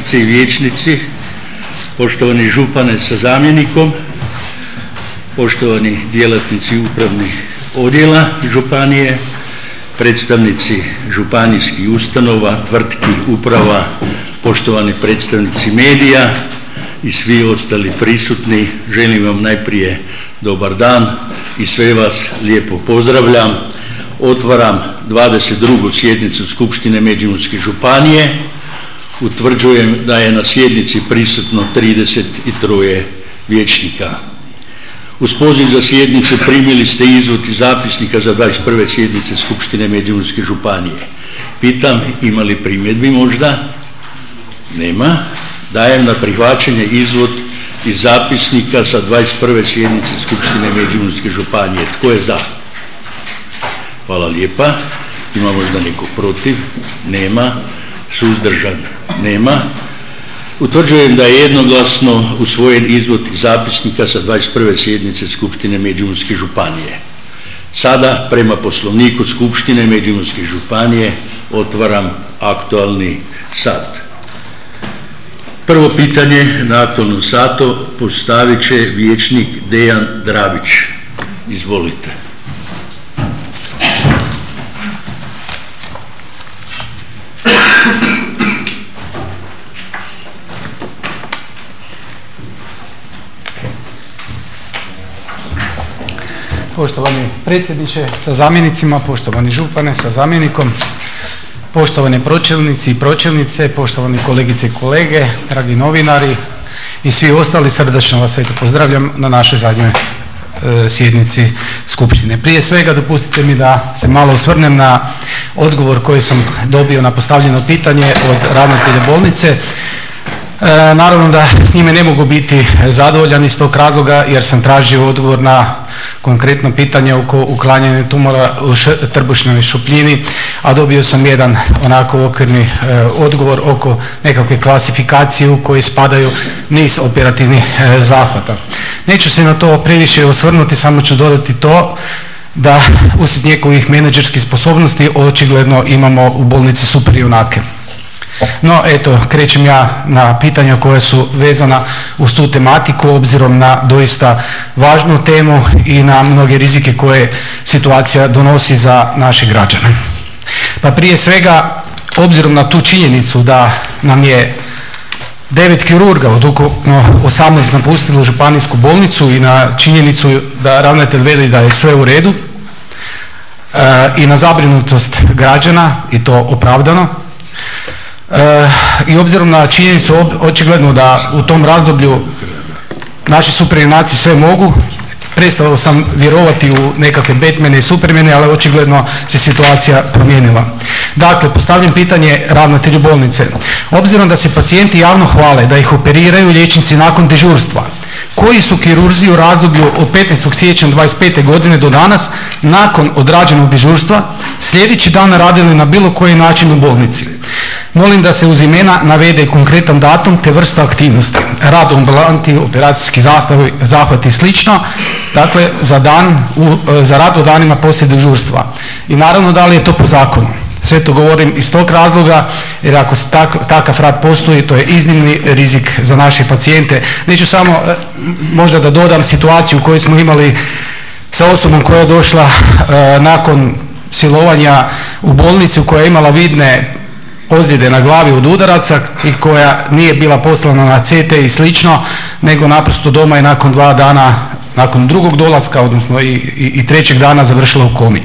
vijećnice i vijećnici, poštovani župane sa zamjenikom, poštovani djelatnici upravnih odjela županije, predstavnici županijskih ustanova, tvrtki, uprava, poštovani predstavnici medija i svi ostali prisutni, želim vam najprije dobar dan i sve vas lijepo pozdravljam. Otvaram 22. sjednicu Skupštine Međimurske županije. Utvrđujem da je na sjednici prisutno 33 vijećnika. Uz poziv za sjednicu primili ste izvod iz zapisnika za 21. sjednice Skupštine Međimurske županije. Pitam, ima li primjedbi možda? Nema. Dajem na prihvaćanje izvod iz zapisnika sa 21. sjednice Skupštine Međimurske županije. Tko je za? Hvala lijepa. Ima možda neko protiv? Nema. Suzdržan? Nema. Utvrđujem da je jednoglasno usvojen izvod iz zapisnika sa 21. sjednice Skupštine Međimurske županije. Sada, prema Poslovniku Skupštine Međimurske županije, otvaram aktualni sat. Prvo pitanje na aktualnom satu postavit će vijećnik Dejan Dravić. Izvolite. Poštovani predsjedniče sa zamjenicima, poštovani župane sa zamjenikom, poštovani pročelnici i pročelnice, poštovani kolegice i kolege, dragi novinari i svi ostali, srdačno vas eto pozdravljam na našoj zadnjoj sjednici Skupštine. Prije svega dopustite mi da se malo osvrnem na odgovor koji sam dobio na postavljeno pitanje od ravnatelja bolnice. Naravno da s njime ne mogu biti zadovoljan iz tog razloga jer sam tražio odgovor na konkretno pitanje oko uklanjanja tumora u trbušnoj šupljini, a dobio sam jedan onako okvirni odgovor oko nekakve klasifikacije u koji spadaju niz operativnih zahvata. Neću se na to previše osvrnuti, samo ću dodati to da uslijed njegovih menadžerskih sposobnosti očigledno imamo u bolnici super junake. No eto, krećem ja na pitanja koja su vezana uz tu tematiku obzirom na doista važnu temu i na mnoge rizike koje situacija donosi za naše građane. Pa prije svega, obzirom na tu činjenicu da nam je 9 kirurga od ukupno 18 napustilo županijsku bolnicu i na činjenicu da ravnatelj veli da je sve u redu i na zabrinutost građana i to opravdano, i obzirom na činjenicu očigledno da u tom razdoblju naši superjunaci sve mogu, prestao sam vjerovati u nekakve Batmane i Supermane, ali očigledno se situacija promijenila. Dakle, postavljam pitanje ravnatelju bolnice. Obzirom da se pacijenti javno hvale da ih operiraju liječnici nakon dežurstva, koji su kirurzi u razdoblju od 15. siječnja 25. godine do danas, nakon odrađenog dežurstva, sljedeći dan radili na bilo koji način u bolnici? Molim da se uz imena navede konkretan datum te vrsta aktivnosti, rad u ambulanti, operacijski zahvati i slično, dakle za rad u danima poslije dežurstva. I naravno da li je to po zakonu. Sve to govorim iz tog razloga jer ako takav rad postoji, to je iznimni rizik za naše pacijente. Neću samo možda da dodam situaciju koju smo imali sa osobom koja je došla nakon silovanja u bolnicu, koja je imala vidne ozljede na glavi od udaraca i koja nije bila poslana na CT i slično, nego naprosto doma je nakon 2 dana, nakon drugog dolaska, odnosno i 3. dana završila u komi.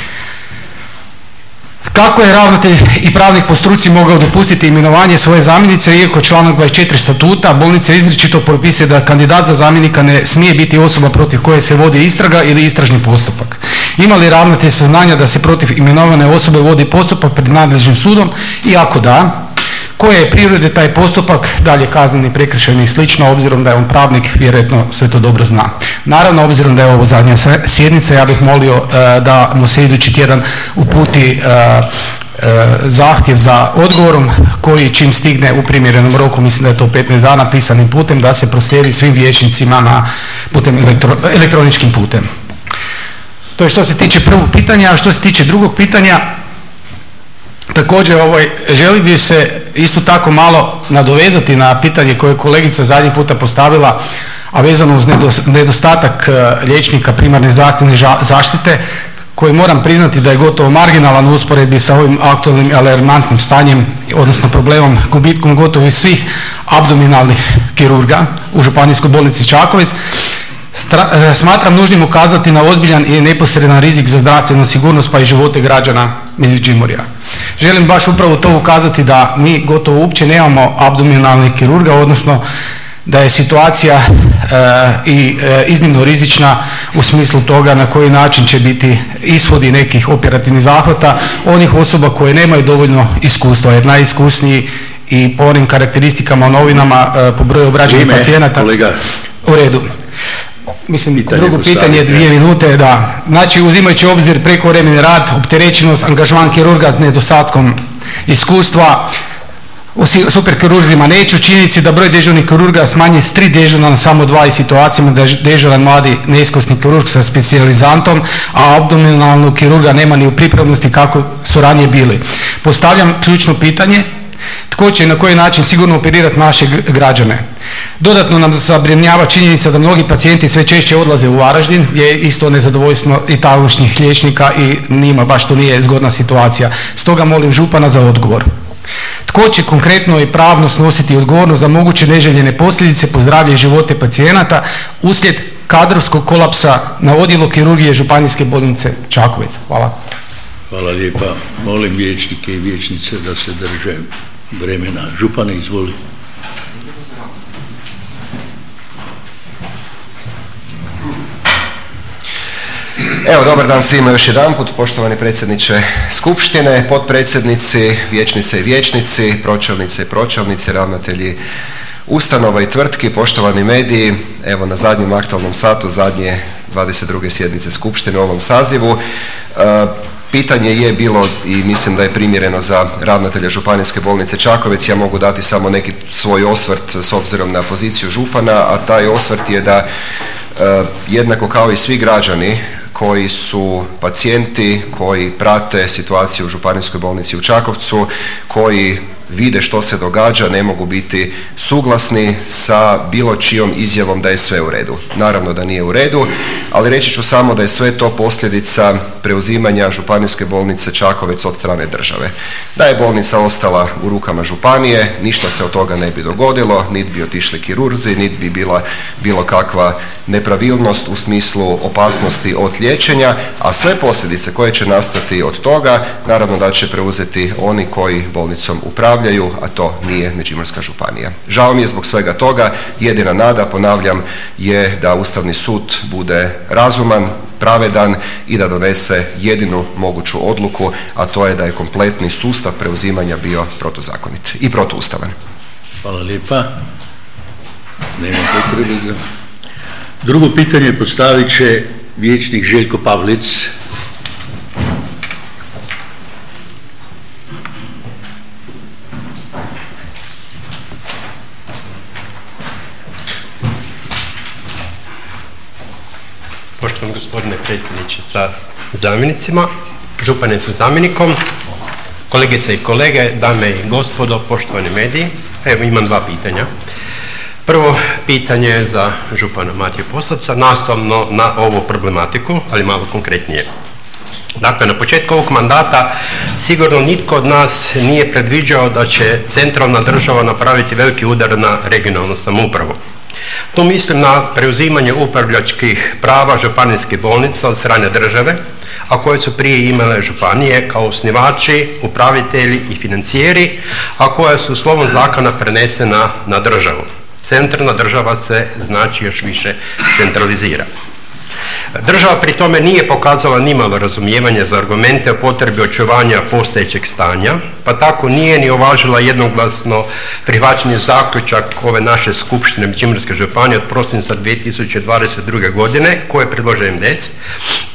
Kako je ravnatelj i pravnik po struci mogao dopustiti imenovanje svoje zamjenice, iako članak 24 statuta bolnice izričito propisuje da kandidat za zamjenika ne smije biti osoba protiv koje se vodi istraga ili istražni postupak? Ima li ravnatelj saznanja da se protiv imenovane osobe vodi postupak pred nadležnim sudom i ako da, koje je prirode taj postupak, dalje kazneni, prekršajni i slično, obzirom da je on pravnik, vjerojatno sve to dobro zna. Naravno, obzirom da je ovo zadnja sjednica, ja bih molio da mu se idući tjedan uputi zahtjev za odgovorom koji čim stigne u primjerenom roku, mislim da je to 15 dana pisanim putem, da se proslijedi svim vijećnicima elektroničkim putem. To je što se tiče prvog pitanja, a što se tiče drugog pitanja, Također želi bi se isto tako malo nadovezati na pitanje koje je kolegica zadnji puta postavila, a vezano uz nedostatak liječnika primarne zdravstvene zaštite, koji moram priznati da je gotovo marginalan u usporedbi sa ovim aktualnim alarmantnim stanjem, odnosno problemom gubitkom gotovo svih abdominalnih kirurga u Županijskoj bolnici Čakovec. Smatram nužnim ukazati na ozbiljan i neposredan rizik za zdravstvenu sigurnost pa i živote građana Međimurja. Želim baš upravo to ukazati da mi gotovo uopće nemamo abdominalnih kirurga, odnosno da je situacija iznimno rizična u smislu toga na koji način će biti ishodi nekih operativnih zahvata onih osoba koje nemaju dovoljno iskustva, jer najiskusniji i po onim karakteristikama u novinama po broju obrađenih pacijenata. Kolega. U redu. Mislim, drugo pitanje je 2 minute, da. Znači, uzimajući u obzir prekovremeni rad, opterećenost, angažman kirurga s nedostatkom iskustva, u superkirurzima neću, činjenici da broj dežurnih kirurga smanji s 3 dežurna na samo 2 i situacijama da je dežuran mladi neiskusni kirurg sa specijalizantom, a abdominalnog kirurga nema ni u pripravnosti kako su ranije bili. Postavljam ključno pitanje, tko će i na koji način sigurno operirati naše građane? Dodatno nam zabrinjava činjenica da mnogi pacijenti sve češće odlaze u Varaždin, gdje je isto nezadovoljstvo i tamošnjih liječnika i njima baš to nije zgodna situacija. Stoga molim župana za odgovor. Tko će konkretno i pravno snositi odgovornost za moguće neželjene posljedice po zdravlje i živote pacijenata uslijed kadrovskog kolapsa na odjelu kirurgije Županijske bolnice Čakovec? Hvala. Hvala lijepa. Molim vijećnike i vijećnice da se drže vremena. Župane, izvoli. Evo, dobar dan svima još jedanput, poštovani predsjedniče Skupštine, potpredsjednici, vijećnice i vijećnici, pročelnice i pročelnici, ravnatelji ustanova i tvrtki, poštovani mediji. Evo, na zadnjem aktualnom satu, zadnje 22. sjednice Skupštine u ovom sazivu. Pitanje je bilo i mislim da je primjereno za ravnatelja Županijske bolnice Čakovec. Ja mogu dati samo neki svoj osvrt s obzirom na poziciju župana, a taj osvrt je da jednako kao i svi građani koji su pacijenti, koji prate situaciju u Županijskoj bolnici u Čakovcu, koji vide što se događa, ne mogu biti suglasni sa bilo čijom izjavom da je sve u redu. Naravno da nije u redu, ali reći ću samo da je sve to posljedica preuzimanja Županijske bolnice Čakovec od strane države. Da je bolnica ostala u rukama županije, ništa se od toga ne bi dogodilo, niti bi otišli kirurzi, niti bi bila bilo kakva nepravilnost u smislu opasnosti od liječenja, a sve posljedice koje će nastati od toga, naravno da će preuzeti oni koji bolnicom upravljaju, a to nije Međimurska županija. Žao mi je zbog svega toga, jedina nada, ponavljam, je da Ustavni sud bude razuman, pravedan i da donese jedinu moguću odluku, a to je da je kompletni sustav preuzimanja bio protuzakonit i protuustavan. Hvala lijepa. Nema potrebe za... Drugo pitanje postavit će vijećnik Željko Pavlic. Poštovani gospodine predsjedniče sa zamjenicima, župane sa zamjenikom, kolegice i kolege, dame i gospodo, poštovani mediji. Evo, imam 2 pitanja. Prvo pitanje je za župana Matiju Posavca, nastavno na ovu problematiku, ali malo konkretnije. Dakle, na početku ovog mandata sigurno nitko od nas nije predviđao da će centralna država napraviti veliki udar na regionalnu samoupravu. Tu mislim na preuzimanje upravljačkih prava županijskih bolnica od strane države, a koje su prije imale županije kao osnivači, upravitelji i financijeri, a koja su slovom zakona prenesena na državu. Centralna država se znači još više centralizira. Država pri tome nije pokazala nimalo razumijevanje za argumente o potrebi očuvanja postojećeg stanja, pa tako nije ni uvažila jednoglasno prihvaćeni zaključak ove naše Skupštine Međimurske županije od prosinca 2022. godine, koje je predložio MDS,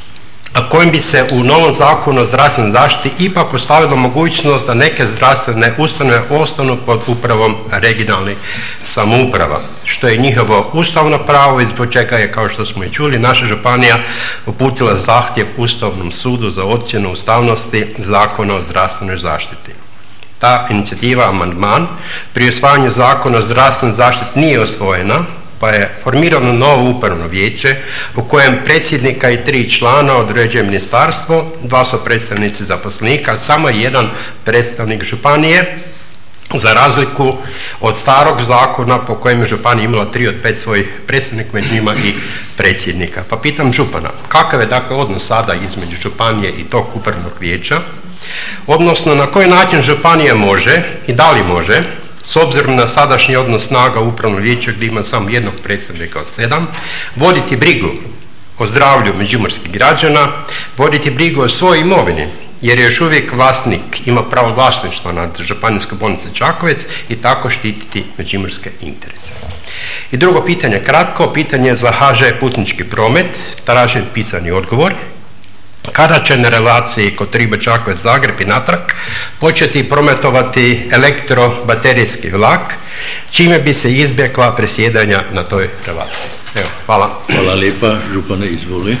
a kojim bi se u novom zakonu o zdravstvenoj zaštiti ipak ostavila mogućnost da neke zdravstvene ustanove ostanu pod upravom regionalnih samouprava, što je njihovo ustavno pravo i zbog čega je, kao što smo i čuli, naša županija uputila zahtjev Ustavnom sudu za ocjenu ustavnosti Zakona o zdravstvenoj zaštiti. Ta inicijativa, amandman, pri usvajanju Zakona o zdravstvenoj zaštiti nije osvojena, pa je formirano novo upravno vijeće u kojem predsjednika i 3 člana određuje ministarstvo, 2 su predstavnici zaposlenika, samo 1 predstavnik županije, za razliku od starog zakona po kojem je županija imala 3 od 5 svojih predstavnika, među njima i predsjednika. Pa pitam župana, kakav je dakle odnos sada između županije i tog upravnog vijeća, odnosno na koji način županija može i da li može, s obzirom na sadašnji odnos snaga u upravnom vijeću gdje ima samo 1 predstavnika od 7, voditi brigu o zdravlju međimurskih građana, voditi brigu o svojoj imovini, jer je još uvijek vlasnik, ima pravo vlasništva nad Županijske bolnice Čakovec i tako štititi međimurske interese. I drugo pitanje, kratko, pitanje za HŽ putnički promet, tražim pisani odgovor. Kada će na relaciji Kotreba, Čakovec, Zagreb i natrag početi prometovati elektrobaterijski vlak, čime bi se izbjegla presjedanja na toj relaciji? Evo, hvala. Hvala lijepa, župane, izvoli.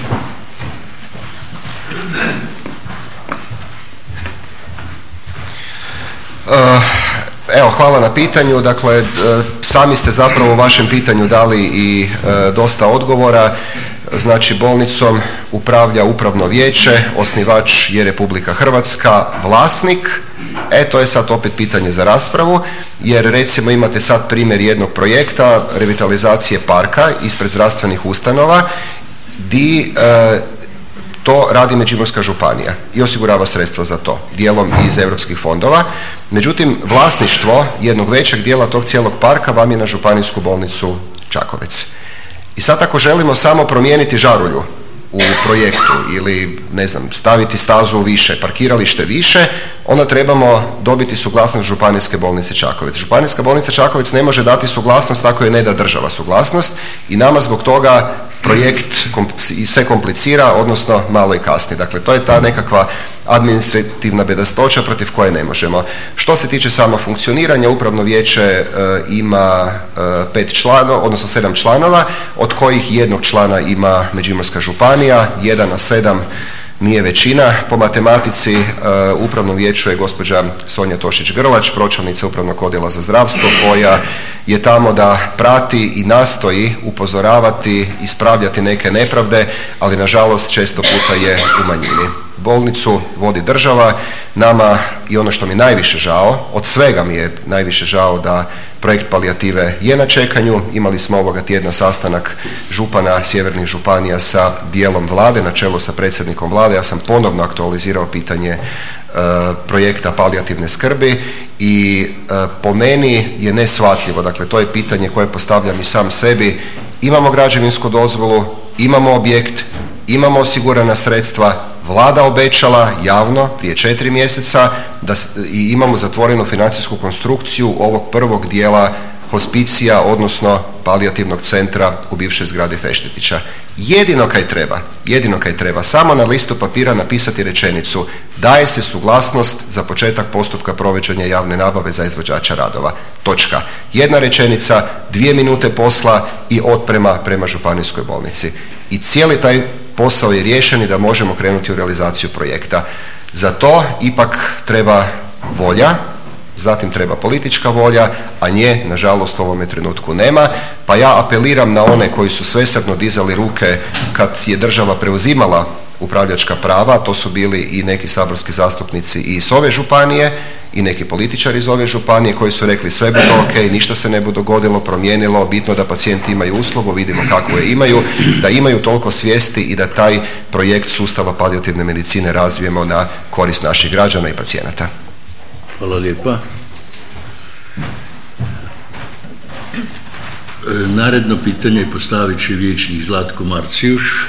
Evo, hvala na pitanju. Dakle, sami ste zapravo u vašem pitanju dali i dosta odgovora. Znači, bolnicom upravlja upravno vijeće, osnivač je Republika Hrvatska, vlasnik. To je sad opet pitanje za raspravu, jer recimo imate sad primjer jednog projekta revitalizacije parka ispred zdravstvenih ustanova, di to radi Međimurska županija i osigurava sredstva za to, dijelom iz europskih fondova. Međutim, vlasništvo jednog većeg dijela tog cijelog parka vam je na Županijsku bolnicu Čakovec. I sad ako želimo samo promijeniti žarulju u projektu ili, ne znam, staviti stazu više, parkiralište više, onda trebamo dobiti suglasnost Županijske bolnice Čakovec. Županijska bolnica Čakovec ne može dati suglasnost ako je ne da država suglasnost i nama zbog toga projekt se komplicira, odnosno malo i kasni. Dakle, to je ta nekakva administrativna bedastoća protiv koje ne možemo. Što se tiče samo funkcioniranja, upravno vijeće ima 7 članova, od kojih 1 člana ima Međimurska županija, 1 na 7 nije većina. Po matematici upravnom vijeću je gospođa Sonja Tošić-Grlač, pročelnica Upravnog odjela za zdravstvo, koja je tamo da prati i nastoji upozoravati, ispravljati neke nepravde, ali nažalost često puta je u manjini. Bolnicu vodi država. Nama, i ono što mi je najviše žao, od svega mi je najviše žao da projekt palijative je na čekanju. Imali smo ovoga tjedna sastanak župana sjevernih županija sa dijelom vlade, na čelu sa predsjednikom vlade. Ja sam ponovno aktualizirao pitanje projekta palijativne skrbi i po meni je neshvatljivo, dakle to je pitanje koje postavljam i sam sebi. Imamo građevinsku dozvolu, imamo objekt, imamo osigurana sredstva, vlada obećala javno prije 4 mjeseca i imamo zatvorenu financijsku konstrukciju ovog prvog dijela hospicija, odnosno palijativnog centra u bivšoj zgradi Feštetića. Jedino kaj treba, samo na listu papira napisati rečenicu: daje se suglasnost za početak postupka provođenja javne nabave za izvođača radova. Točka. 1 rečenica, 2 minute posla i otprema prema županijskoj bolnici. I cijeli taj posao je riješen i da možemo krenuti u realizaciju projekta. Za to ipak treba volja, zatim treba politička volja, a nje, nažalost, u ovome trenutku nema. Pa ja apeliram na one koji su svesrdno dizali ruke kad je država preuzimala upravljačka prava, to su bili i neki saborski zastupnici i iz ove županije i neki političari iz ove županije koji su rekli sve bude ok, ništa se ne bude dogodilo, promijenilo, bitno da pacijenti imaju uslugu, vidimo kako je imaju, da imaju toliko svijesti i da taj projekt sustava palijativne medicine razvijemo na korist naših građana i pacijenata. Hvala lijepa. Naredno pitanje postavit će vijećnik Zlatko Marcijuš.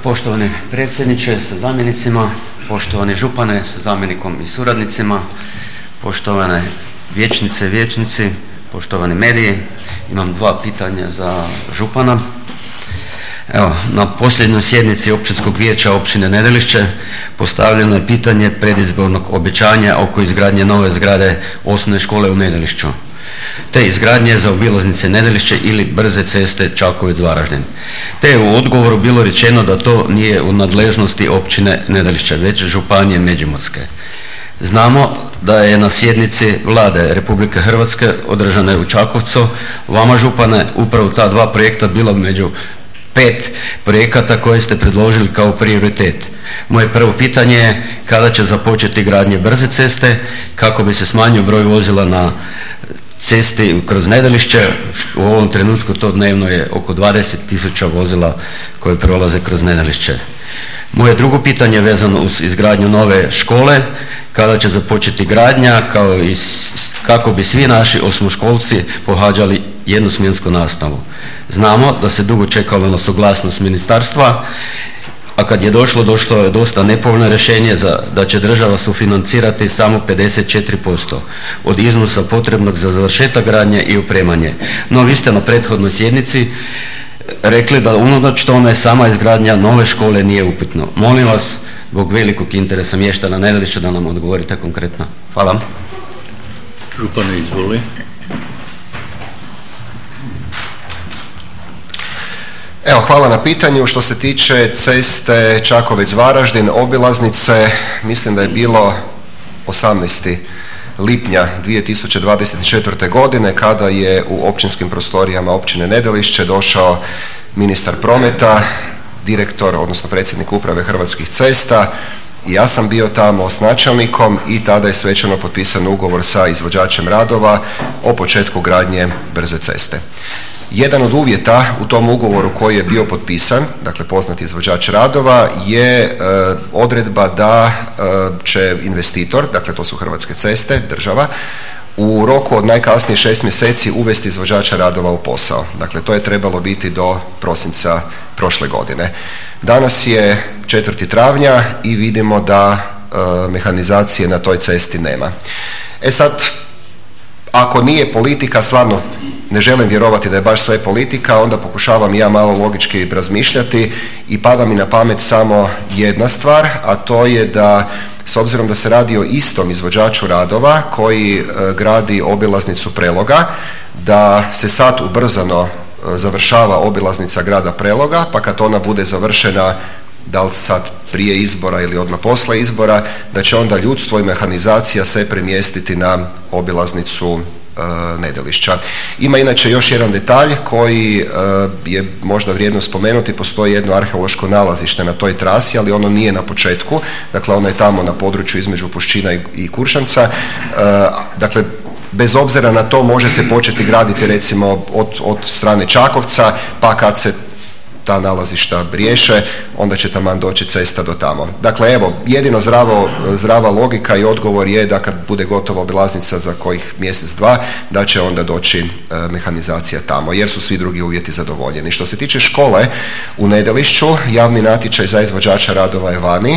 Poštovani predsjedniče sa zamjenicima, poštovani župane sa zamjenikom i suradnicima, poštovane vijećnice i vijećnici, poštovani mediji, imam dva pitanja za župana. Evo, na posljednjoj sjednici Općinskog vijeća općine Nedelišće postavljeno je pitanje predizbornog obećanja oko izgradnje nove zgrade osnovne škole u Nedelišću, te izgradnje zaobilaznice Nedelišće ili brze ceste Čakovec-Varaždin. Te je u odgovoru bilo rečeno da to nije u nadležnosti općine Nedelišće, već županije Međimurske. Znamo da je na sjednici Vlade Republike Hrvatske održane u Čakovcu, vama župane, upravo ta dva projekta bila među 5 projekata koje ste predložili kao prioritet. Moje prvo pitanje je kada će započeti gradnje brze ceste kako bi se smanjio broj vozila na cesti kroz Nedelišće. U ovom trenutku to dnevno je oko 20.000 vozila koje prolaze kroz Nedelišće. Moje drugo pitanje je vezano uz izgradnju nove škole, kada će započeti gradnja kako bi svi naši osmoškolci pohađali jednosmjensku nastavu. Znamo da se dugo čekalo na suglasnost ministarstva, a kad je došlo je dosta nepovoljno rješenje da će država sufinancirati samo 54% od iznosa potrebnog za završetak gradnje i opremanje. No vi ste na prethodnoj sjednici rekli da unatoč tome sama izgradnja nove škole nije upitno. Molim vas, zbog velikog interesa mještana Nedelišća, da nam odgovorite konkretno. Hvala. Župane, izvoli. Evo, hvala na pitanju. Što se tiče ceste Čakovec-Varaždin, obilaznice, mislim da je bilo 18. lipnja 2024. godine kada je u općinskim prostorijama općine Nedelišće došao ministar prometa, direktor, odnosno predsjednik uprave Hrvatskih cesta, i ja sam bio tamo s načelnikom i tada je svečano potpisan ugovor sa izvođačem radova o početku gradnje brze ceste. Jedan od uvjeta u tom ugovoru koji je bio potpisan, dakle poznati izvođač radova, je odredba da će investitor, dakle to su Hrvatske ceste, država, u roku od najkasnije 6 mjeseci uvesti izvođača radova u posao. Dakle, to je trebalo biti do prosinca prošle godine. Danas je 4. travnja i vidimo da mehanizacije na toj cesti nema. E sad, ako nije politika, stvarno ne želim vjerovati da je baš sve politika, onda pokušavam i ja malo logički razmišljati i pada mi na pamet samo jedna stvar, a to je da s obzirom da se radi o istom izvođaču radova koji gradi obilaznicu Preloga, da se sad ubrzano završava obilaznica grada Preloga, pa kad ona bude završena, da li sad prije izbora ili odmah posle izbora, da će onda ljudstvo i mehanizacija se premjestiti na obilaznicu Nedelišća. Ima inače još jedan detalj koji je možda vrijedno spomenuti. Postoji jedno arheološko nalazište na toj trasi, ali ono nije na početku, dakle ono je tamo na području između Pušćina i Kuršanca. Dakle, bez obzira na to može se početi graditi recimo od strane Čakovca, pa kad se ta nalazišta riješe, onda će taman doći cesta do tamo. Dakle, evo, jedino zdrava logika i odgovor je da kad bude gotova obilaznica za kojih mjesec, dva, da će onda doći mehanizacija tamo, jer su svi drugi uvjeti zadovoljeni. Što se tiče škole u Nedelišću, javni natječaj za izvođača radova je vani.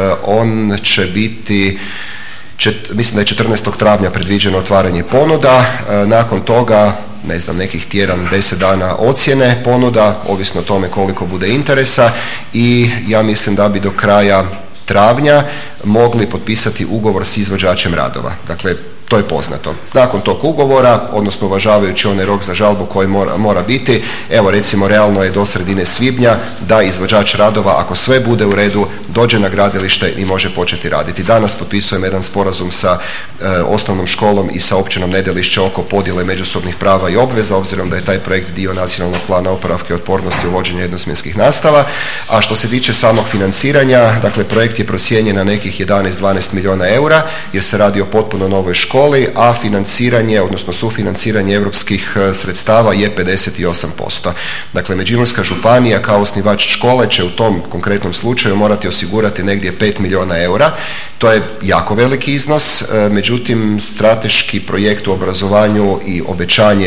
On će biti, mislim da je 14. travnja predviđeno otvaranje ponuda, nakon toga ne znam, nekih tjedan, 10 dana ocjene ponuda, ovisno o tome koliko bude interesa, i ja mislim da bi do kraja travnja mogli potpisati ugovor s izvođačem radova. Dakle, to je poznato. Nakon tog ugovora, odnosno uvažavajući onaj rok za žalbu koji mora biti, evo recimo realno je do sredine svibnja da izvođač radova, ako sve bude u redu, dođe na gradilište i može početi raditi. Danas potpisujem jedan sporazum sa osnovnom školom i sa općinom Nedelišće oko podjele međusobnih prava i obveza, obzirom da je taj projekt dio Nacionalnog plana oporavka i otpornosti uvođenja jednosmjenskih nastava. A što se tiče samog financiranja, dakle projekt je procijenjen na nekih 11-12 milijuna eura, jer se radi o potpuno novoj školi, a financiranje, odnosno sufinanciranje europskih sredstava je 58%. Dakle, Međimurska županija kao osnivač škole će u tom konkretnom slučaju morati osigurati negdje 5 milijuna eura. To je jako veliki iznos, međutim strateški projekt u obrazovanju i obećanje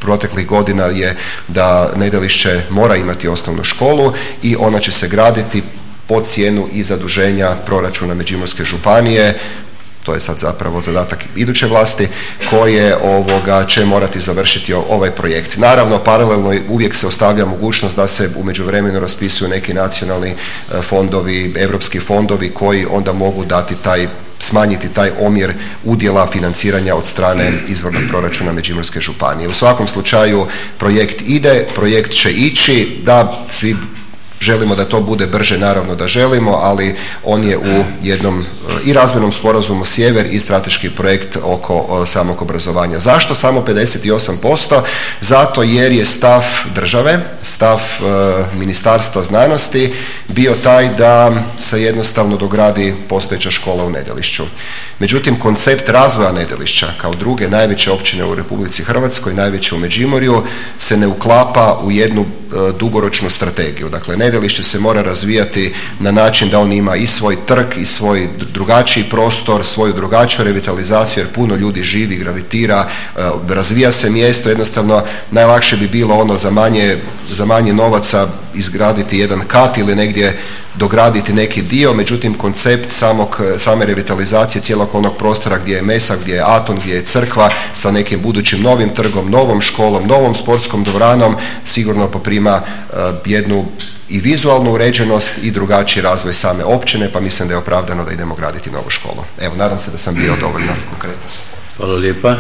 proteklih godina je da Nedelišće mora imati osnovnu školu i ona će se graditi po cijenu i zaduženja proračuna Međimurske županije. To je sad zapravo zadatak iduće vlasti koje će morati završiti ovaj projekt. Naravno, paralelno uvijek se ostavlja mogućnost da se u međuvremenu raspisuju neki nacionalni fondovi, europski fondovi koji onda mogu dati smanjiti taj omjer udjela financiranja od strane izvornog proračuna Međimurske županije. U svakom slučaju projekt ide, projekt će ići, da svi želimo da to bude brže, naravno da želimo, ali on je u jednom i razvojnom sporazumu Sjever i strateški projekt oko samog obrazovanja. Zašto samo 58%? Zato jer je stav države, stav Ministarstva znanosti bio taj da se jednostavno dogradi postojeća škola u Nedelišću. Međutim, koncept razvoja Nedelišća kao druge najveće općine u Republici Hrvatskoj, najveće u Međimurju, se ne uklapa u jednu dugoročnu strategiju. Dakle, Nedelišće se mora razvijati na način da on ima i svoj trg i svoj drugačiji prostor, svoju drugačiju revitalizaciju, jer puno ljudi živi, gravitira, razvija se mjesto. Jednostavno najlakše bi bilo ono za manje novaca izgraditi jedan kat ili negdje dograditi neki dio, međutim koncept same revitalizacije cijelog onog prostora gdje je Mesak, gdje je Aton, gdje je crkva sa nekim budućim novim trgom, novom školom, novom sportskom dvoranom sigurno poprima jednu i vizualnu uređenost i drugačiji razvoj same općine, pa mislim da je opravdano da idemo graditi novu školu. Evo, nadam se da sam bio dovoljno konkretan. Hvala lijepa.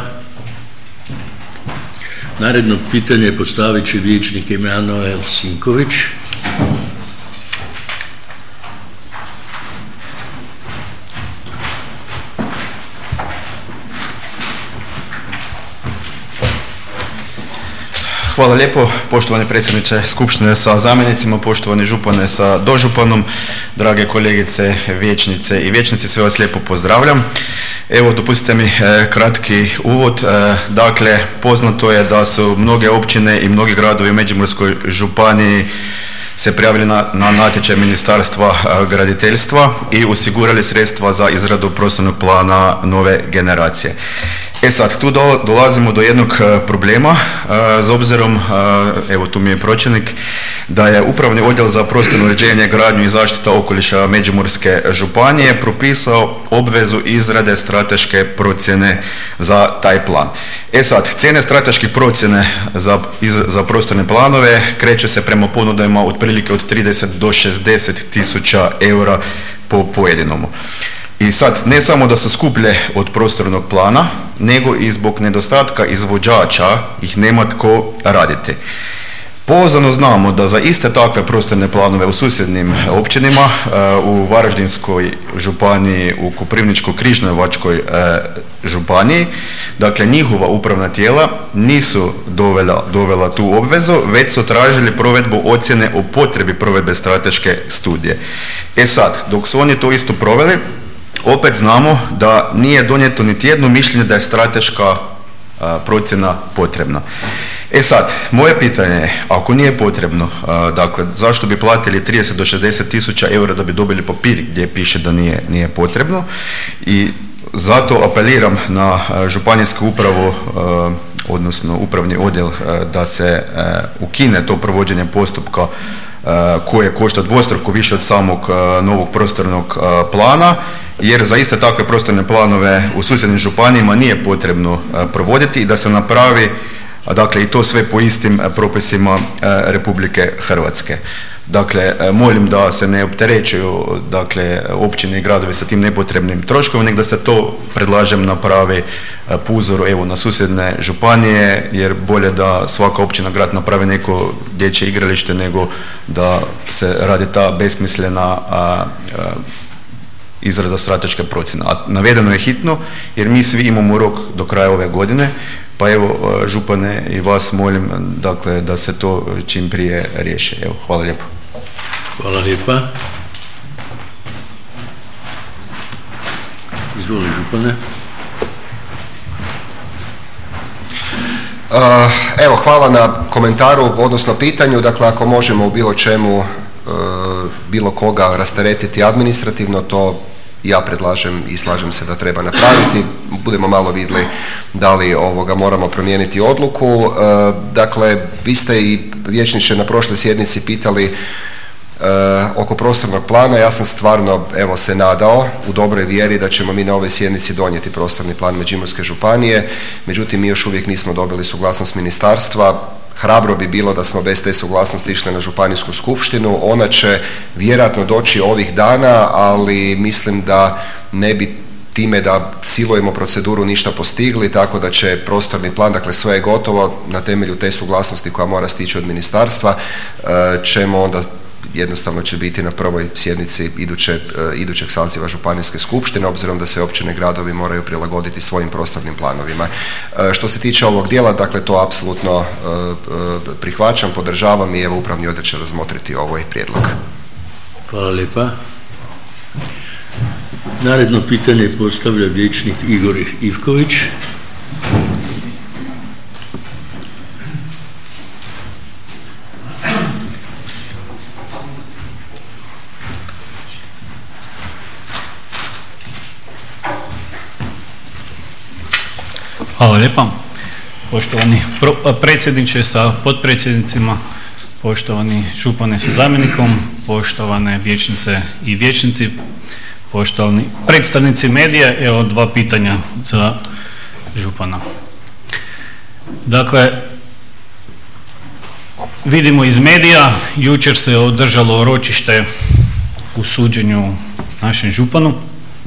Naredno pitanje postavit će vijećnik Emanuel Sinković. Hvala lijepo, poštovani predsjedniče Skupštine sa zamjenicima, poštovani župane sa dožupanom, drage kolegice, vijećnice i vijećnici, sve vas lijepo pozdravljam. Evo, dopustite mi kratki uvod. Dakle, poznato je da su mnoge općine i mnogi gradovi u Međimurskoj županiji se prijavili na natječaj Ministarstva graditeljstva i osigurali sredstva za izradu prostornog plana nove generacije. Sad, tu dolazimo do jednog problema, s obzirom, evo tu mi je pročelnik, da je Upravni odjel za prostorno uređenje, gradnju i zaštita okoliša Međimurske županije propisao obvezu izrade strateške procjene za taj plan. Sad, cijene strateške procjene za prostorne planove kreće se prema ponudama otprilike od 30 do 60 tisuća eura po pojedinomu. I sad, ne samo da su skuplje od prostornog plana, nego i zbog nedostatka izvođača ih nema tko raditi. Pouzdano znamo da za iste takve prostorne planove u susjednim općinama, u Varaždinskoj županiji, u Koprivničko-križevačkoj županiji, dakle njihova upravna tijela nisu dovela tu obvezu, već su tražili provedbu ocjene o potrebi provedbe strateške studije. Sad, dok su oni to isto proveli, opet znamo da nije donijeto niti jedno mišljenje da je strateška procjena potrebna. Sad, moje pitanje je, ako nije potrebno, dakle, zašto bi platili 30 do 60 tisuća eura da bi dobili papir gdje piše da nije potrebno? I zato apeliram na županijsku upravu, odnosno upravni odjel, da se ukine to provođenje postupka koje košta dvostruko više od samog novog prostornog plana, jer za iste takve prostorne planove u susjednim županijama nije potrebno provoditi i da se napravi, dakle, i to sve po istim propisima Republike Hrvatske. Dakle, molim da se ne opterećuju, dakle, općine i gradovi sa tim nepotrebnim troškovima, nego da se to, predlažem, napravi po uzoru, evo, na susjedne županije, jer bolje da svaka općina, grad napravi neko dječje igralište nego da se radi ta besmislena izrada strateške procjene. A navedeno je hitno jer mi svi imamo rok do kraja ove godine, pa evo, župane, i vas molim, dakle, da se to čim prije riješi. Evo, hvala lijepo. Hvala lijepa. Izvoli, župane. Evo, hvala na komentaru, odnosno pitanju. Dakle, ako možemo u bilo čemu bilo koga rasteretiti administrativno, to ja predlažem i slažem se da treba napraviti. budemo malo vidjeli da li moramo promijeniti odluku. Dakle, vi ste i vijećniče na prošloj sjednici pitali oko prostornog plana. Ja sam stvarno se nadao u dobroj vjeri da ćemo mi na ovoj sjednici donijeti prostorni plan Međimurske županije, međutim mi još uvijek nismo dobili suglasnost ministarstva. Hrabro bi bilo da smo bez te suglasnosti išli na županijsku skupštinu. Ona će vjerojatno doći ovih dana, ali mislim da ne bi time da silujemo proceduru ništa postigli, tako da će prostorni plan, dakle sve je gotovo, na temelju te suglasnosti koja mora stići od ministarstva ćemo onda, jednostavno će biti na prvoj sjednici idućeg saziva županijske skupštine, obzirom da se općine i gradovi moraju prilagoditi svojim prostornim planovima. Što se tiče ovog dijela, dakle to apsolutno prihvaćam, podržavam i evo upravni odjel će razmotriti ovaj prijedlog. Hvala lijepa. Naredno pitanje postavlja vijećnik Igor Ivković. Hvala lijepa. Poštovani predsjedniče sa potpredsjednicima, poštovani župane sa zamjenikom, poštovane vijećnice i vijećnici, poštovani predstavnici medija, evo dva pitanja za župana. Dakle, vidimo iz medija, jučer se održalo ročište u suđenju našem županu.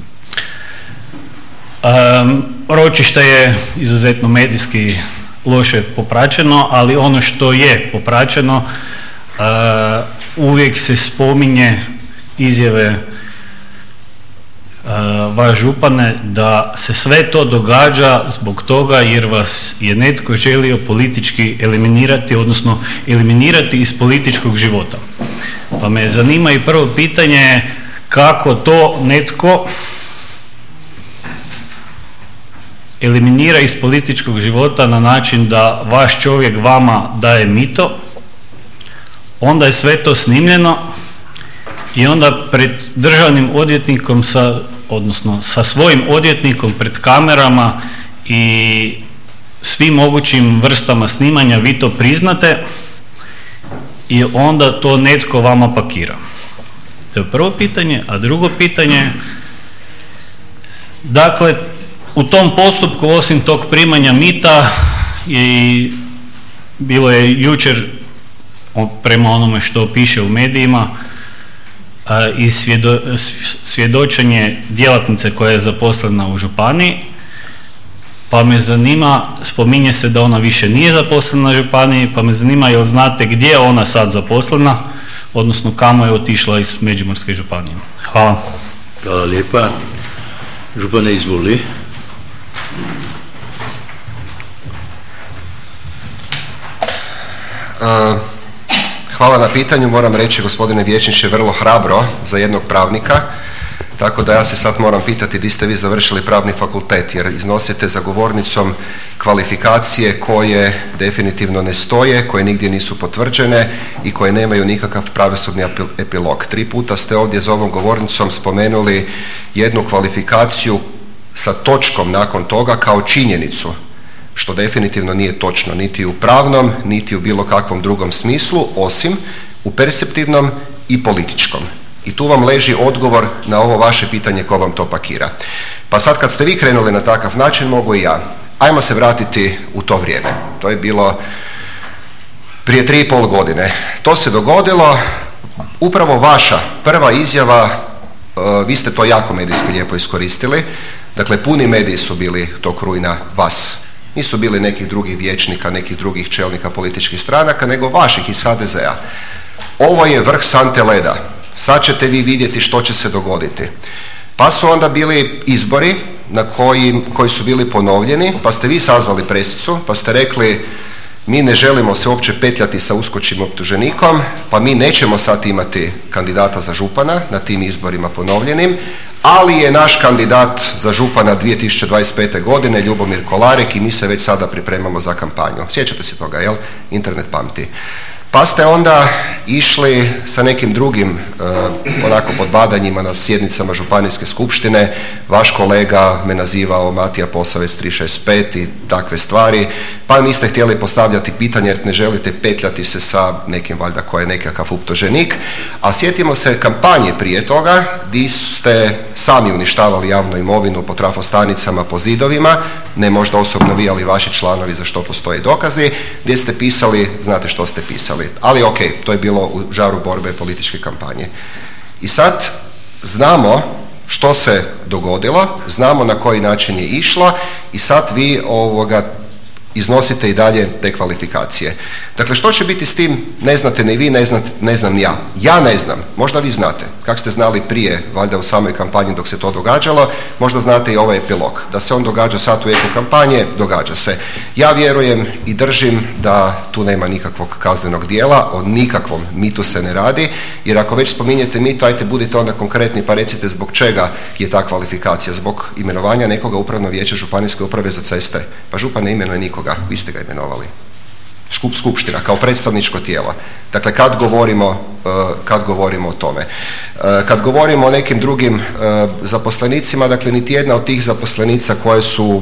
Ročište je izuzetno medijski loše popraćeno, ali ono što je popraćeno, uvijek se spominje izjave vaš župane da se sve to događa zbog toga jer vas je netko želio politički eliminirati, odnosno eliminirati iz političkog života. Pa me zanima i prvo pitanje, kako to netko eliminira iz političkog života na način da vaš čovjek vama daje mito, onda je sve to snimljeno i onda pred državnim odvjetnikom, odnosno sa svojim odvjetnikom pred kamerama i svim mogućim vrstama snimanja vi to priznate i onda to netko vama pakira. To je prvo pitanje, a drugo pitanje, dakle, u tom postupku, osim tog primanja mita, i bilo je jučer, prema onome što piše u medijima, i svjedočenje djelatnice koja je zaposlena u županiji, pa me zanima, spominje se da ona više nije zaposlena na županiji, pa me zanima jel znate gdje je ona sad zaposlena, odnosno kamo je otišla iz Međimurske županije. Hvala. Hvala lijepa. Župane, izvoli. Hvala na pitanju. Moram reći, gospodine vijećniče, vrlo hrabro za jednog pravnika, tako da ja se sad moram pitati di ste vi završili pravni fakultet, jer iznosite za govornicom kvalifikacije koje definitivno ne stoje, koje nigdje nisu potvrđene i koje nemaju nikakav pravosudni epilog. 3 puta ste ovdje za ovom govornicom spomenuli jednu kvalifikaciju sa točkom nakon toga kao činjenicu, što definitivno nije točno, niti u pravnom, niti u bilo kakvom drugom smislu, osim u perceptivnom i političkom. I tu vam leži odgovor na ovo vaše pitanje ko vam to pakira. Pa sad kad ste vi krenuli na takav način, mogu i ja. Ajmo se vratiti u to vrijeme. To je bilo prije 3,5 godine. To se dogodilo, upravo vaša prva izjava, vi ste to jako medijski lijepo iskoristili, dakle puni mediji su bili tog rujna vas. Nisu bili nekih drugih vijećnika, nekih drugih čelnika političkih stranaka, nego vaših iz HDZ-a. Ovo je vrh sante leda. Sad ćete vi vidjeti što će se dogoditi. Pa su onda bili izbori koji su bili ponovljeni, pa ste vi sazvali presicu, pa ste rekli mi ne želimo se uopće petljati sa uskočim optuženikom, pa mi nećemo sad imati kandidata za župana na tim izborima ponovljenim, ali je naš kandidat za župana 2025. godine Ljubomir Kolarek i mi se već sada pripremamo za kampanju. Sjećate se toga, jel? Internet pamti. Pa ste onda išli sa nekim drugim onako podbadanjima na sjednicama županijske skupštine. Vaš kolega me nazivao Matija Posavec 365 i takve stvari, pa niste htjeli postavljati pitanje jer ne želite petljati se sa nekim valjda koji je nekakav optuženik. A sjetimo se kampanje prije toga gdje ste sami uništavali javnu imovinu po trafostanicama, po zidovima, ne možda osobno vi, ali vaši članovi, za što postoje dokazi, gdje ste pisali, znate što ste pisali. Ali ok, to je bilo u žaru borbe političke kampanje. I sad znamo što se dogodilo, znamo na koji način je išlo i sad vi iznosite i dalje te kvalifikacije. Dakle, što će biti s tim, ne znate ni vi, ne znam ni ja. Ja ne znam, možda vi znate. Kako ste znali prije, valjda u samoj kampanji dok se to događalo, možda znate i ovaj epilog. Da se on događa sad u jeku kampanje, događa se. Ja vjerujem i držim da tu nema nikakvog kaznenog dijela, o nikakvom mitu se ne radi, jer ako već spominjete mito, ajte budite onda konkretni pa recite zbog čega je ta kvalifikacija, zbog imenovanja nekoga upravno vijeća županijske uprave za ceste. Pa župan ne imenuje nikoga, vi ste ga imenovali. Skupština kao predstavničko tijelo. Dakle, kad govorimo o tome. Kad govorimo o nekim drugim zaposlenicima, dakle, niti jedna od tih zaposlenica koje su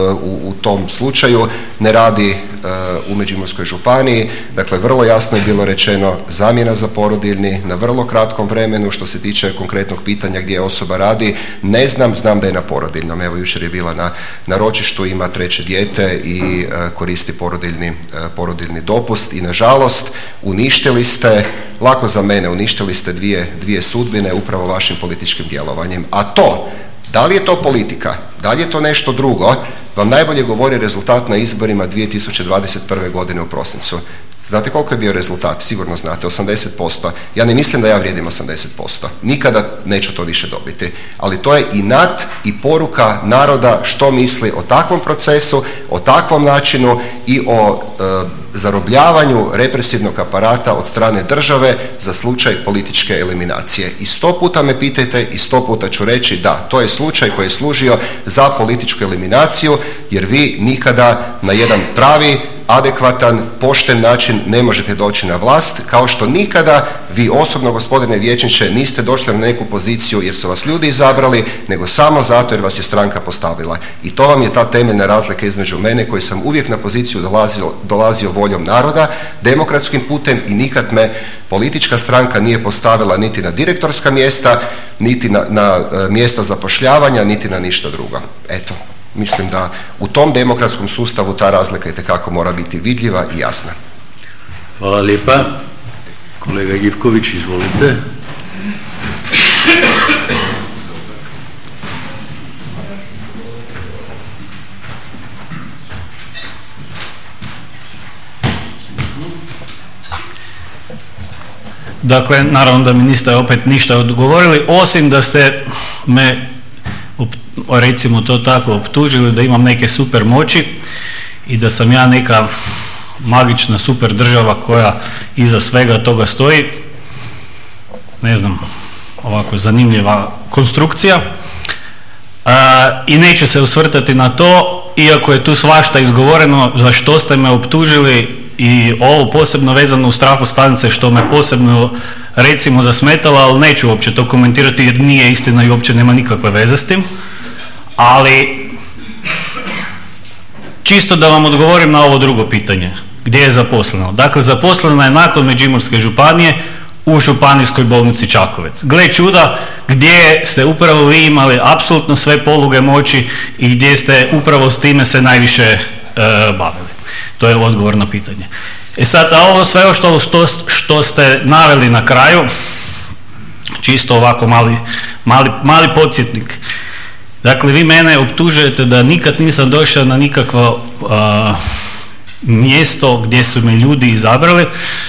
u tom slučaju ne radi u Međimurskoj županiji. Dakle, vrlo jasno je bilo rečeno zamjena za porodiljni na vrlo kratkom vremenu. Što se tiče konkretnog pitanja gdje osoba radi, ne znam da je na porodiljnom. Evo, jučer je bila na ročištu, ima 3. dijete i koristi porodiljni dopust i nažalost uništili ste, lako za mene, uništili ste dvije sudbine upravo vašim političkim djelovanjem. A to, da li je to politika, da li je to nešto drugo, vam najbolje govori rezultat na izborima 2021. godine u prosincu. Znate koliko je bio rezultat? Sigurno znate, 80%. Ja ne mislim da ja vrijedim 80%. Nikada neću to više dobiti. Ali to je inat i poruka naroda što misli o takvom procesu, o takvom načinu i o zarobljavanju represivnog aparata od strane države za slučaj političke eliminacije. I 100 puta me pitajte i 100 puta ću reći da, to je slučaj koji je služio za političku eliminaciju, jer vi nikada na jedan pravi, adekvatan, pošten način ne možete doći na vlast, kao što nikada vi osobno, gospodine vijećniče, niste došli na neku poziciju jer su vas ljudi izabrali, nego samo zato jer vas je stranka postavila. I to vam je ta temeljna razlika između mene, koji sam uvijek na poziciju dolazio voljom naroda, demokratskim putem, i nikad me politička stranka nije postavila niti na direktorska mjesta, niti na mjesta zapošljavanja, niti na ništa drugo. Eto. Mislim da u tom demokratskom sustavu ta razlika itekako mora biti vidljiva i jasna. Hvala lijepa. Kolega Ivković, izvolite. Dakle, naravno da mi niste opet ništa odgovorili, osim da ste me, recimo to tako, optužili da imam neke super moći i da sam ja neka magična super država koja iza svega toga stoji. Ne znam, ovako zanimljiva konstrukcija. I neću se osvrtati na to, iako je tu svašta izgovoreno za što ste me optužili, i ovo posebno vezano uz trafostanice što me posebno recimo zasmetalo, ali neću uopće to komentirati jer nije istina i uopće nema nikakve veze s tim. Ali čisto da vam odgovorim na ovo drugo pitanje, gdje je zaposleno. Dakle, zaposlena je nakon Međimurske županije u Županijskoj bolnici Čakovec. Gle čuda, gdje ste upravo vi imali apsolutno sve poluge moći i gdje ste upravo s time se najviše bavili. To je odgovor na pitanje. Sad, a ovo sve što ste naveli na kraju, čisto ovako mali podsjetnik. Dakle, vi mene optužujete da nikad nisam došao na nikakvo mjesto gdje su me ljudi izabrali.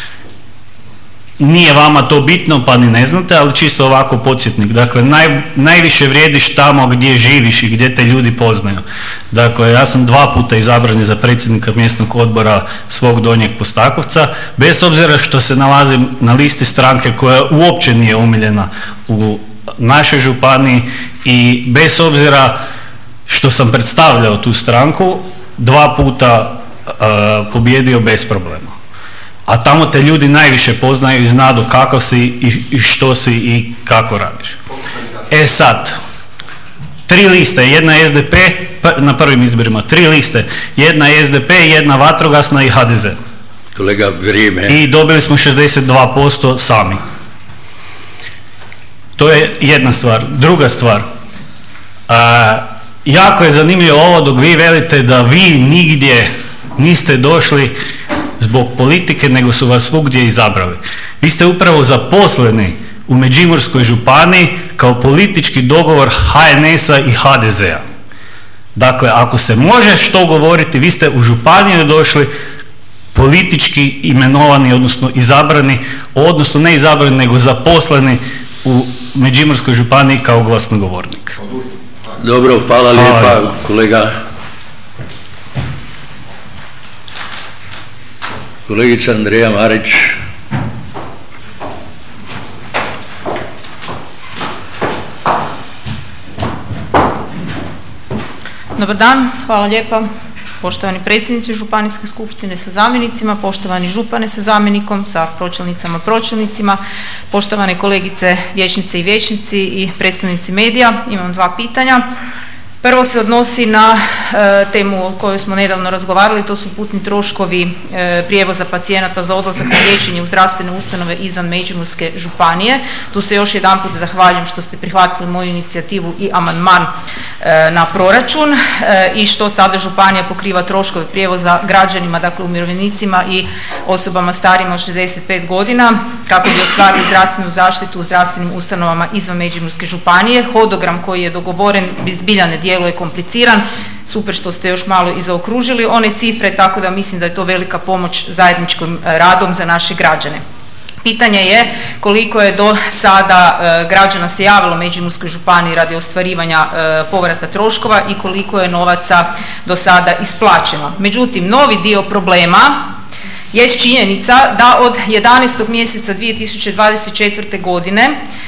Nije vama to bitno pa ni ne znate, ali čisto ovako podsjetnik. Dakle, najviše vrijediš tamo gdje živiš i gdje te ljudi poznaju. Dakle, ja sam 2 puta izabran za predsjednika mjesnog odbora svog Donjeg Postakovca, bez obzira što se nalazim na listi stranke koja uopće nije omiljena u našoj županiji i bez obzira što sam predstavljao tu stranku, 2 puta pobjedio bez problema. a tamo te ljudi najviše poznaju i znadu kakav si i što si i kako radiš. E sad, 3 liste, jedna SDP na prvim izborima, 3 liste, jedna SDP, jedna vatrogasna i HDZ. Kolega, vrijeme. I dobili smo 62% sami. To je jedna stvar. Druga stvar, jako je zanimljivo ovo dok vi velite da vi nigdje niste došli zbog politike, nego su vas svugdje izabrali. Vi ste upravo zaposleni u Međimurskoj županiji kao politički dogovor HNS-a i HDZ-a. Dakle, ako se može što govoriti, vi ste u županiju došli politički imenovani, odnosno izabrani, odnosno ne izabrani, nego zaposleni u Međimurskoj županiji kao glasnogovornik. Dobro, hvala lijepa, kolega. Kolegica Andreja Marić. Dobar dan, hvala lijepa. Poštovani predsjedniče Županijske skupštine sa zamjenicima, poštovani župane sa zamjenikom, sa pročelnicama, pročelnicima, poštovane kolegice vijećnice i vijećnici i predstavnici medija, imam 2 pitanja. Prvo se odnosi na temu o kojoj smo nedavno razgovarali, to su putni troškovi prijevoza pacijenata za odlazak na liječenje u zdravstvene ustanove izvan Međimurske županije. Tu se još jedanput zahvaljujem što ste prihvatili moju inicijativu i amandman na proračun i što sada županija pokriva troškove prijevoza građanima, dakle umirovljenicima i osobama starijima od 65 godina kako bi ostvarili zdravstvenu zaštitu u zdravstvenim ustanovama izvan Međimurske županije. Hodogram koji je dogovoren zbilja ne djeluje kompliciran, super što ste još malo i zaokružili one cifre, tako da mislim da je to velika pomoć zajedničkim radom za naše građane. Pitanje je koliko je do sada građana se javilo Međimurskoj županiji radi ostvarivanja povrata troškova i koliko je novaca do sada isplaćeno. Međutim, novi dio problema jest činjenica da od 11. mjeseca 2024. godine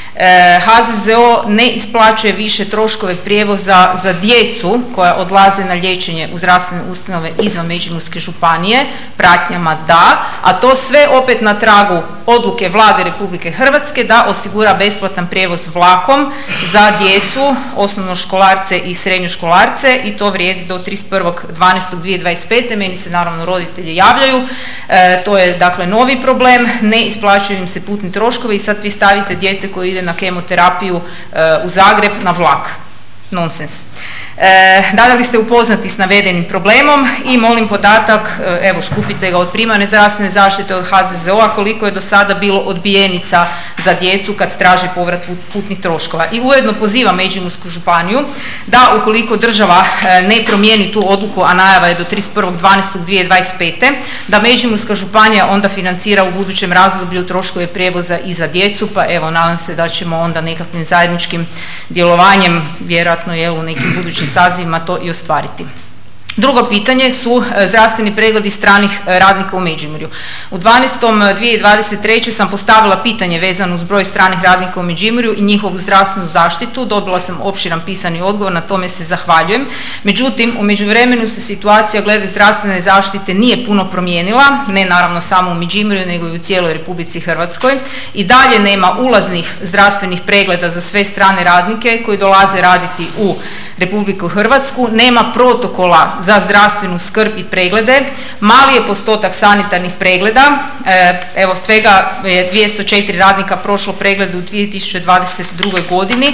HZZO ne isplaćuje više troškove prijevoza za djecu koja odlaze na liječenje u zdravstvene ustanove izvan Međimurske županije, pratnjama da, a to sve opet na tragu odluke Vlade Republike Hrvatske da osigura besplatan prijevoz vlakom za djecu, osnovnoškolarce i srednjoškolarce i to vrijedi do 31.12.2025. Meni se naravno roditelji javljaju, to je dakle novi problem, ne isplaćuju im se putni troškovi i sad vi stavite dijete koje ide na kemoterapiju u Zagreb na vlak. Nonsens. Da li ste upoznati s navedenim problemom i molim podatak, evo skupite ga od primarne zdravstvene zaštite od HZZO-a koliko je do sada bilo odbijenica za djecu kad traže povrat putnih troškova. I ujedno pozivam Međimursku županiju da ukoliko država ne promijeni tu odluku, a najava je do 31.12.2025. da Međimurska županija onda financira u budućem razdoblju troškove prijevoza i za djecu, pa evo nadam se da ćemo onda nekakvim zajedničkim djelovanjem vjerojatno u nekim budućim sazivima to i ostvariti. Drugo pitanje su zdravstveni pregledi stranih radnika u Međimurju. U 12.2023. sam postavila pitanje vezano uz broj stranih radnika u Međimurju i njihovu zdravstvenu zaštitu. Dobila sam opširan pisani odgovor, na tome se zahvaljujem. Međutim, u međuvremenu se situacija glede zdravstvene zaštite nije puno promijenila, ne naravno samo u Međimurju, nego i u cijeloj Republici Hrvatskoj. I dalje nema ulaznih zdravstvenih pregleda za sve strane radnike koji dolaze raditi u Republiku Hrvatsku, nema protokola za zdravstvenu skrb i preglede, mali je postotak sanitarnih pregleda, evo svega je 204 radnika prošlo pregled u 2022. godini,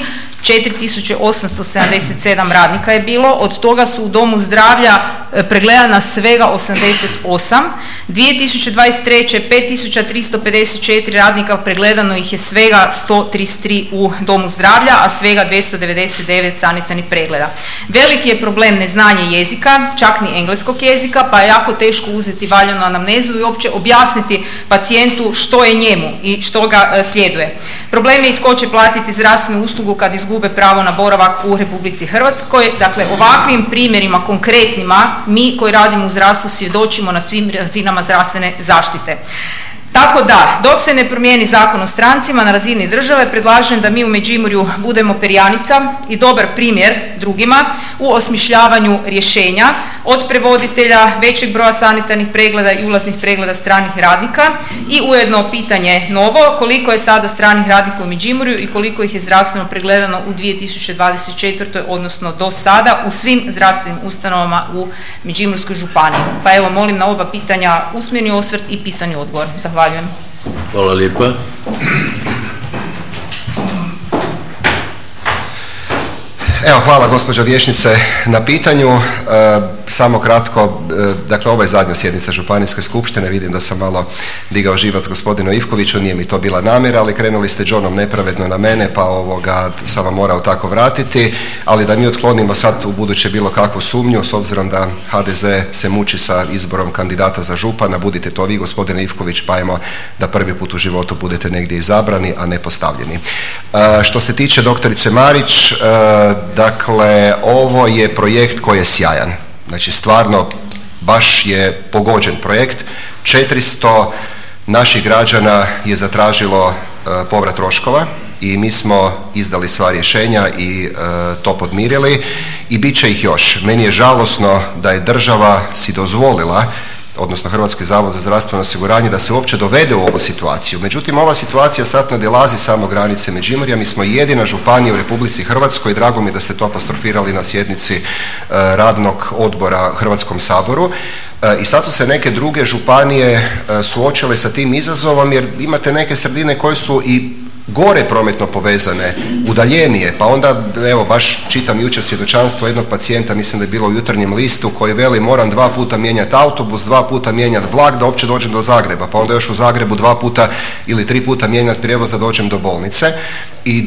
4877 radnika je bilo, od toga su u domu zdravlja pregledana svega 88, 2023. 5354 radnika pregledano ih je svega 133 u domu zdravlja, a svega 299 sanitarnih pregleda. Veliki je problem neznanje jezika, čak ni engleskog jezika, pa je jako teško uzeti valjanu anamnezu i uopće objasniti pacijentu što je njemu i što ga sljeduje. Problem je i tko će platiti zdravstvenu uslugu kad izgube pravo na boravak u Republici Hrvatskoj. Dakle, ovakvim primjerima konkretnima mi koji radimo u zdravstvu svjedočimo na svim razinama zdravstvene zaštite. Tako da, dok se ne promijeni Zakon o strancima na razini države, predlažem da mi u Međimurju budemo perjanica i dobar primjer drugima u osmišljavanju rješenja, od prevoditelja, većeg broja sanitarnih pregleda i ulaznih pregleda stranih radnika. I ujedno pitanje novo, koliko je sada stranih radnika u Međimurju i koliko ih je zdravstveno pregledano u 2024. odnosno do sada u svim zdravstvenim ustanovama u Međimurskoj županiji. Pa evo, molim na oba pitanja usmeni osvrt i pisani odgovor. Zahvaljujem. Hvala lijepa. Evo, hvala gospođo vijećnice na pitanju. Samo kratko, dakle ovo je zadnja sjednica Županijske skupštine, vidim da sam malo digao živac gospodinu Ivkoviću, nije mi to bila namjera, ali krenuli ste džonom nepravedno na mene, pa sam vam morao tako vratiti, ali da mi otklonimo sad u buduće bilo kakvu sumnju, s obzirom da HDZ se muči sa izborom kandidata za župana, budite to vi gospodine Ivković, pa ajmo da prvi put u životu budete negdje izabrani, a ne postavljeni. Što se tiče doktorice Marić, dakle ovo je projekt koji je sjajan. Znači stvarno baš je pogođen projekt. 400 naših građana je zatražilo povrat troškova i mi smo izdali sva rješenja i to podmirili i bit će ih još. Meni je žalosno da je država si dozvolila, odnosno Hrvatski zavod za zdravstveno osiguranje, da se uopće dovede u ovu situaciju. Međutim, ova situacija sad nadilazi samo granice Međimurja. Mi smo jedina županija u Republici Hrvatskoj, drago mi je da ste to apostrofirali na sjednici radnog odbora Hrvatskom saboru. I sad su se neke druge županije suočile sa tim izazovom, jer imate neke sredine koje su i gore prometno povezane, udaljenije, pa onda, evo, baš čitam jučer svjedočanstvo jednog pacijenta, mislim da je bilo u Jutarnjem listu, koji veli moram 2 puta mijenjati autobus, 2 puta mijenjati vlak da uopće dođem do Zagreba, pa onda još u Zagrebu 2 puta ili 3 puta mijenjati prijevoz da dođem do bolnice i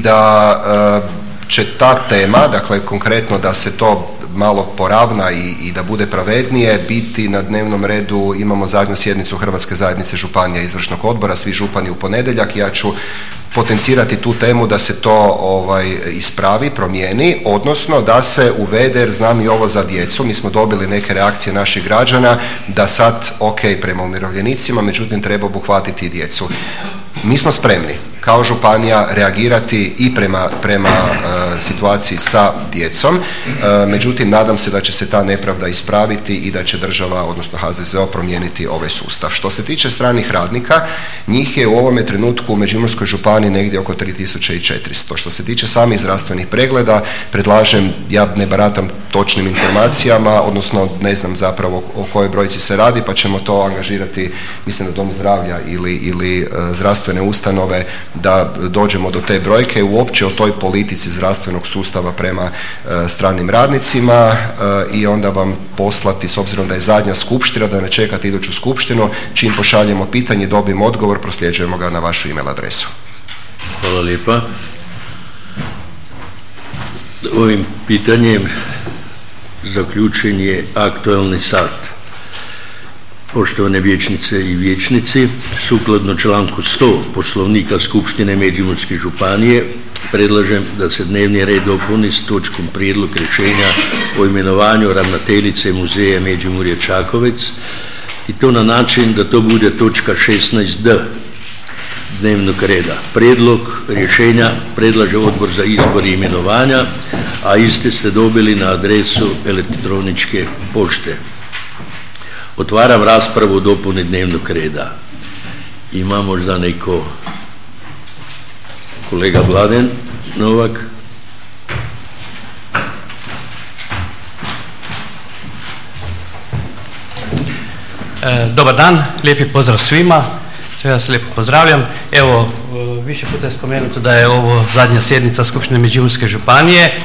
da će ta tema, dakle konkretno da se to malo poravna i da bude pravednije, biti na dnevnom redu. Imamo zadnju sjednicu Hrvatske zajednice županija izvršnog odbora, svi župani u ponedjeljak. Ja ću potencirati tu temu da se to ispravi, promijeni, odnosno da se uvede, jer znam i ovo za djecu, mi smo dobili neke reakcije naših građana da sad, ok, prema umirovljenicima, međutim treba obuhvatiti i djecu. Mi smo spremni kao županija reagirati i prema situaciji sa djecom, međutim nadam se da će se ta nepravda ispraviti i da će država, odnosno HZZO, promijeniti ovaj sustav. Što se tiče stranih radnika, njih je u ovome trenutku u Međimurskoj županiji negdje oko 3400. Što se tiče samih zdravstvenih pregleda, predlažem, ja ne baratam točnim informacijama, odnosno ne znam zapravo o kojoj brojci se radi, pa ćemo to angažirati, mislim da Dom zdravlja ili zdravstvene ustanove, da dođemo do te brojke, uopće o toj politici zdravstvenog sustava prema stranim radnicima i onda vam poslati, s obzirom da je zadnja skupština, da ne čekate iduću skupštinu, čim pošaljemo pitanje, dobijemo odgovor, prosljeđujemo ga na vašu email adresu. Hvala lijepa. Ovim pitanjem zaključen je aktualni sat. Poštovane vijećnice i vijećnici, sukladno članku 100 Poslovnika Skupštine Međimurske županije, predlažem da se dnevni red dopuni s točkom prijedlog rješenja o imenovanju ravnateljice Muzeja Međimurje Čakovec, i to na način da to bude točka 16d dnevnog reda. Prijedlog rješenja predlaže Odbor za izbor i imenovanja, a iste ste dobili na adresu elektroničke pošte. Otvaram raspravu o dopuni dnevnog reda. Ima možda neko? Kolega Mladen Novak. Dobar dan, lijepi pozdrav svima, sve vas lijepo pozdravljam. Evo, više puta je spomenuto da je ovo zadnja sjednica Skupštine Međimurske županije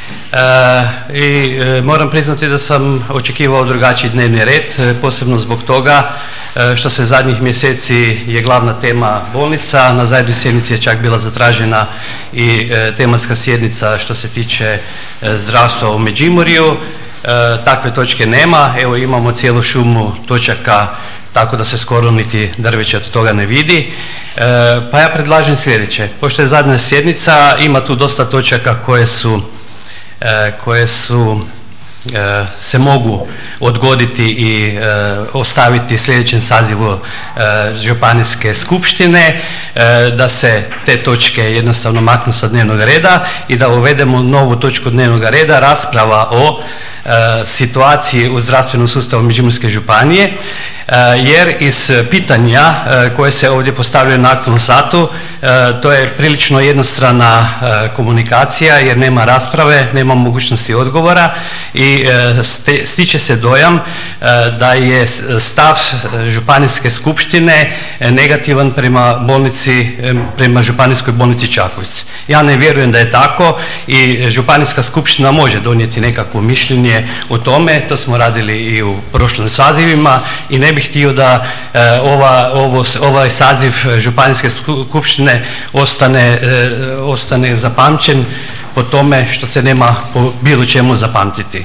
i moram priznati da sam očekivao drugačiji dnevni red, posebno zbog toga što se zadnjih mjeseci je glavna tema bolnica. Na zadnjoj sjednici je čak bila zatražena i tematska sjednica što se tiče zdravstva u Međimurju. Takve točke nema, evo imamo cijelu šumu točaka, tako da se skoro niti drveće od toga ne vidi. Pa ja predlažem sljedeće, pošto je zadnja sjednica, ima tu dosta točaka koje su se mogu odgoditi i ostaviti sljedećem sazivu županijske skupštine, da se te točke jednostavno maknu sa dnevnog reda i da uvedemo novu točku dnevnog reda, rasprava o situaciji u zdravstvenom sustavu Međimurske županije, jer iz pitanja koje se ovdje postavljaju na aktualnom satu, to je prilično jednostrana komunikacija jer nema rasprave, nema mogućnosti odgovora i stiče se dojam da je stav županijske skupštine negativan prema županijskoj bolnici Čakovec. Ja ne vjerujem da je tako i županijska skupština može donijeti nekakvo mišljenje o tome, to smo radili i u prošlim sazivima i ne bih htio da ovaj saziv županijske skupštine ostane zapamćen po tome što se nema po bilo čemu zapamtiti.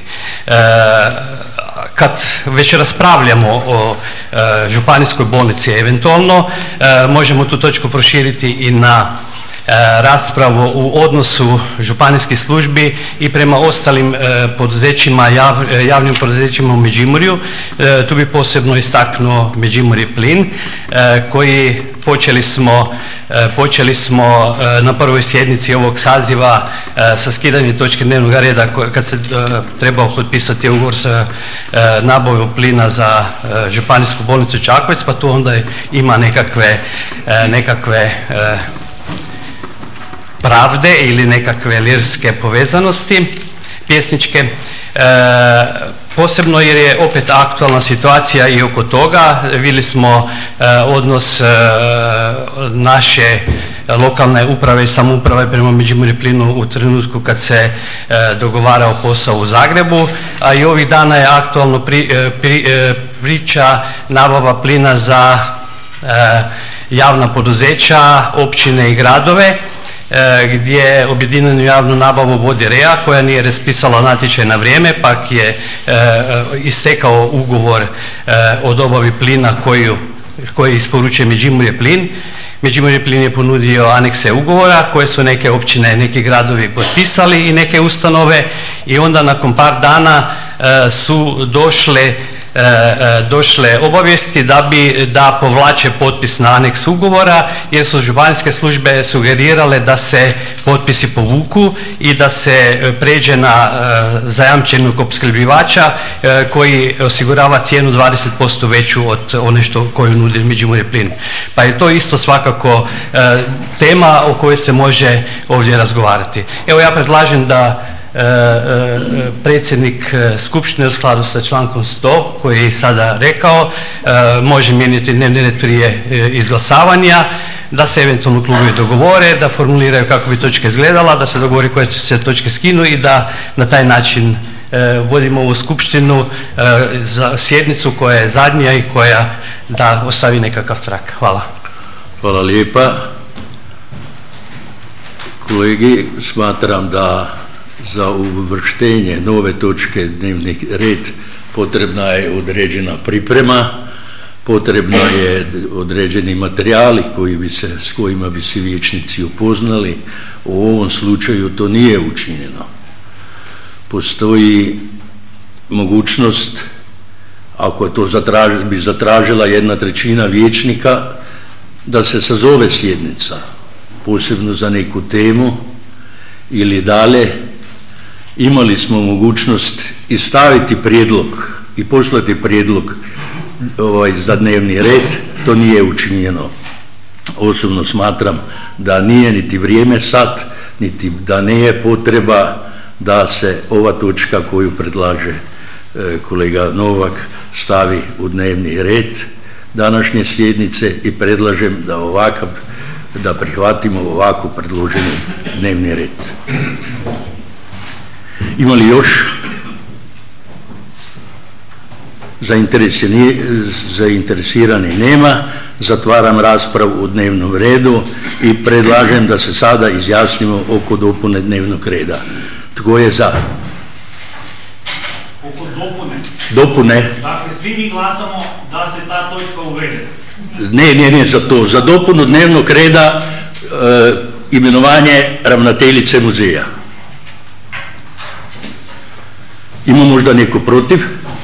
Kad već raspravljamo o županijskoj bolnici eventualno, možemo tu točku proširiti i na raspravu u odnosu županijskih službi i prema ostalim poduzećima, javnim poduzećima u Međimurju. Tu bi posebno istaknuo Međimurje plin, koji počeli smo na prvoj sjednici ovog saziva sa skidanjem točke dnevnog reda kad se trebao potpisati ugovor sa nabavom plina za županijsku bolnicu Čakovec, pa tu onda ima nekakve pravde ili nekakve lirske povezanosti pjesničke, posebno jer je opet aktualna situacija i oko toga. Vidjeli smo odnos naše lokalne uprave i samouprave prema Međimurje plinu u trenutku kad se dogovarao posao u Zagrebu, a i ovih dana je aktualno priča nabava plina za javna poduzeća, općine i gradove, gdje objedinjenu javnu nabavu vodi REA koja nije raspisala natječaj na vrijeme, pak je istekao ugovor o dobavi plina koji isporučuje Međimurje plin. Međimurje plin je ponudio anekse ugovora koje su neke općine, neki gradovi potpisali i neke ustanove i onda nakon par dana su došle obavijesti da povlače potpis na aneks ugovora jer su županijske službe sugerirale da se potpisi povuku i da se pređe na zajamčenog opskrbljivača koji osigurava cijenu 20% veću od one koju nudi Međimurje plin. Pa je to isto svakako tema o kojoj se može ovdje razgovarati. Evo ja predlažem da predsjednik skupštine u skladu sa člankom 100 koji je sada rekao može mijenjati dnevni red prije izglasavanja, da se eventualno klubovi dogovore, da formuliraju kako bi točka izgledala, da se dogovori koje će se točke skinu i da na taj način vodimo ovu skupštinu za sjednicu koja je zadnja i koja da ostavi nekakav trak. Hvala. Hvala lijepa. Kolegi, smatram da za uvrštenje nove točke dnevni red potrebna je određena priprema, potrebno je određeni materijali s kojima bi se vijećnici upoznali. U ovom slučaju to nije učinjeno. Postoji mogućnost, ako to bi zatražila 1/3 vijećnika, da se sazove sjednica, posebno za neku temu ili dalje. Imali smo mogućnost i staviti prijedlog i poslati prijedlog za dnevni red, to nije učinjeno. Osobno smatram da nije niti vrijeme sad, niti da nije potreba da se ova točka koju predlaže kolega Novak stavi u dnevni red današnje sjednice i predlažem da prihvatimo ovako predloženi dnevni red. Ima li još zainteresirani? Nema. Zatvaram raspravu o dnevnom redu i predlažem da se sada izjasnimo oko dopune dnevnog reda. Tko je za? Oko dopune? Dopune. Dakle, svi mi glasamo da se ta točka uvede. Ne za to. Za dopunu dnevnog reda imenovanje ravnateljice muzeja. Ima možda neko protiv?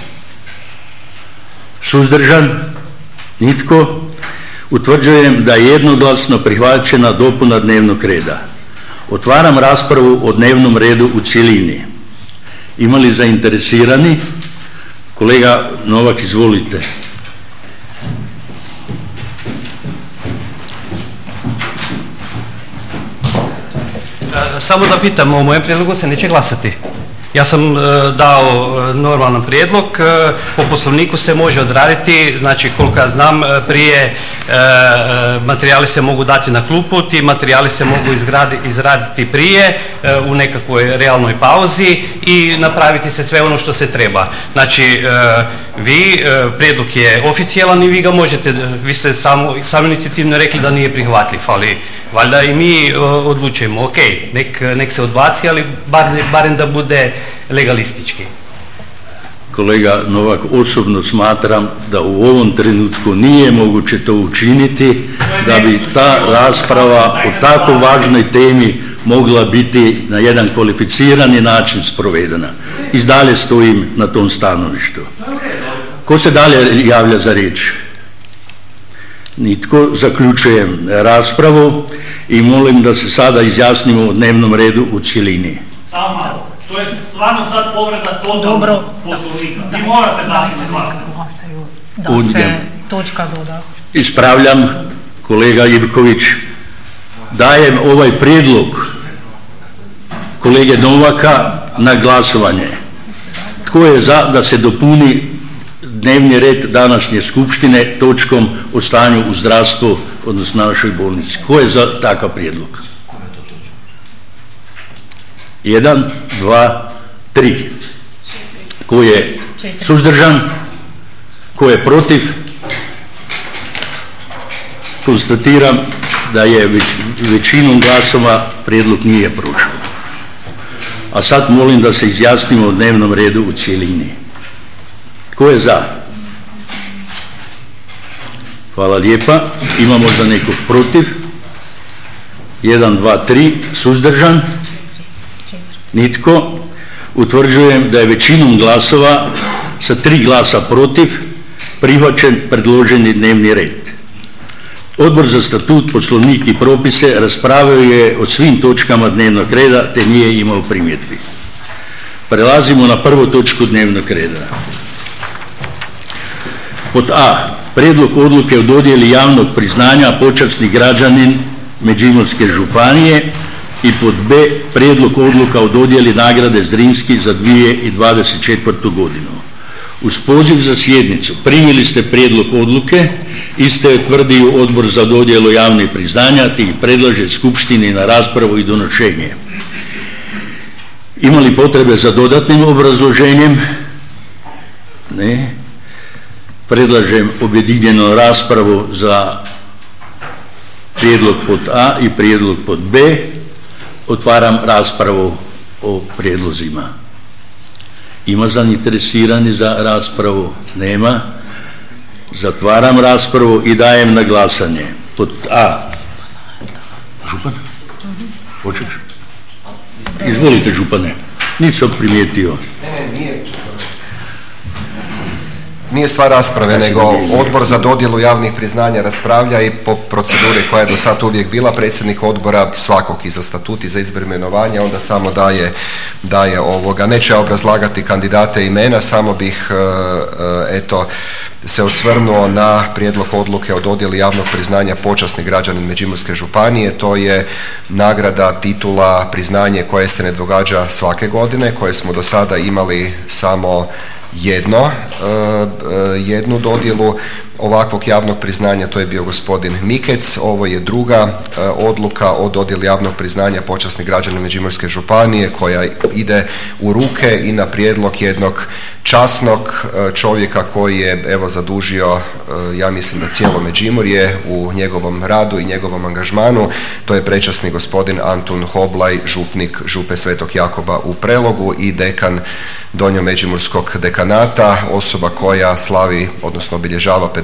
Suzdržan? Nitko? Utvrđujem da je jednoglasno prihvaćena dopuna dnevnog reda. Otvaram raspravu o dnevnom redu u cjelini. Ima li zainteresirani? Kolega Novak, izvolite. Samo da pitam, o mojem prijedlogu se neće glasati. Ja sam dao normalan prijedlog, po poslovniku se može odraditi, znači koliko ja znam prije materijali se mogu dati na klupu, ti materijali se mogu izraditi prije u nekakvoj realnoj pauzi i napraviti se sve ono što se treba. Znači prijedlog je oficijalan i vi ga možete, vi ste sami inicijativno rekli da nije prihvatljiv, ali valjda i mi odlučujemo, ok, nek se odbaci, ali barem da bude legalistički. Kolega Novak, osobno smatram da u ovom trenutku nije moguće to učiniti, da bi ta rasprava o tako važnoj temi mogla biti na jedan kvalificirani način sprovedena. I dalje stojim na tom stanovištu. Ko se dalje javlja za riječ? Nitko. Zaključujem raspravu i molim da se sada izjasnimo o dnevnom redu u cjelini. Samo malo. To je stvarno sad povreda totalnog poslovnika. Vi morate dati na glasanje. Da se točka doda. Ispravljam, kolega Ivković. Dajem ovaj prijedlog kolege Novaka na glasovanje. Tko je za da se dopuni dnevni red današnje skupštine točkom o stanju u zdravstvu, odnosno našoj bolnici? Tko je za takav prijedlog? 1, 2, 3. Ko je suzdržan? Ko je protiv? Konstatiram da je većinom glasova prijedlog nije prošao. A sad molim da se izjasnimo o dnevnom redu u cjelini. Tko je za? Hvala lijepa. Ima možda nekog protiv? 1, 2, 3. Suzdržan? Nitko. Utvrđujem da je većinom glasova sa 3 glasa protiv prihvaćen predloženi dnevni red. Odbor za statut, poslovnik i propise raspravio je o svim točkama dnevnog reda te nije imao primjedbi. Prelazimo na prvu točku dnevnog reda. Pod A. Prijedlog odluke o dodjeli javnog priznanja počasni građanin Međimurske županije i pod B. Prijedlog odluka o dodjeli nagrade Zrinski za 2024. godinu. Uz poziv za sjednicu primili ste prijedlog odluke, iste je utvrdio Odbor za dodjelu javnih priznanja te ih predlaže skupštini na raspravu i donošenje. Ima li potrebe za dodatnim obrazloženjem? Ne. Predlažem objedinjenu raspravu za prijedlog pod A i prijedlog pod B. Otvaram raspravu o prijedlozima. Ima zainteresirani za raspravu? Nema. Zatvaram raspravu i dajem na glasanje. Pod A. Župan? Hoćeš? Izvolite, župane. Nisam primijetio. Nije stvar rasprave, nego Odbor za dodjelu javnih priznanja raspravlja i po proceduri koja je do sad uvijek bila, predsjednik odbora svakog i za statut i za izbor imenovanja onda samo daje ovoga. Neću ja obrazlagati kandidate imena, samo bih se osvrnuo na prijedlog odluke o dodjeli javnog priznanja počasni građanin Međimurske županije. To je nagrada, titula, priznanje koje se ne događa svake godine, koje smo do sada imali samo jednu dodjelu ovakvog javnog priznanja, to je bio gospodin Mikec. Ovo je druga odluka o dodjeli javnog priznanja počasni građanin Međimurske županije koja ide u ruke i na prijedlog jednog časnog čovjeka koji je evo zadužio, ja mislim da cijelo Međimurje u njegovom radu i njegovom angažmanu. To je prečasni gospodin Antun Hoblaj, župnik Župe Svetog Jakoba u Prelogu i dekan Donjomeđimurskog dekanata, osoba koja slavi, odnosno obilježava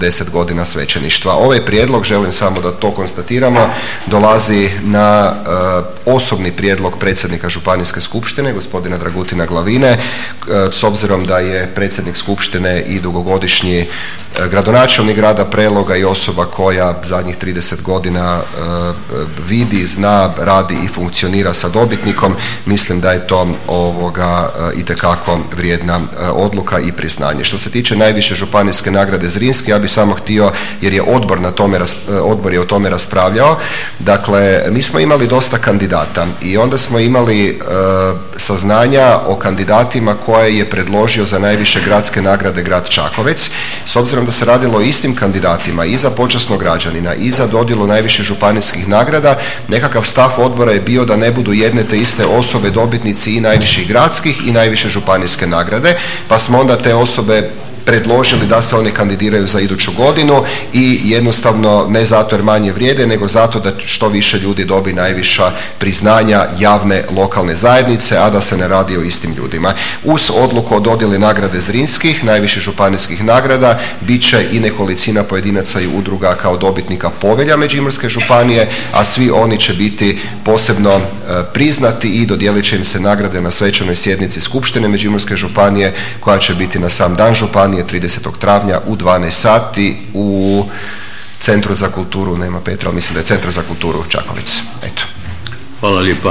10 godina svećeništva. Ovaj prijedlog, želim samo da to konstatiramo, dolazi na osobni prijedlog predsjednika Županijske skupštine, gospodina Dragutina Glavine, s obzirom da je predsjednik skupštine i dugogodišnji gradonačelnik grada Preloga i osoba koja zadnjih 30 godina vidi, zna, radi i funkcionira sa dobitnikom. Mislim da je to itekako vrijedna odluka i priznanje. Što se tiče najviše županijske nagrade Zrinski, ja bih samo htio, jer je odbor je o tome raspravljao, dakle mi smo imali dosta kandidata i onda smo imali saznanja o kandidatima koje je predložio za najviše gradske nagrade grad Čakovec. S obzirom da se radilo o istim kandidatima i za počasnog građanina i za dodjelu najviše županijskih nagrada, nekakav stav odbora je bio da ne budu jedne te iste osobe dobitnici i najviših gradskih i najviše županijske nagrade, pa smo onda te osobe predložili da se oni kandidiraju za iduću godinu i jednostavno ne zato jer manje vrijede, nego zato da što više ljudi dobi najviša priznanja javne lokalne zajednice, a da se ne radi o istim ljudima. Uz odluku o dodjeli nagrade Zrinskih, najviše županijskih nagrada, bit će i nekolicina pojedinaca i udruga kao dobitnika povelja Međimurske županije, a svi oni će biti posebno priznati i dodijelit će im se nagrade na svečanoj sjednici Skupštine Međimurske županije koja će biti na sam dan županije 30. travnja u 12 sati u Centru za kulturu, nema Petra, ali mislim da je Centar za kulturu Čakovec. Eto. Hvala lijepa.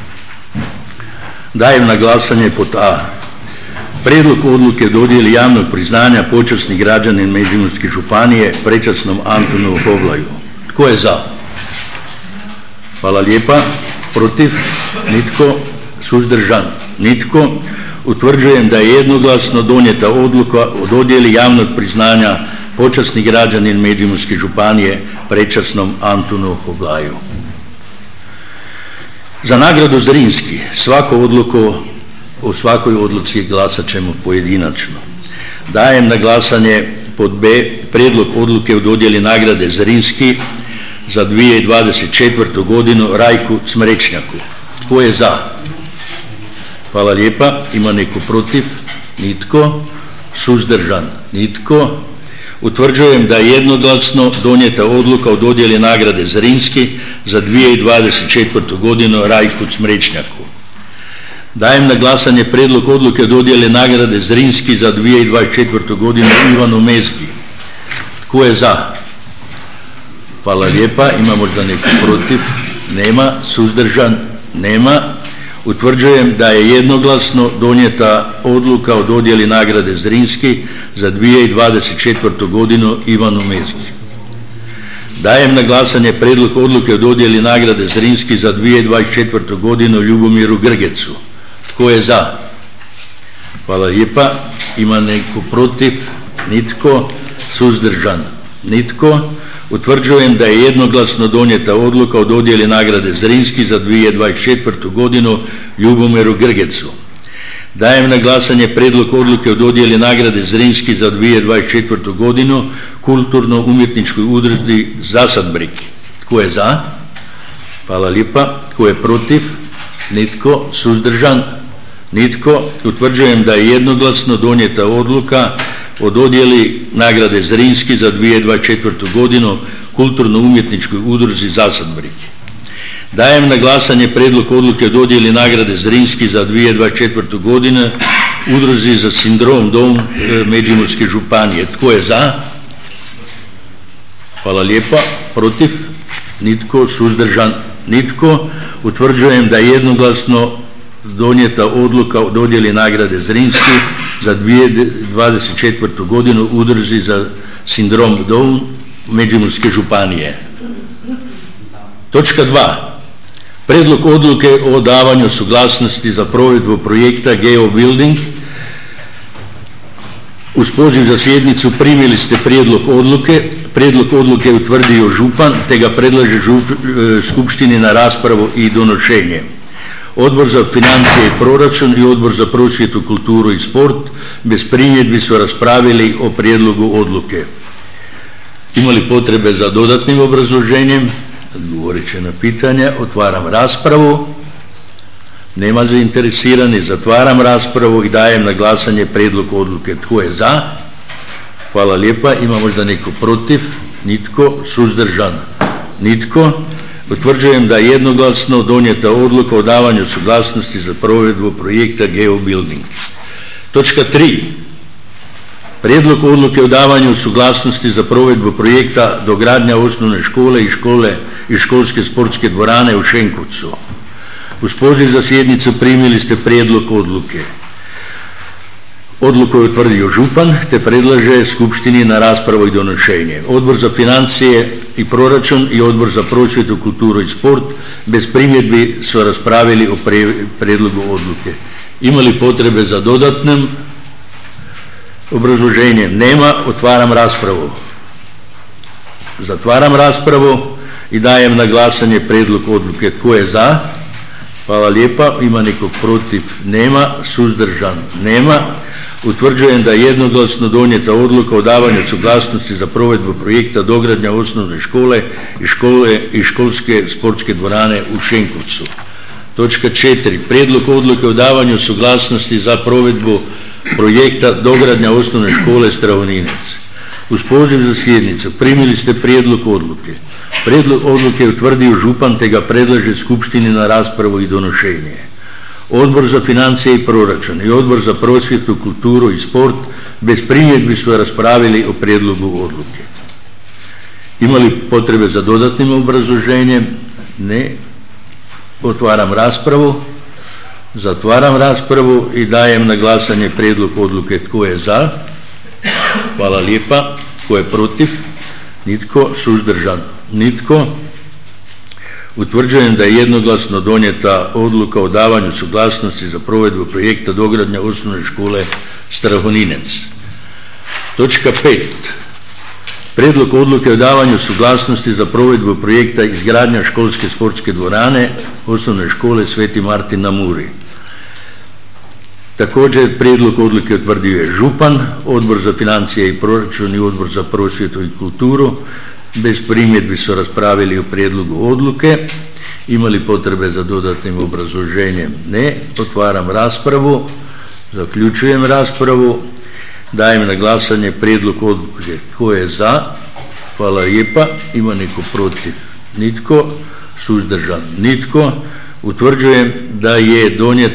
Dajem na glasanje pod A. Prijedlog odluke o dodjeli javnog priznanja počasni građanin Međimurske županije prečasnom Antunu Hoglaju. Tko je za? Hvala lijepa. Protiv? Nitko. Suzdržan? Nitko. Utvrđujem da je jednoglasno donijeta odluka o dodjeli javnog priznanja počasni građanin Međimurske županije prečasnom Antunu Hoglaju. Za nagradu Zrinski o svakoj odluci glasat ćemo pojedinačno. Dajem na glasanje pod B prijedlog odluke o dodjeli nagrade Zrinski za 2024. godinu Rajku Cmrečnjaku. Tko je za? Hvala lijepa. Ima neko protiv? Nitko. Suzdržan? Nitko. Utvrđujem da je jednoglasno donijeta odluka o dodjeli nagrade Zrinski za 2024. godinu Rajku Cmrečnjaku. Dajem na glasanje prijedlog odluke o dodjeli nagrade Zrinski za 2024. godinu Ivanu Mezgi. Tko je za? Hvala lijepa. Ima možda neko protiv? Nema. Suzdržan? Nema. Utvrđujem da je jednoglasno donijeta odluka o dodjeli nagrade Zrinski za 2024. godinu Ivanu Mezgi. Dajem na glasanje prijedlog odluke o dodjeli nagrade Zrinski za 2024. godinu Ljubomiru Grgecu. Tko je za? Hvala lijepa. Ima neko protiv? Nitko. Suzdržan? Nitko. Utvrđujem da je jednoglasno donijeta odluka o dodjeli nagrade Zrinski za 2024. godinu Ljubomiru Grgecu. Dajem na glasanje prijedlog odluke o dodjeli nagrade Zrinski za 2024. godinu kulturno-umjetničkoj udruzi Zasadbrik. Tko je za? Hvala lijepa. Tko je protiv? Nitko. Suzdržan? Nitko. Utvrđujem da je jednoglasno donijeta odluka o dodjeli nagrade Zrinski za 2024. godinu kulturno-umjetničkoj udruzi Zasadbrik. Dajem na glasanje prijedlog odluke o dodjeli nagrade Zrinski za 2024. godinu udruzi za sindrom Down Međimurske županije. Tko je za? Hvala lijepa. Protiv? Nitko. Suzdržan? Nitko. Utvrđujem da je jednoglasno donijeta odluka o dodjeli nagrade Zrinski za 2024. godinu udruzi za sindrom Down Međimurske županije. Točka 2. Prijedlog odluke o davanju suglasnosti za provedbu projekta Geobuilding. Uz poziv za sjednicu primili ste prijedlog odluke. Prijedlog odluke je utvrdio župan te ga predlaže skupštini na raspravu i donošenje. Odbor za financije i proračun i Odbor za prosvjetu, kulturu i sport bez primjedbi su raspravili o prijedlogu odluke. Imali potrebe za dodatnim obrazloženjem? Odgovorit će na pitanja. Otvaram raspravu. Nema zainteresiranih. Zatvaram raspravu i dajem na glasanje prijedlog odluke. Tko je za? Hvala lijepa. Ima možda neko protiv? Nitko. Suzdržan? Nitko. Utvrđujem da je jednoglasno donijeta odluka o davanju suglasnosti za provedbu projekta Geobuilding. Točka 3. Prijedlog odluke o davanju suglasnosti za provedbu projekta dogradnja osnovne škole i školske sportske dvorane u Šenkovcu. Uz poziv za sjednicu primili ste prijedlog odluke. Odluku je utvrdio župan te predlaže skupštini na raspravu i donošenje. Odbor za financije i proračun i Odbor za prosvjetu, kulturu i sport bez primjedbi su raspravili o prijedlogu odluke. Ima li potrebe za dodatnim obrazloženjem? Nema. Otvaram raspravu. Zatvaram raspravu i dajem na glasanje prijedlog odluke. Tko je za? Hvala lijepa. Ima nekog protiv? Nema. Suzdržan? Nema. Utvrđujem da je jednoglasno donijeta odluka o davanju suglasnosti za provedbu projekta dogradnja osnovne škole i školske sportske dvorane u Šenkovcu. Točka 4. Prijedlog odluke o davanju suglasnosti za provedbu projekta dogradnja osnovne škole Strahoninec. Uz poziv za sjednicu primili ste prijedlog odluke. Prijedlog odluke je utvrdio župan te ga predlaže skupštini na raspravu i donošenje. Odbor za financije i proračun i Odbor za prosvjetu, kulturu i sport bez primjedbi su raspravili o prijedlogu odluke. Ima li potrebe za dodatnim obrazloženjem? Ne. Otvaram raspravu. Zatvaram raspravu i dajem na glasanje prijedlog odluke. Tko je za? Hvala lijepa. Tko je protiv? Nitko. Suzdržan? Nitko. Utvrđujem da je jednoglasno donijeta odluka o davanju suglasnosti za provedbu projekta dogradnja osnovne škole Strahoninec. Točka 5. Prijedlog odluke o davanju suglasnosti za provedbu projekta izgradnja školske sportske dvorane osnovne škole Sveti Martin na Muri. Također prijedlog odluke utvrdio je župan, Odbor za financije i proračun i Odbor za prosvjetu i kulturu. Bez primjedbi su raspravili o prijedlogu odluke. Ima li potrebe za dodatnim obrazloženjem? Ne. Otvaram raspravu. Zaključujem raspravu. Dajem na glasanje prijedlog odluke. Tko je za? Hvala lijepa. Ima neko protiv? Nitko. Suzdržan? Nitko. Utvrđujem da je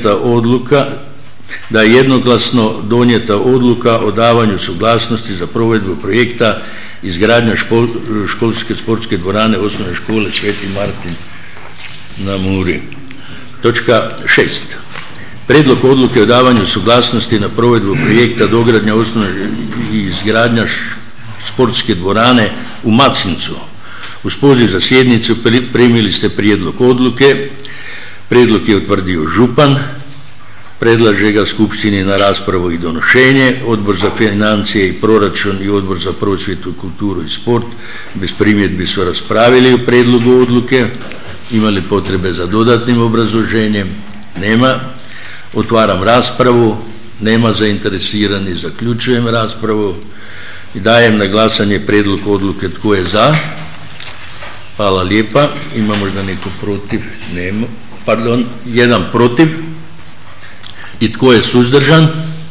jednoglasno donijeta odluka o davanju suglasnosti za provedbu projekta izgradnja školske sportske dvorane osnovne škole Sveti Martin na Muri. Točka 6. Prijedlog odluke o davanju suglasnosti na provedbu projekta dogradnja osnovne i izgradnja sportske dvorane u Macincu. Uz poziv za sjednicu primili ste prijedlog odluke. Prijedlog je utvrdio župan. Predlaže ga skupštini na raspravu i donošenje. Odbor za financije i proračun i Odbor za prosvjetu, kulturu i sport bez primjedbi su raspravili o prijedlogu odluke. Ima li potrebe za dodatnim obrazloženjem? Nema. Otvaram raspravu. Nema zainteresiranih. Zaključujem raspravu i dajem na glasanje prijedlog odluke. Tko je za? Hvala lijepa. Ima možda neko protiv? Nema. Pardon, jedan protiv. I tko je suzdržan?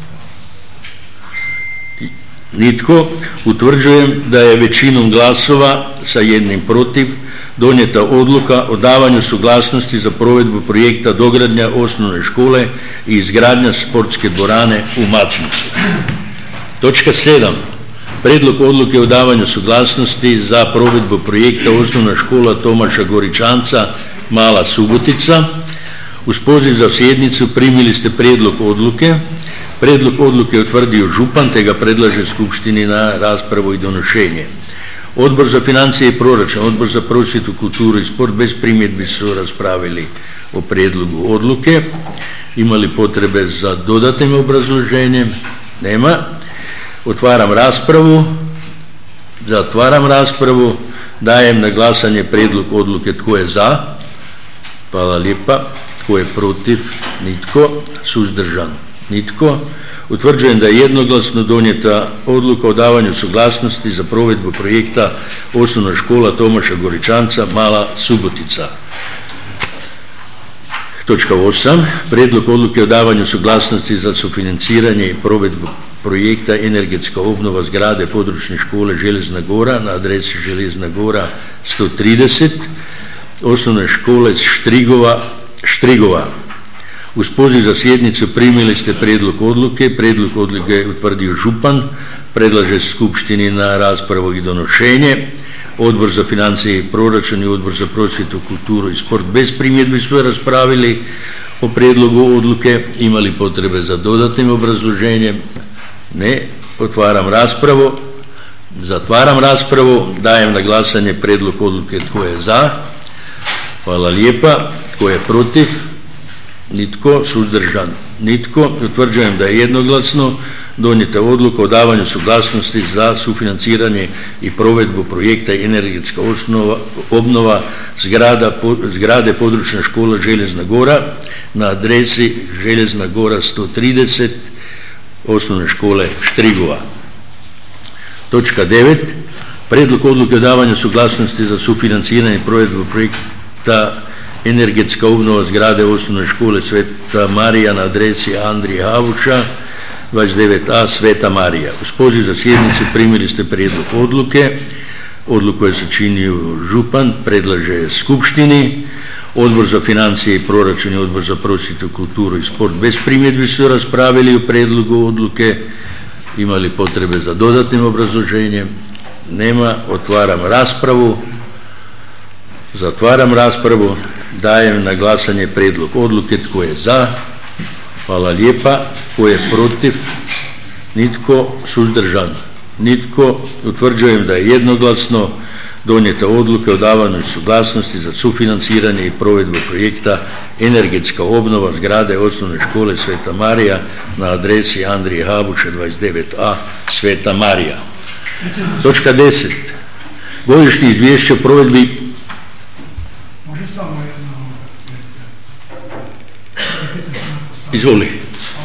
Nitko. Utvrđujem da je većinom glasova sa jednim protiv donijeta odluka o davanju suglasnosti za provedbu projekta dogradnja osnovne škole i izgradnja sportske dvorane u Macincu. Točka 7. Prijedlog odluke o davanju suglasnosti za provedbu projekta osnovna škola Tomaša Goričanca Mala Subotica. Uz poziv za sjednicu primili ste prijedlog odluke. Prijedlog odluke je utvrdio župan te ga predlaže skupštini na raspravu i donošenje. Odbor za financije i proračun, Odbor za prosvjetu, kulturu i sport bez primjedbi su raspravili o prijedlogu odluke. Ima li potrebe za dodatnim obrazloženjem? Nema. Otvaram raspravu. Zatvaram raspravu. Dajem na glasanje prijedlog odluke. Tko je za? Hvala lijepa. Tko je protiv? Nitko. Suzdržan? Nitko. Utvrđujem da je jednoglasno donijeta odluka o davanju suglasnosti za provedbu projekta osnovna škola Tomaša Goričanca Mala Subotica. Točka 8. Prijedlog odluke o davanju suglasnosti za sufinanciranje i provedbu projekta energetska obnova zgrade područne škole Željezna Gora na adresi Željezna Gora 130, osnovne škole Štrigova. Uz poziv za sjednicu primili ste prijedlog odluke. Prijedlog odluke je utvrdio župan, predlaže skupštini na raspravu i donošenje. Odbor za financije i proračun i Odbor za prosvjetu, kulturu i sport bez primjedbi su raspravili o prijedlogu odluke. Imali potrebe za dodatnim obrazloženjem? Ne. Otvaram raspravu. Zatvaram raspravu. Dajem na glasanje prijedlog odluke. Tko je za? Hvala lijepa. Tko je protiv? Nitko. Suzdržan? Nitko. Utvrđujem da je jednoglasno donijeta odluka o davanju suglasnosti za sufinanciranje i provedbu projekta energetska obnova zgrade područne škole Željezna Gora na adresi Željezna Gora 130, osnovne škole Štrigova. Točka 9. Prijedlog odluke o davanju suglasnosti za sufinanciranje i provedbu projekta energetska obnova zgrade osnovne škole Sveta Marija na adresi Andrije Havuša 29a Sveta Marija. Uz poziv za sjednicu primili ste prijedlog odluke. Odluku je sačinio župan, predlaže skupštini. Odbor za financije i proračun i Odbor za prosvjetu, kulturu i sport bez primjedbi su raspravili o prijedlogu odluke. Imali potrebe za dodatnim obrazloženjem? Nema. Otvaram raspravu. Zatvaram raspravu. Dajem na glasanje prijedlog odluke. Tko je za? Hvala lijepa. Tko je protiv? Nitko. Suzdržan? Nitko. Utvrđujem da je jednoglasno donijeta odluka o davanju suglasnosti za sufinanciranje i provedbu projekta energetska obnova zgrade osnovne škole Sveta Marija na adresi Andrije Habuša 29a Sveta Marija. Točka 10. Godišnje izvješće o provedbi. Izvoli.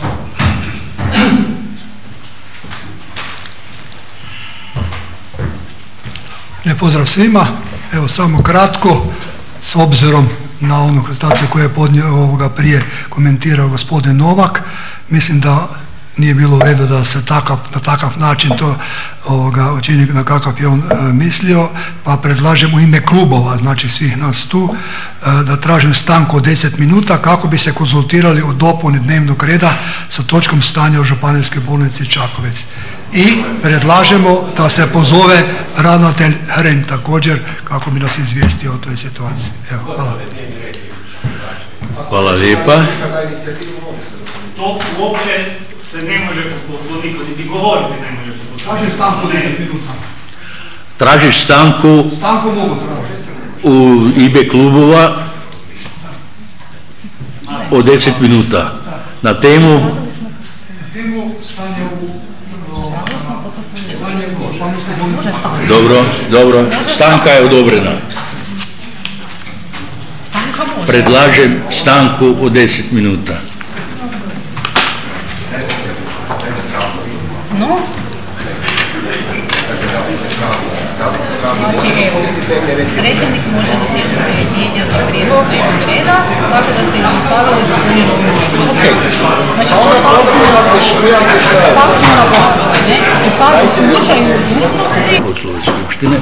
Lijep pozdrav svima. Evo samo kratko, s obzirom na onu prezentaciju koju je podnio prije komentirao gospodin Novak, mislim da nije bilo u redu da se na takav način to učini na kakav je on mislio, pa predlažem u ime klubova, znači svih nas tu, da tražim stanku od 10 minuta kako bi se konzultirali o dopuni dnevnog reda sa točkom stanja u Županijskoj bolnici Čakovec. I predlažemo da se pozove ravnatelj Hren također kako bi nas izvijestio o toj situaciji. Evo, hvala. Hvala lijepa. To uopće se ne može po poslovniku, niti govoriti ne može po poslovniku. Tražim stanku 10 minuta. Tražiš stanku? Stanku mogu tražiti. U ime klubova od 10 minuta. Na temu? Dobro. Stanka je odobrena. Predlažem stanku od 10 minuta. No? Znači, evo, predsjednik može na sjednici mijenjati prijedlog dnevnog reda, tako da se nastavili za puni novi reda. Znači, tako smo napravili, ne? I sad u slučaju žurnosti... Poslove skupštine.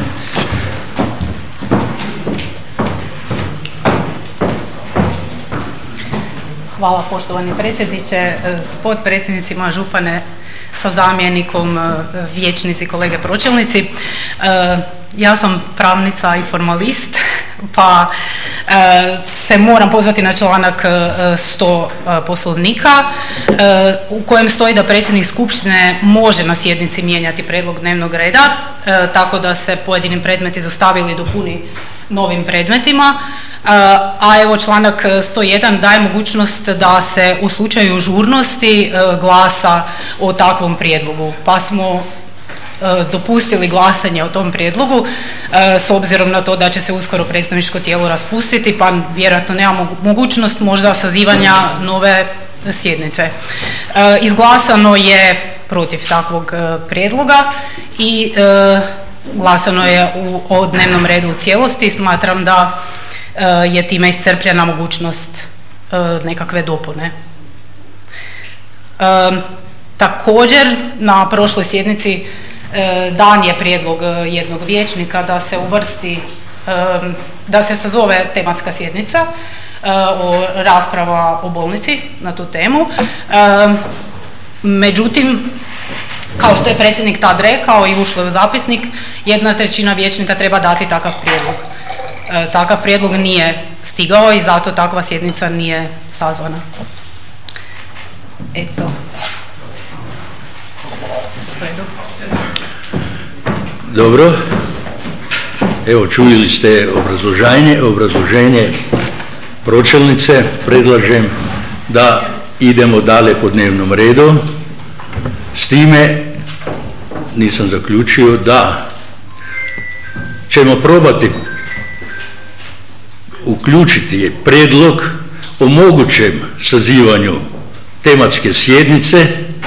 Hvala poštovani predsjedniče, s potpredsjednicima, župane, sa zamjenikom, vijećnici, kolege pročelnici. Ja sam pravnica i formalist, pa se moram pozvati na članak 100 Poslovnika u kojem stoji da predsjednik skupštine može na sjednici mijenjati prijedlog dnevnog reda, tako da se pojedini predmeti izostavili i dopuni novim predmetima. A evo članak 101 daje mogućnost da se u slučaju žurnosti glasa o takvom prijedlogu, pa smo dopustili glasanje o tom prijedlogu s obzirom na to da će se uskoro predstavničko tijelo raspustiti, pa vjerojatno nema mogućnost možda sazivanja nove sjednice. Izglasano je protiv takvog prijedloga i glasano je o dnevnom redu u cijelosti. Smatram da je time iscrpljena mogućnost nekakve dopune. Također na prošloj sjednici dan je prijedlog jednog vijećnika da se uvrsti, da se sazove tematska sjednica o rasprava o bolnici na tu temu. Međutim, kao što je predsjednik tad rekao i ušlo je u zapisnik, 1/3 vijećnika treba dati takav prijedlog. Takav prijedlog nije stigao i zato takva sjednica nije sazvana. Eto. Dobro. Evo, čuli ste obrazloženje pročelnice. Predlažem da idemo dalje po dnevnom redu. S time nisam zaključio da ćemo probati uključiti prijedlog o mogućem sazivanju tematske sjednice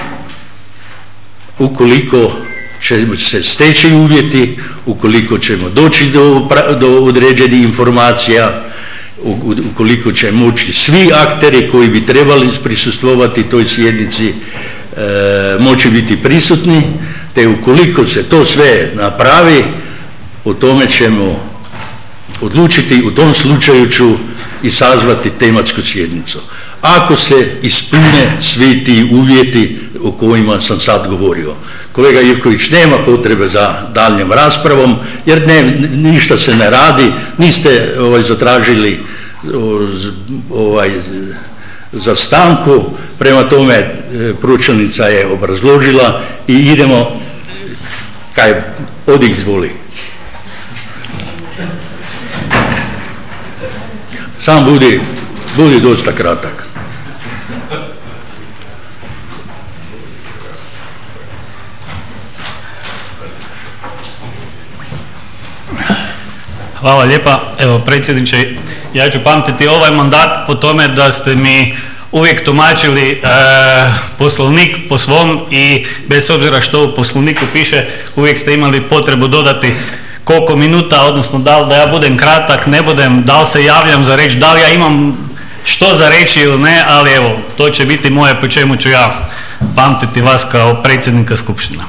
ukoliko će se steći uvjeti, ukoliko ćemo doći do određenih informacija, ukoliko će moći svi akteri koji bi trebali prisustvovati toj sjednici moći biti prisutni, te ukoliko se to sve napravi, o tome ćemo odlučiti. U tom slučaju ću i sazvati tematsku sjednicu. Ako se ispune svi ti uvjeti o kojima sam sad govorio. Kolega Ivković, nema potrebe za daljnjom raspravom, jer ništa se ne radi, niste zatražili za stanku, prema tome pročelnica je obrazložila i idemo, odi izvoli. Sam budi dosta kratak. Hvala lijepa. Evo, predsjedniče, ja ću pamtiti ovaj mandat po tome da ste mi uvijek tumačili poslovnik po svom i bez obzira što u poslovniku piše, uvijek ste imali potrebu dodati koliko minuta, odnosno da li da ja budem kratak, ne budem, da li se javljam za reći, da li ja imam što za reći ili ne, ali evo, to će biti moje po čemu ću ja pamtiti vas kao predsjednika skupština.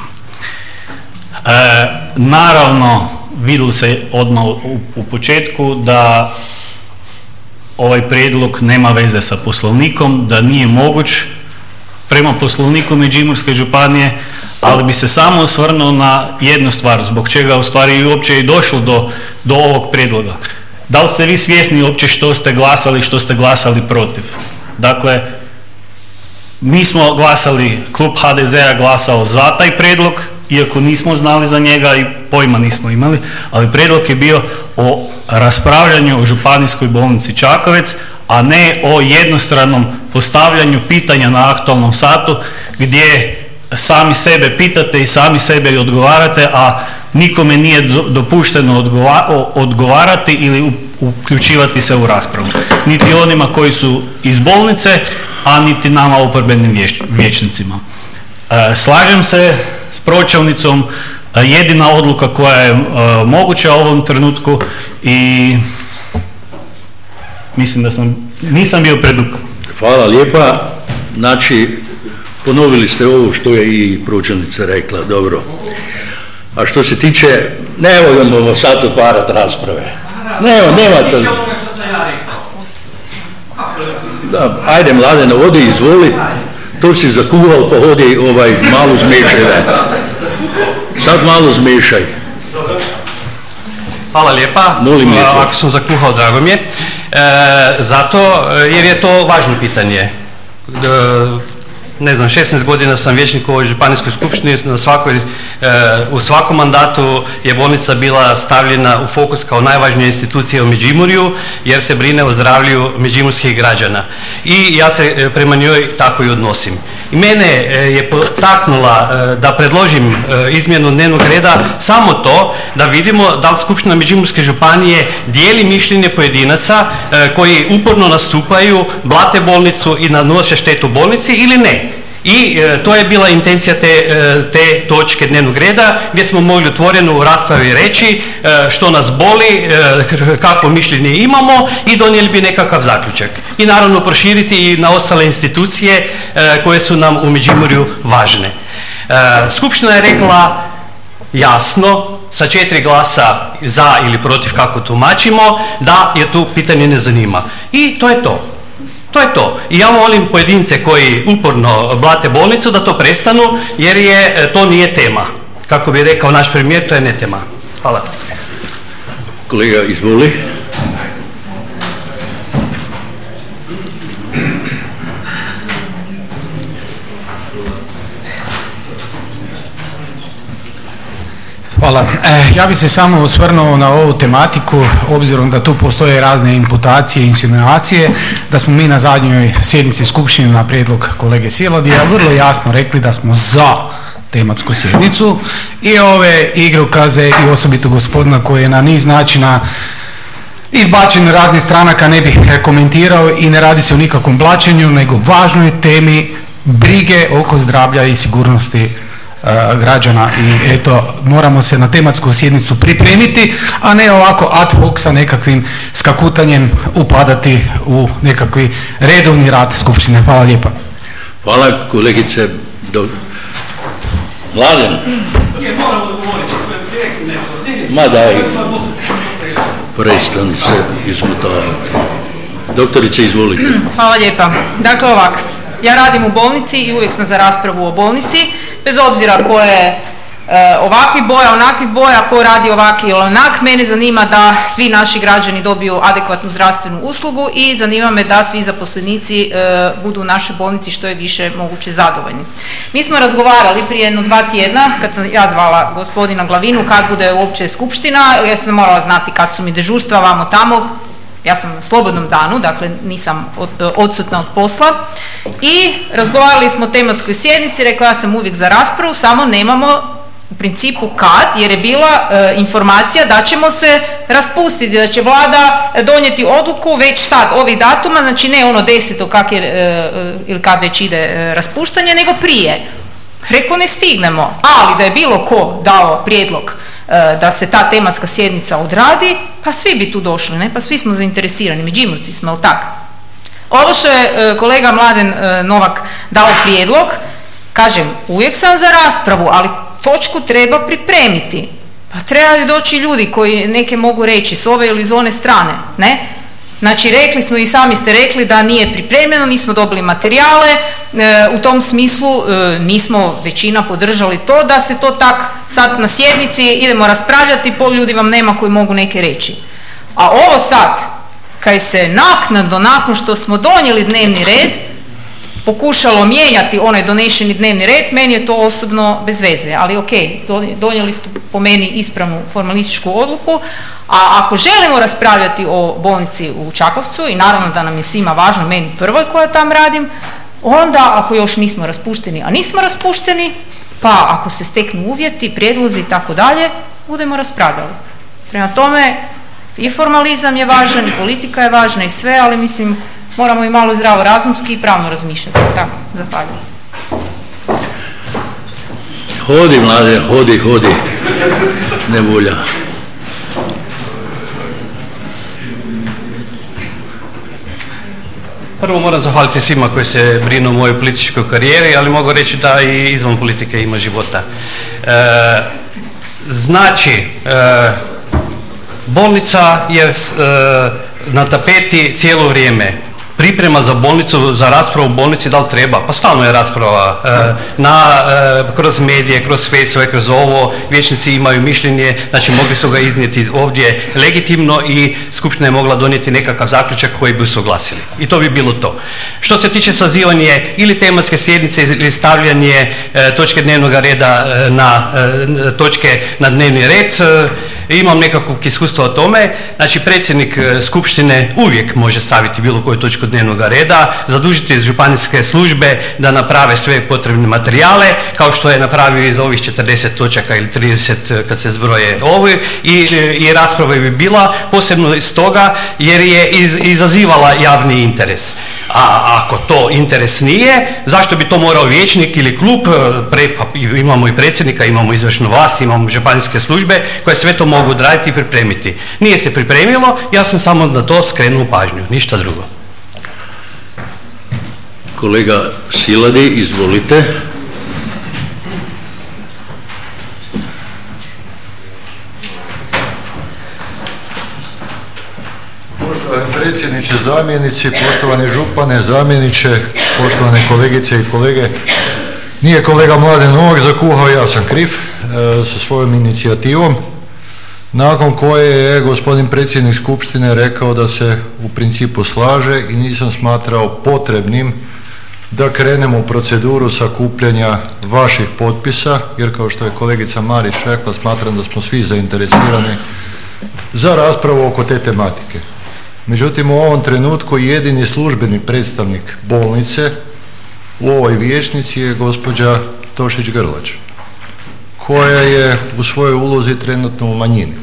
Naravno, vidjelo se odmah u početku da ovaj prijedlog nema veze sa poslovnikom, da nije moguć prema poslovniku Međimurske županije, ali bi se samo osvrnuo na jednu stvar, zbog čega u stvari uopće i došlo do ovog prijedloga. Da li ste vi svjesni uopće što ste glasali protiv? Dakle, mi smo glasali, klub HDZ-a glasao za taj prijedlog, iako nismo znali za njega i pojma nismo imali, ali prijedlog je bio o raspravljanju o županijskoj bolnici Čakovec, a ne o jednostranom postavljanju pitanja na aktualnom satu gdje sami sebe pitate i sami sebe odgovarate, a nikome nije dopušteno odgovarati ili uključivati se u raspravu. Niti onima koji su iz bolnice, a niti nama oporbenim vijećnicima. Slažem se s pročelnicom, jedina odluka koja je moguća u ovom trenutku i mislim da nisam bio predug. Hvala lijepa. Znači, ponovili ste ovo što je i pročelnica rekla, dobro. A što se tiče, nemojmo sad otvarati rasprave. Nema to. Da, ajde Mladene, odi, izvoli. To si zakuhao, pa hodi malo zmešaj. Sad malo zmešaj. Hvala lijepa. Ako sam zakuhao, drago mi je. Zato, jer je to važno pitanje. Ne znam, 16 godina sam vijećnik u ovoj županijskoj skupštini, u svakom mandatu je bolnica bila stavljena u fokus kao najvažnija institucija u Međimurju, jer se brine o zdravlju međimurskih građana. I ja se prema njoj tako i odnosim. I mene je potaknula da predložim izmjenu dnevnog reda samo to da vidimo da li Skupština Međimurske županije dijeli mišljenje pojedinaca koji uporno nastupaju, blate bolnicu i nanose štetu bolnici ili ne. I to je bila intencija te točke dnevnog reda, gdje smo mogli otvoreno u raspravi reći što nas boli, kakvo mišljenje imamo i donijeli bi nekakav zaključak. I naravno proširiti i na ostale institucije koje su nam u Međimurju važne. Skupština je rekla jasno, sa 4 glasa za ili protiv, kako tumačimo, da je tu pitanje ne zanima. I to je to. To je to. I ja molim pojedince koji uporno blate bolnicu da to prestanu, jer to nije tema. Kako bi rekao naš premijer, to je ne tema. Hvala. Kolega, izvoli. Hvala. Ja bih se samo osvrnuo na ovu tematiku, obzirom da tu postoje razne imputacije i insinuacije, da smo mi na zadnjoj sjednici skupštine na prijedlog kolege Siladija vrlo jasno rekli da smo za tematsku sjednicu i ove igrokaze i osobito gospodina koji je na niz načina izbačen raznih stranaka ne bih komentirao i ne radi se o nikakvom blaćenju, nego važnoj temi brige oko zdravlja i sigurnosti građana i eto, moramo se na tematsku sjednicu pripremiti, a ne ovako ad hoc sa nekakvim skakutanjem upadati u nekakvi redovni rad skupštine. Hvala lijepa. Hvala kolegice. Mladen? Ma daj, prestani se izmutavati. Doktorice, izvolite. Hvala lijepa. Dakle ovako, ja radim u bolnici i uvijek sam za raspravu o bolnici, bez obzira ko je ovakvi boja, onakvi boja, ko radi ovaki ili onak. Mene zanima da svi naši građani dobiju adekvatnu zdravstvenu uslugu i zanima me da svi zaposlenici budu u našoj bolnici što je više moguće zadovoljni. Mi smo razgovarali prije 2 tjedna, kad sam ja zvala gospodina Glavinu, kad bude uopće skupština, ja sam morala znati kad su mi dežurstva vamo tamo. Ja sam na slobodnom danu, dakle nisam odsutna od posla i razgovarali smo o tematskoj sjednici, rekao ja sam uvijek za raspravu, samo nemamo u principu kad, jer je bila informacija da ćemo se raspustiti, da će vlada donijeti odluku već sad, ovih datuma, znači ne ono 10. kak je, ili kad već ide raspuštanje, nego prije. Rekao ne stignemo, ali da je bilo ko dao prijedlog da se ta tematska sjednica odradi, pa svi bi tu došli, ne? Pa svi smo zainteresirani, Međimurci smo, jel tako? Ovo što je kolega Mladen Novak dao prijedlog, kažem, uvijek sam za raspravu, ali točku treba pripremiti. Pa trebaju doći ljudi koji neke mogu reći s ove ili s one strane, ne? Znači, rekli smo i sami ste rekli da nije pripremljeno, nismo dobili materijale, u tom smislu nismo većina podržali to da se to tak sad na sjednici idemo raspravljati, pol ljudi vam nema koji mogu neke reći. A ovo sad, kad se naknadno, nakon što smo donijeli dnevni red, pokušalo mijenjati onaj donešeni dnevni red, meni je to osobno bez veze, ali ok, donijeli ste po meni ispravnu formalističku odluku, a ako želimo raspravljati o bolnici u Čakovcu i naravno da nam je svima važno, meni prvoj koja tam radim, onda ako još nismo raspušteni, a nismo raspušteni, pa ako se steknu uvjeti, prijedlozi i tako dalje, budemo raspravljali. Prema tome, i formalizam je važan, i politika je važna i sve, ali mislim, moramo i malo zdravo razumski i pravno razmišljati. Tako, zahvaljujem. Hodi, mlade, hodi. Ne volja. Prvo moram zahvaliti svima koji se brinu o mojoj političkoj karijeri, ali mogu reći da i izvan politike ima života. Znači, bolnica je na tapeti cijelo vrijeme. Priprema za bolnicu, za raspravu u bolnici, da li treba? Pa stalno je rasprava kroz medije, kroz Facebook, kroz ovo, vijećnici imaju mišljenje, znači mogli su ga iznijeti ovdje legitimno i skupština je mogla donijeti nekakav zaključak koji bi usuglasili. I to bi bilo to. Što se tiče sazivanje ili tematske sjednice ili stavljanje točke dnevnog reda na točke na dnevni red, imam nekakvog iskustva o tome. Znači, predsjednik skupštine uvijek može staviti bilo koju točku dnevnog reda, zadužiti županijske službe da naprave sve potrebne materijale, kao što je napravio i za ovih 40 točaka ili 30 kad se zbroje ovi, i rasprava bi bila posebno iz toga jer je izazivala javni interes. A ako to interes nije, zašto bi to morao vijećnik ili klub, imamo i predsjednika, imamo izvršnu vlast, imamo županijske službe koje sve to mogu odraditi i pripremiti. Nije se pripremilo, ja sam samo na to skrenuo pažnju, ništa drugo. Kolega Siladi, izvolite. Predsjedniče, zamjenici, poštovani župane, zamjeniče, poštovane kolegice i kolege. Nije kolega Mladen Novak zakuhao, ja sam kriv sa svojom inicijativom, nakon koje je gospodin predsjednik Skupštine rekao da se u principu slaže i nisam smatrao potrebnim da krenemo u proceduru sakupljanja vaših potpisa, jer kao što je kolegica Marić rekla, smatram da smo svi zainteresirani za raspravu oko te tematike. Međutim, u ovom trenutku jedini službeni predstavnik bolnice u ovoj vijećnici je gospođa Tošić Grlač, koja je u svojoj ulozi trenutno u manjini.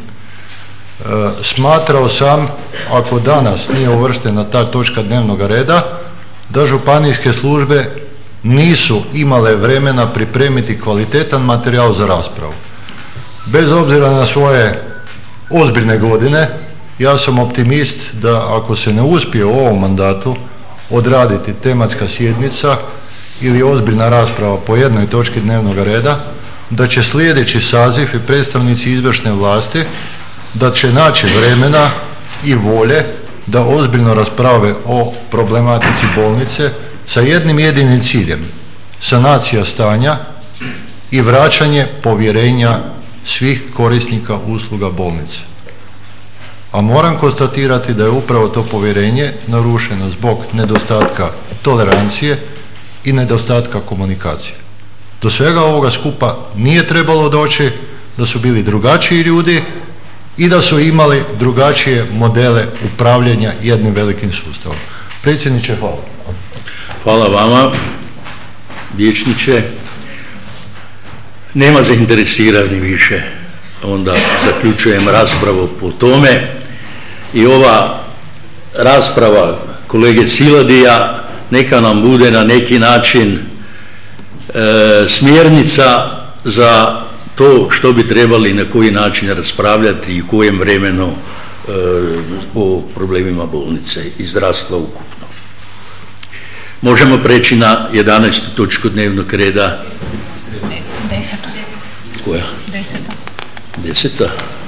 Smatrao sam, ako danas nije uvrštena ta točka dnevnog reda, da županijske službe nisu imale vremena pripremiti kvalitetan materijal za raspravu. Bez obzira na svoje ozbiljne godine, ja sam optimist da ako se ne uspije u ovom mandatu odraditi tematska sjednica ili ozbiljna rasprava po jednoj točki dnevnog reda, da će sljedeći saziv i predstavnici izvršne vlasti da će naći vremena i volje da ozbiljno rasprave o problematici bolnice sa jednim jedinim ciljem: sanacija stanja i vraćanje povjerenja svih korisnika usluga bolnice. A moram konstatirati da je upravo to povjerenje narušeno zbog nedostatka tolerancije i nedostatka komunikacije. Do svega ovoga skupa nije trebalo doći da su bili drugačiji ljudi i da su imali drugačije modele upravljanja jednim velikim sustavom. Predsjedniče, hvala. Hvala vama, vijećniče. Nema zainteresirani više. Onda zaključujem raspravu po tome. I ova rasprava kolege Siladija neka nam bude na neki način smjernica za to što bi trebali na koji način raspravljati i u kojem vremenu o problemima bolnice i zdravstva ukupno. Možemo preći na 11. točku dnevnog reda. 10. Koja? 10.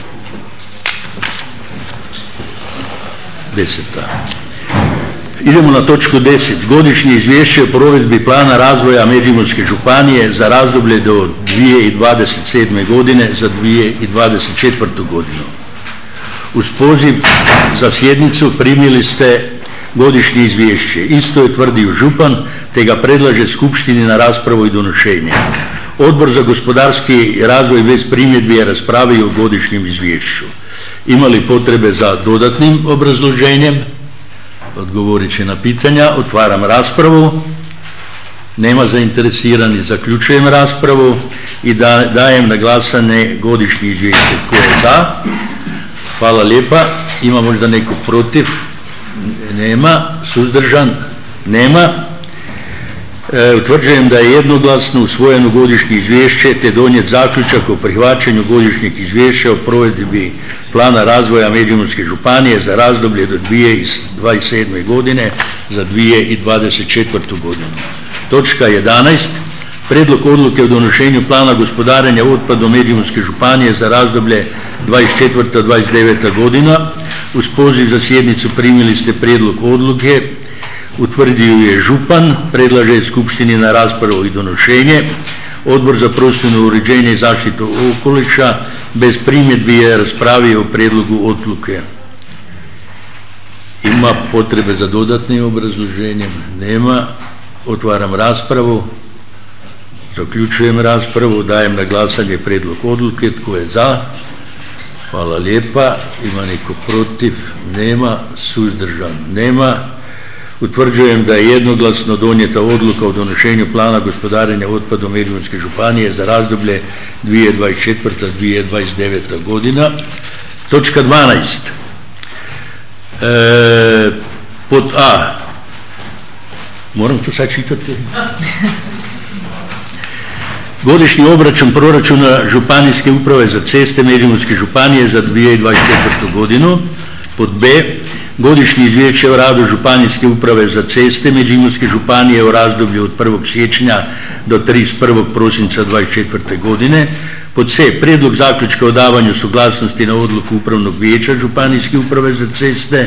10. Idemo na točku 10. Godišnje izvješće o provedbi plana razvoja Međimurske županije za razdoblje do 2027. godine za 2024. godinu. Uz poziv za sjednicu primili ste godišnje izvješće. Isto je tvrdio župan, te ga predlaže skupštini na raspravu i donošenje. Odbor za gospodarski razvoj bez primjedbi je raspravio o godišnjem izvješću. Ima li potrebe za dodatnim obrazloženjem? Odgovorit će na pitanja. Otvaram raspravu. Nema zainteresiranih. Zaključujem raspravu i dajem na glasanje godišnje izvješće. Tko je za? Hvala lijepa. Ima možda neko protiv? Nema. Suzdržan? Nema. Utvrđujem da je jednoglasno usvojeno godišnje izvješće te donijet zaključak o prihvaćanju godišnjeg izvješća o provedbi plana razvoja Međimurske županije za razdoblje do 2027. godine za 2024. godinu. Točka 11. Prijedlog odluke o donošenju plana gospodarenja otpadom Međimurske županije za razdoblje 24-29. godina. Uz poziv za sjednicu primili ste prijedlog odluke. Utvrdio je župan, predlaže skupštini na raspravu i donošenje. Odbor za prostorno uređenje i zaštitu okoliša bez primjedbi je raspravio o prijedlogu odluke. Ima potrebe za dodatnim obrazloženjem? Nema. Otvaram raspravu. Zaključujem raspravu. Dajem na glasanje prijedlog odluke. Tko je za? Hvala lijepa. Ima neko protiv? Nema. Suzdržan? Nema. Utvrđujem da je jednoglasno donijeta odluka o donošenju plana gospodarenja otpadom Međimurske županije za razdoblje 2024-2029. godina. Točka 12. Pod A. Moram to sad čitati? Godišnji obračun proračuna Županijske uprave za ceste Međimurske županije za 2024. godinu. Pod B. Godišnje izvješće o radu Županijske uprave za ceste Međimurske županije u razdoblju od 1. siječnja do 31. prosinca 2024. godine. Pod C. Prijedlog zaključka o davanju suglasnosti na odluku Upravnog vijeća Županijske uprave za ceste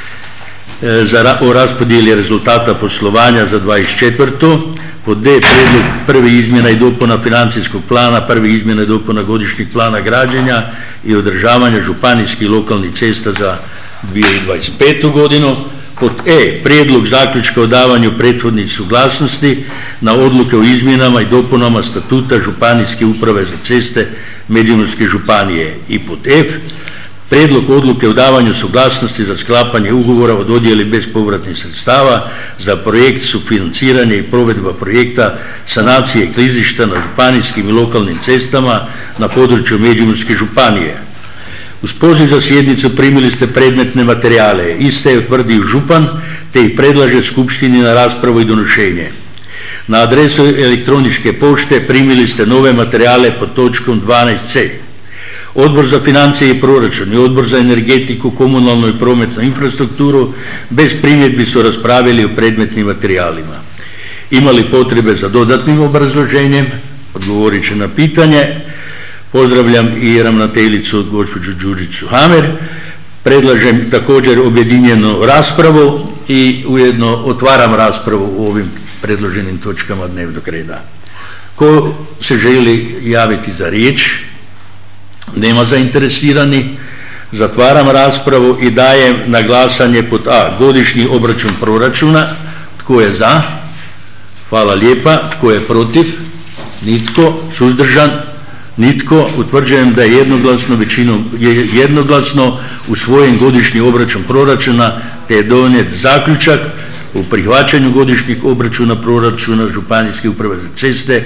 o raspodjeli rezultata poslovanja za 24. Pod D. Prijedlog prvi izmjena i dopuna financijskog plana, prvi izmjena i dopuna godišnjeg plana građenja i održavanja županijskih i lokalnih cesta za 2025. godinu. Pod E. Prijedlog zaključka o davanju prethodnih suglasnosti na odluke o izmjenama i dopunama statuta Županijske uprave za ceste Međimurske županije. I pod F. Prijedlog odluke o davanju suglasnosti za sklapanje ugovora o dodjeli bespovratnih sredstava za projekt sufinanciranje i provedba projekta sanacije klizišta na županijskim i lokalnim cestama na području Međimurske županije. Uz poziv za sjednicu primili ste predmetne materijale. Iste je utvrdio župan te ih predlaže skupštini na raspravu i donošenje. Na adresu elektroničke pošte primili ste nove materijale pod točkom 12c. Odbor za financije i proračun i Odbor za energetiku, komunalnu i prometnu infrastrukturu bez primjedbi su raspravili o predmetnim materijalima. Imali potrebe za dodatnim obrazloženjem? Odgovorit će na pitanje. Pozdravljam i ravnateljicu gospođu Đurđicu Hamer. Predlažem također objedinjenu raspravu i ujedno otvaram raspravu u ovim predloženim točkama dnevnog reda. Ko se želi javiti za riječ? Nema zainteresirani. Zatvaram raspravu i dajem na glasanje pod A. Godišnji obračun proračuna. Tko je za? Hvala lijepa. Tko je protiv? Nitko. Suzdržan? Nitko. Utvrđujem da je jednoglasno usvojen godišnji obračun proračuna te je donijet zaključak u prihvaćanju godišnjeg obračuna proračuna Županijske uprave za ceste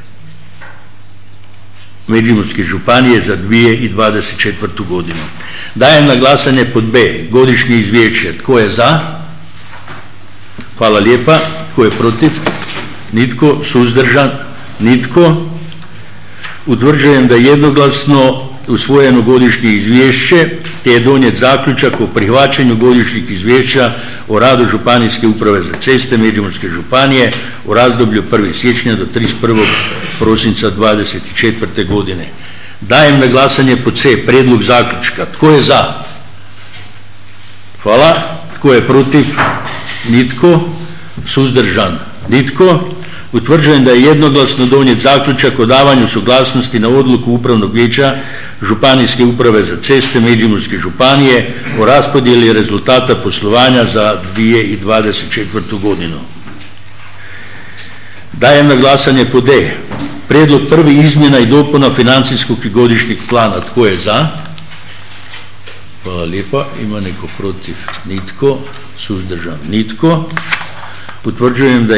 Međimurske županije za 2024. godinu. Dajem na glasanje pod B. Godišnje izvješće. Tko je za? Hvala lijepa. Tko je protiv? Nitko. Suzdržan? Nitko. Utvrđujem da je jednoglasno usvojeno godišnje izvješće te je donijet zaključak o prihvaćanju godišnjeg izvješća o radu Županijske uprave za ceste Međimurske županije u razdoblju 1. siječnja do 31. prosinca 2024. godine. Dajem na glasanje pod C. Prijedlog zaključka. Tko je za? Hvala. Tko je protiv? Nitko. Suzdržan? Nitko. Utvrđujem da je jednoglasno donijet zaključak o davanju suglasnosti na odluku Upravnog vijeća Županijske uprave za ceste Međimurske županije o raspodjeli rezultata poslovanja za 2024. godinu. Dajem na glasanje pod D. Prijedlog prvi izmjena i dopuna financijskog i godišnjeg plana. Tko je za? Hvala lijepa. Ima neko protiv? Nitko. Suzdržan? Nitko. Utvrđujem da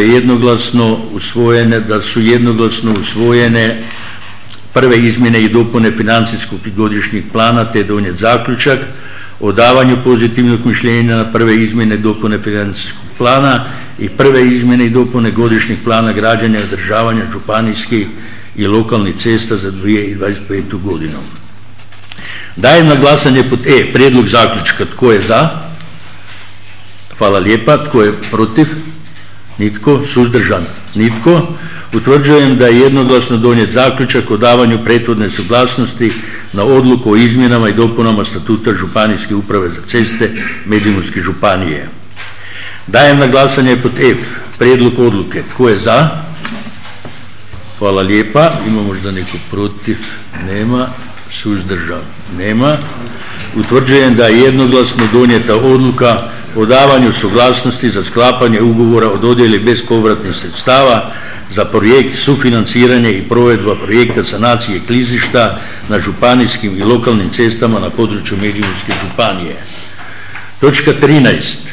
su jednoglasno usvojene prve izmjene i dopune financijskog i godišnjeg plana te je donijet zaključak o davanju pozitivnog mišljenja na prve izmjene i dopune financijskog plana i prve izmjene i dopune godišnjeg plana građenja i održavanja županijskih i lokalnih cesta za 2025. godinu. Dajem na glasanje pod E. Prijedlog zaključka. Tko je za? Hvala lijepa. Tko je protiv? Nitko. Suzdržan? Nitko. Utvrđujem da je jednoglasno donijet zaključak o davanju prethodne suglasnosti na odluku o izmjenama i dopunama statuta Županijske uprave za ceste Međimurske županije. Dajem na glasanje pod F. Prijedlog odluke. Tko je za? Hvala lijepa. Ima možda neko protiv? Nema. Suzdržan? Nema. Utvrđujem da je jednoglasno donijeta odluka o davanju suglasnosti za sklapanje ugovora o dodjeli bespovratnih sredstava za projekt sufinanciranje i provedba projekta sanacije klizišta na županijskim i lokalnim cestama na području Međimurske županije. Točka 13.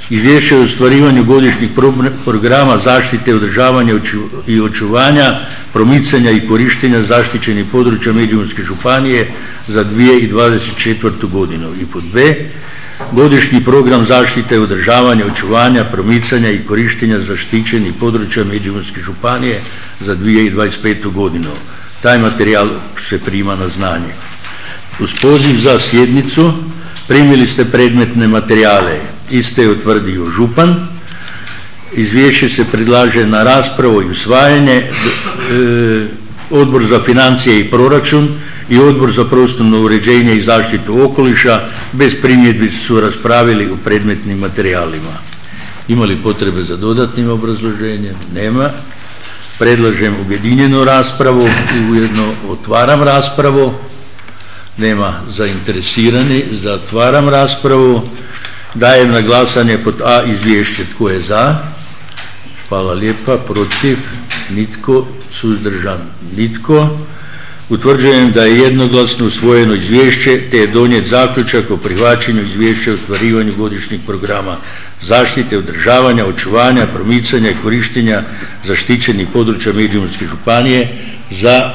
Izvješće o ostvarivanju godišnjih programa zaštite, održavanja i očuvanja, promicanja i korištenja zaštićenih područja Međimurske županije za 2024. godinu. I pod B, godišnji program zaštite, održavanja, očuvanja, promicanja i korištenja zaštićenih područja Međimurske županije za 2025. godinu. Taj materijal se prima na znanje. Uz poziv za sjednicu primili ste predmetne materijale. Iste je utvrdio župan. Izvješće se predlaže na raspravu i usvajanje. Odbor za financije i proračun i Odbor za prostorno uređenje i zaštitu okoliša bez primjedbi su raspravili u predmetnim materijalima. Ima li potrebe za dodatnim obrazloženjem? Nema. Predlažem objedinjenu raspravu i ujedno otvaram raspravu. Nema zainteresirani. Zatvaram raspravu. Dajem na glasanje pod A izvješće. Tko je za? Hvala lijepa. Protiv? Nitko. Suzdržan? Nitko. Utvrđujem da je jednoglasno usvojeno izvješće te je donijet zaključak o prihvaćanju izvješća o ostvarivanju godišnjeg programa zaštite, održavanja, očuvanja, promicanja i korištenja zaštićenih područja Međimurske županije za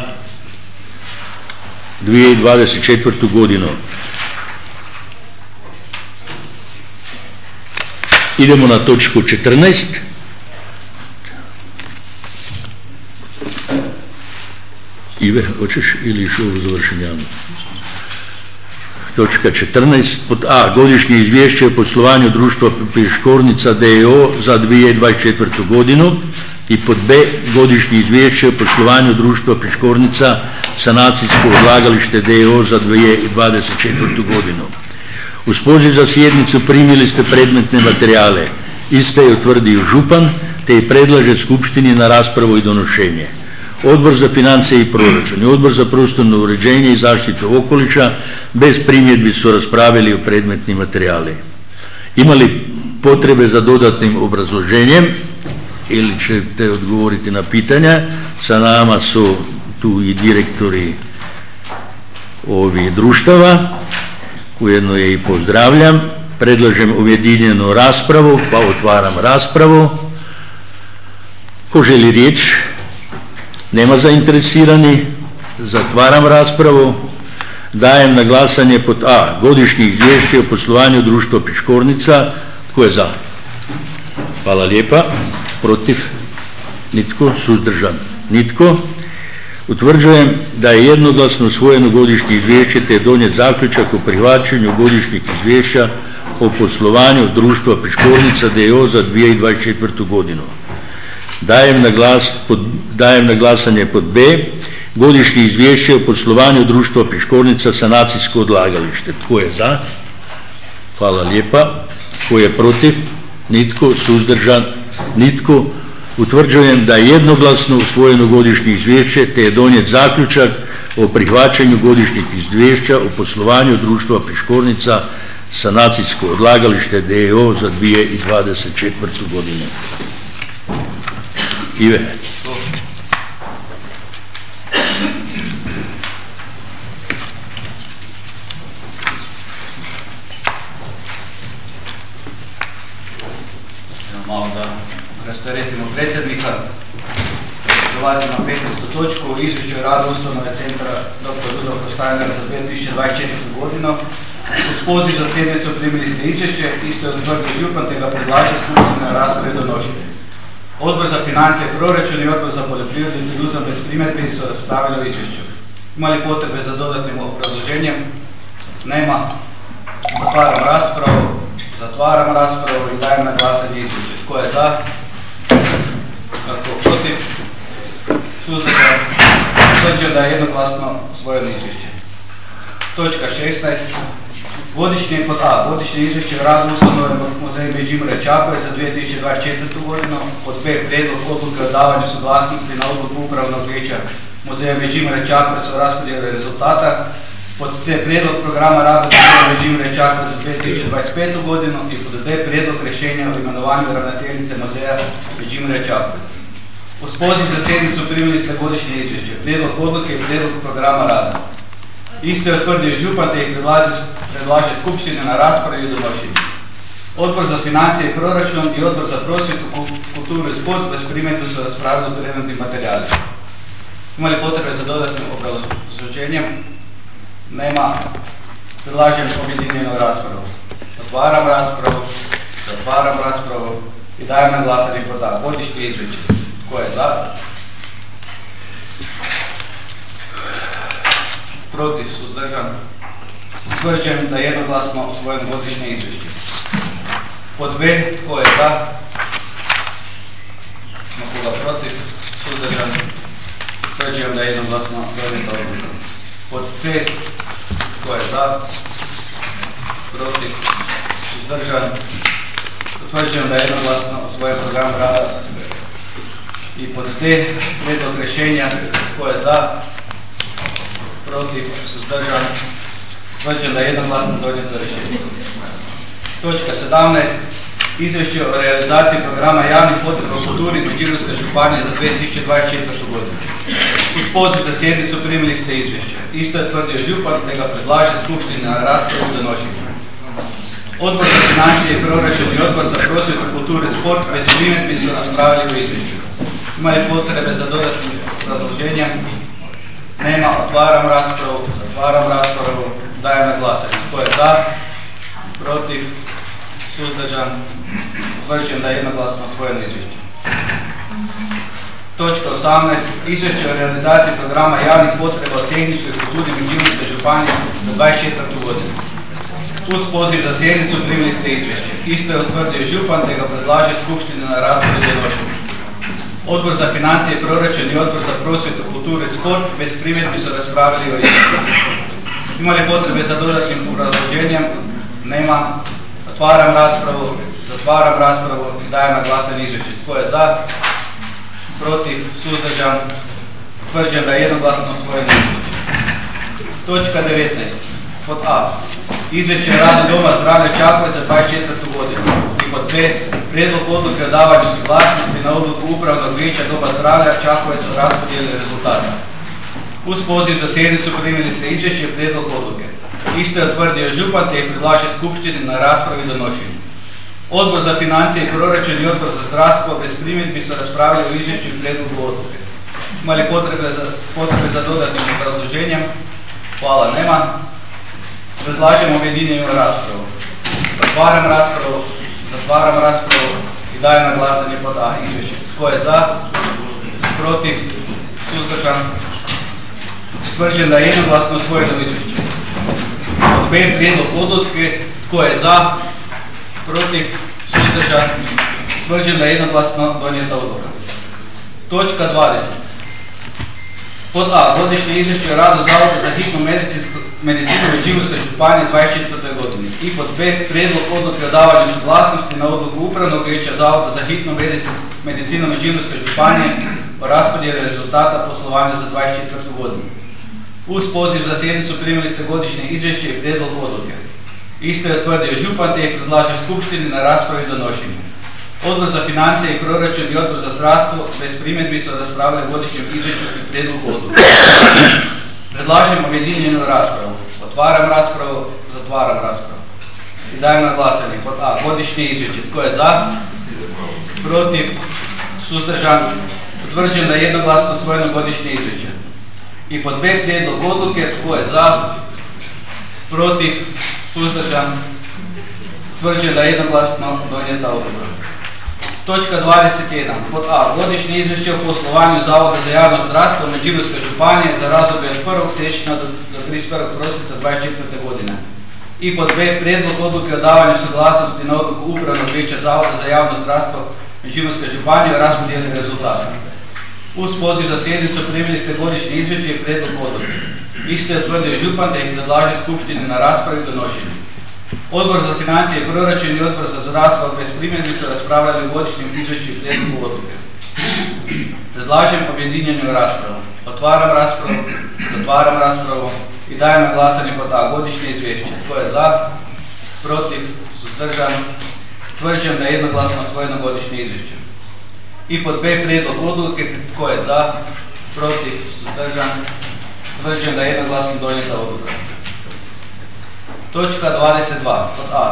2024. godinu. Idemo na točku 14. Ive, hoćeš ili još ovo završim javno? Točka 14. Pod A. Godišnje izvješće o poslovanju društva Piškornica d.o.o. za 2024. godinu. I pod B. Godišnje izvješće o poslovanju društva Piškornica sanacijsko odlagalište d.o.o. za 2024. godinu. Uz poziv za sjednicu primili ste predmetne materijale. Iste je utvrdio župan te i predlaže skupštini na raspravu i donošenje. Odbor za financije i proračun i Odbor za prostorno uređenje i zaštitu okoliša bez primjedbi su raspravili o predmetnim materijali. Ima li potrebe za dodatnim obrazloženjem ili ćete odgovoriti na pitanja? Sa nama su tu i direktori ovih društava, ujedno je i pozdravljam. Predlažem objedinjenu raspravu, pa otvaram raspravu. Ko želi riječ? Nema zainteresirani. Zatvaram raspravu. Dajem na glasanje pod A. Godišnje izvješće o poslovanju društva Piškornica. Tko je za? Hvala lijepa. Protiv? Nitko. Suzdržan? Nitko. Utvrđujem da je jednoglasno usvojeno godišnje izvješće te je donijet zaključak o prihvaćanju godišnjeg izvješća o poslovanju društva Piškornica d.o.o. za 2024. godinu. Dajem na glasanje pod B. Godišnje izvješće o poslovanju društva Piškornica sanacijsko odlagalište. Tko je za? Hvala lijepa. Tko je protiv? Nitko. Suzdržan? Nitko. Utvrđujem da je jednoglasno usvojeno godišnje izvješće te je donijet zaključak o prihvaćanju godišnjeg izvješća o poslovanju društva Piškornica sanacijsko odlagalište d.o.o. za 2024. godinu. Ive. Malo da rasteretimo predsjednika. Dolazimo na 15. točku. Izvješće o radu ustanove Centra dr. Rudolfa Steinera za 2024. godinu. Uz poziv za sjednicu primili ste izvješće, isto je utvrdio župan te ga predlaže skupština na raspravu i donošenje. Odbor za financije i proračun i Odbor za poljoprivredu i turizam bez primjedbi su raspravili o izvješću. Ima li potrebe za dodatnim obrazloženjem? Nema. Otvaram raspravu, zatvaram raspravu i dajem na glasanje izvješće. Tko je za? Kako protiv? Suzdržan? Utvrđujem da je jednoglasno usvojeno izvješće. Točka 16. Godišnje pod A. Godišnje izvješće o radu ustanove Muzeja Međimurja Čakovec za 2024. godinu. Pod B. Prijedlog odluke o davanju suglasnosti na odluku Upravnog vijeća Muzeja Međimurja Čakovec o raspodjeli rezultata. Pod C. Prijedlog programa rada Muzeja Međimurja Čakovec za 2025. godinu. I pod D. Prijedlog rješenja o imenovanju ravnateljice Muzeja Međimurja Čakovec. Uz poziv za sjednicu primili ste godišnje izvješće, prijedlog odluke i prijedlog programa rada. Isto je utvrdio župan te ih predlaže skupštine na raspravi i donošenju. Odbor za financije i proračun i Odbor za prosvjetu, kulturu i sport bez primjedbi su raspravili o predmetnim materijalima. Ima li potrebe za dodatnim obrazloženjem? Nema. Predlažem objedinjenu raspravu. Otvaram raspravu, zatvaram raspravu i dajem na glasanje pod A. Godišnje izvješće. Tko je za? Protiv, suzdržan. Utvrđujem da je jednoglasno usvojeno godišnje izvješće. Pod B. Tko je za? Koga protiv, suzdržan. Utvrđujem da je jednoglasno donijeta odluka. Pod C. Tko je za? Protiv, suzdržan. Utvrđujem da je jednoglasno usvojen program rada. I pod D. Prijedlog rješenja. Tko je za? Protiv, suzdržan. Utvrđujem da je jednoglasno donijeto rješenje. Točka 17. Izvješće o realizaciji programa javnih potreba u kulturi Međimurske županije za 2024. godinu. Uz poziv za sjednicu primili ste izvješće. Isto je tvrdio župan te ga predlaže skupštini na raspravu i donošenje. Odbor za financije i proračun i Odbor za prosvjetu, kulturu i sport bez primjedbi su raspravili o izvješću. Ima li potrebe za dodatnim obrazloženjem? Nema. Otvaram raspravu, zatvaram raspravu, dajem na glasanje. Tko je za? Protiv? Suzdržan? Utvrđujem da je jednoglasno usvojeno izvješće. Točka 18. Izvješće o realizaciji programa javnih potreba o tehničkoj kulturi Međimurske županije za 2024. godinu. Uz poziv za sjednicu primili ste izvješće. Isto je utvrdio župan te ga predlaže skupština na raspravu i donošenje. Odbor za financije i proračun i Odbor za prosvjetu, kulturu i sport bez primjedbi su raspravili o izvješću. Ima li potrebe za dodatnim obrazloženjem? Nema. Otvaram raspravu, zatvaram raspravu i dajem na glasanje izvješće. Tko je za? Protiv? Suzdržan? Utvrđujem da je jednoglasno usvojeno izvješće. Točka 19. Pod A. Izvješće o radu Doma zdravlja Čakovec za 2024. godinu. I pod B. Prijedlog odluke o davanju suglasnosti na odluku Upravnog vijeća Doma zdravlja Čakovec o raspodjeli rezultata. Uz poziv za sjednicu primili ste izvješće i prijedlog odluke. Isto je utvrdio župan te je predlaže skupštini na raspravi i donošenju. Odbor za financije i proračun i Odbor za zdravstvo bez primjedbi su raspravili o izvješću i prijedlogu odluke. Ima li potrebe za dodatnim obrazloženjem? Hvala, nema. Predlažem objedinjenu raspravu. Otvaram raspravu, zatvaram raspravu i dajem na glasanje pod A izvješće. Tko je za? Protiv? Suzdržan? Utvrđujem da je jednoglasno usvojeno izvješće. Pod B. Prijedlog odluke. Tko je za? Protiv? Suzdržan? Utvrđujem da je jednoglasno donijeta odluka. Točka 20. Pod A. Godišnje izvješće o radu Zavoda za hitnu medicinu Međimurske županije 2024. godini. I pod B. Prijedlog odluke o davanju suglasnosti na odluku Upravnog vijeća Zavoda za hitnu medicinu Međimurske županije o raspodjeli rezultata poslovanja za 2024. godinu. Uz poziv za sjednicu primili ste godišnje izvješće i prijedlog odluke. Isto je utvrdio župan te je predlaže skupštini na raspravi i donošenju. Odbor za financije i proračun i Odbor za zdravstvo bez primjedbi su raspravili godišnjem izvješću i prijedlogu odluke. Predlažem objedinjenu raspravu. Otvaram raspravu, zatvaram raspravu. I dajem na glasanje. Pod A. Godišnje izvješće. Tko je za? Protiv? Suzdržan? Utvrđujem da je jednoglasno usvojeno godišnje izvješće. I pod B. Prijedlog odluke. Tko je za? Protiv? Suzdržan? Utvrđujem da je jednoglasno donijeta odluka. Točka 21. Pod A. Godišnje izvješće o poslovanju Zavoda za javno zdravstvo Međimurske županije za razdoblje od 1. siječnja do 31. prosinca 2024. godine. I pod B. Prijedlog odluke o davanju suglasnosti na odluku Upravnog vijeća Zavoda za javno zdravstvo Međimurske županije o raspodjeli rezultata. Uz poziv za sjednicu primili ste godišnje izvješće i prijedlog odluke. Isto je utvrdio župan te ih predlaže skupštini na raspravi i donošenju. Odbor za financije i proračun i Odbor za zdravstvo bez primjedbi su raspravljali u godišnjem izvješću i prijedlogu odluke. Predlažem objedinjenu raspravu. Otvaram raspravu, zatvaram raspravu i dajem na glasanje pod A. Godišnje izvješće. Tko je za? Protiv? Suzdržan? Utvrđujem da je jednoglasno usvojeno godišnje izvješće. I pod B. Prijedlog odluke. Tko je za? Protiv? Suzdržan? Utvrđujem da je jednoglasno donijeta odluka. Točka 22. Pod A.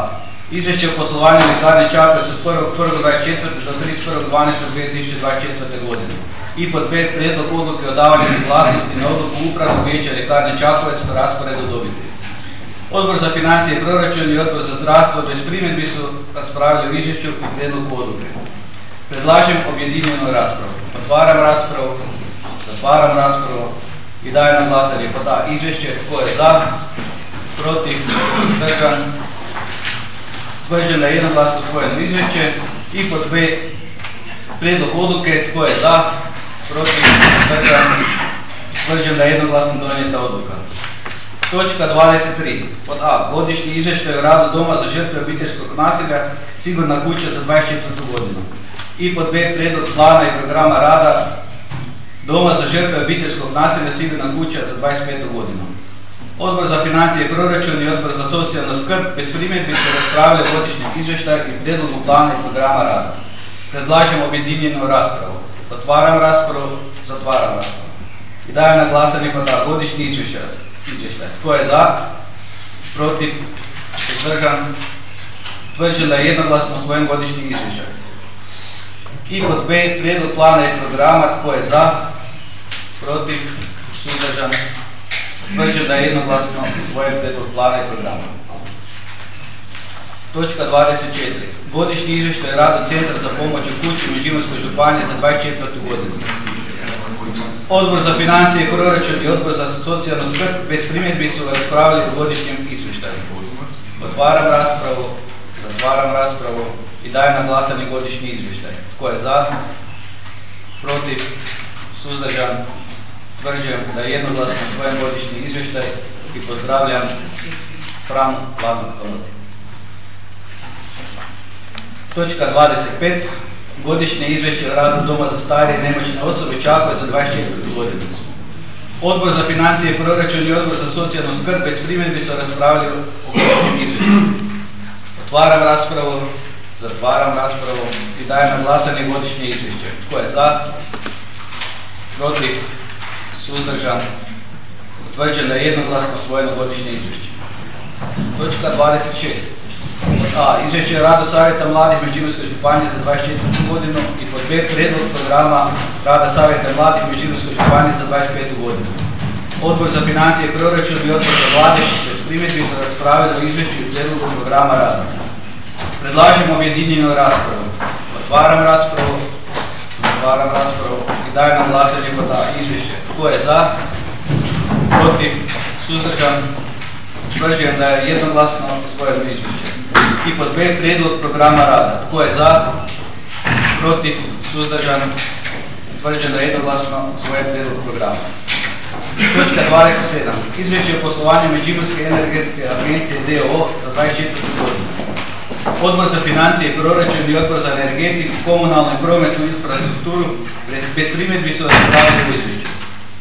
Izvješće o poslovanju ljekarne Čakovec od 1.1.24. do 31.12.2024. godine. I pod 5. prijedlog odluke o davanju suglasnosti na odluku Upravnog vijeća ljekarne Čakovec o rasporedu dobiti. Odbor za financije i proračun i Odbor za zdravstvo bez primjedbi su raspravili o izvješću i prijedlogu odluke. Predlažem objedinjenu raspravu. Otvaram raspravu, zatvaram raspravu i dajem na glasanje pod A izvješće. Tko je za? Protiv? Suzdržan? Utvrđujem da je jednoglasno usvojeno izvješće. I pod B prijedlog odluke. Tko je za? Protiv? Suzdržan? Utvrđujem da je jednoglasno donijeta odluka. Točka 23. Pod A. Godišnji izvještaj o radu Doma za žrtve obiteljskog nasilja Sigurna kuća za 24. godinu. I pod B. Prijedlog plana i programa rada Doma za žrtve obiteljskog nasilja Sigurna kuća za 25. godinu. Odbor za financije i proračun i Odbor za socijalnu skrb bez primjedbi su raspravili godišnji izvještaj i prijedlogu plana i programa rada. Predlažem objedinjenu raspravu. Otvaram raspravu, zatvaram raspravu. I dajem na glasanje pod A godišnji izvještaj. Tko je za? Protiv? Suzdržan? Utvrđujem da je jednoglasno usvojen godišnji izvještaj. I pod B prijedlog plana i programa. Tko je za? Protiv? Suzdržan? Utvrđujem da je jednoglasno usvojen prijedlog plana i programa. Točka 24. Godišnji izvještaj rada Centra za pomoć u kući Međimurskoj županiji za 24. godinu. Odbor za financije i proračun i Odbor za socijalnu skrb bez primjedbi su raspravili o godišnjem izvještaju. Otvaram raspravu, zatvaram raspravu i dajem na glasanje godišnji izvještaj. Tko je za? Protiv? Suzdržan? Utvrđujem da je jednoglasno usvojen godišnji izvještaj i pozdravljam Franu Lagu. Točka 25. Godišnje izvješće o radu Doma za starije i nemoćne osobe Čakovec za 24. godinu. Odbor za financije i proračun i Odbor za socijalnu skrb bez primjedbi su raspravili o godišnjem izvješću. Otvaram raspravu, zatvaram raspravu i dajem na glasanje godišnje izvješće. Tko je za? Protiv? Suzdržan? Utvrđujem da je jednoglasno usvojeno godišnje izvješće. Točka 26. A. Izvješće o radu Savjeta mladih Međimurske županije za 24. godinu i pod B. Prijedlog programa rada Savjeta mladih Međimurske županije za 25. godinu. Odbor za financije i proračun i Odbor za mladež bez primjedbi su raspravili o izvješću i prijedlogu programa rada. Predlažem objedinjenu raspravu. Otvaram raspravu, zatvaram raspravu i dajem na glasanje pod A izvješće. Tko je za? Protiv? Suzdržan? Utvrđujem da je jednoglasno usvojeno izvješće. I pod B prijedlog programa rada. Tko je za? Protiv? Suzdržan? Utvrđujem da je jednoglasno usvojen prijedlog programa. Točka 27. Izvješće o poslovanju Međimurske energetske agencije d.o.o. za 24. godinu. Odbor za financije i proračun i Odbor za energetiku, komunalnu i prometnu infrastrukturu bez primjedbi su raspravili u izvješću.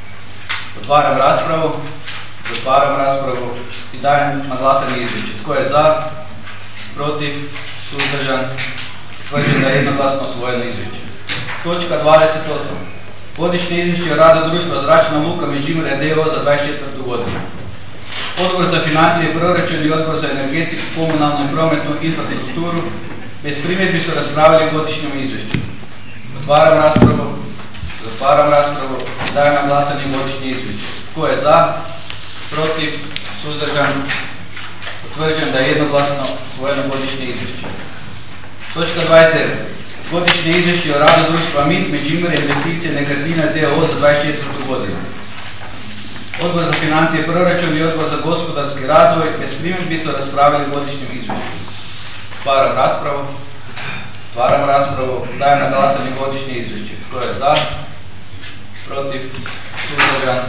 Otvaram raspravu, zatvaram raspravu i dajem na glasanje izvješće. Tko je za? Protiv? Suzdržan? Utvrđujem da je jednoglasno usvojeno izvješće. Točka 28. Godišnje izvješće o radu društva Zračna luka Međimurje d.o.o. za 24. godinu. Odbor za financije i proračun i Odbor za energetiku, komunalnu i prometnu infrastrukturu bez primjedbi su raspravili godišnjem izvješću. Otvaram raspravu, zatvaram raspravu i dajem na glasanje godišnje izvješće. Tko je za? Protiv? Suzdržan? Utvrđujem da je jednoglasno usvojeno godišnje izvješće. Točka 29. Godišnje izvješće o radu društva MIT Međimurje investicije nekretnina d.o.o. za 24. godinu. Odbor za financije i proračun i Odbor za gospodarski razvoj bez primjedbi su raspravili godišnjem izvješću. Otvaram raspravu, zatvaram raspravu, dajem na glasanje godišnje izvješće. Tko je za? Protiv? Suzdržan?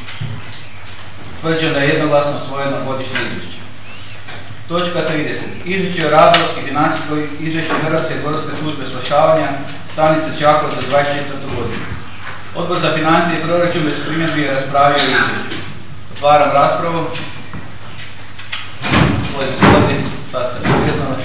Utvrđujem da je jednoglasno usvojeno godišnje izvješće. Točka 30. Izvješće o radu i financijsko izvješće Hrvatske gorske službe spašavanja stanice Čakovec za 24. godinu. Odbor za financije i proračun bez primjedbi je raspravio izvješće. Otvaram raspravu. Gospodin Slobodni, sastavni izvjestnovač.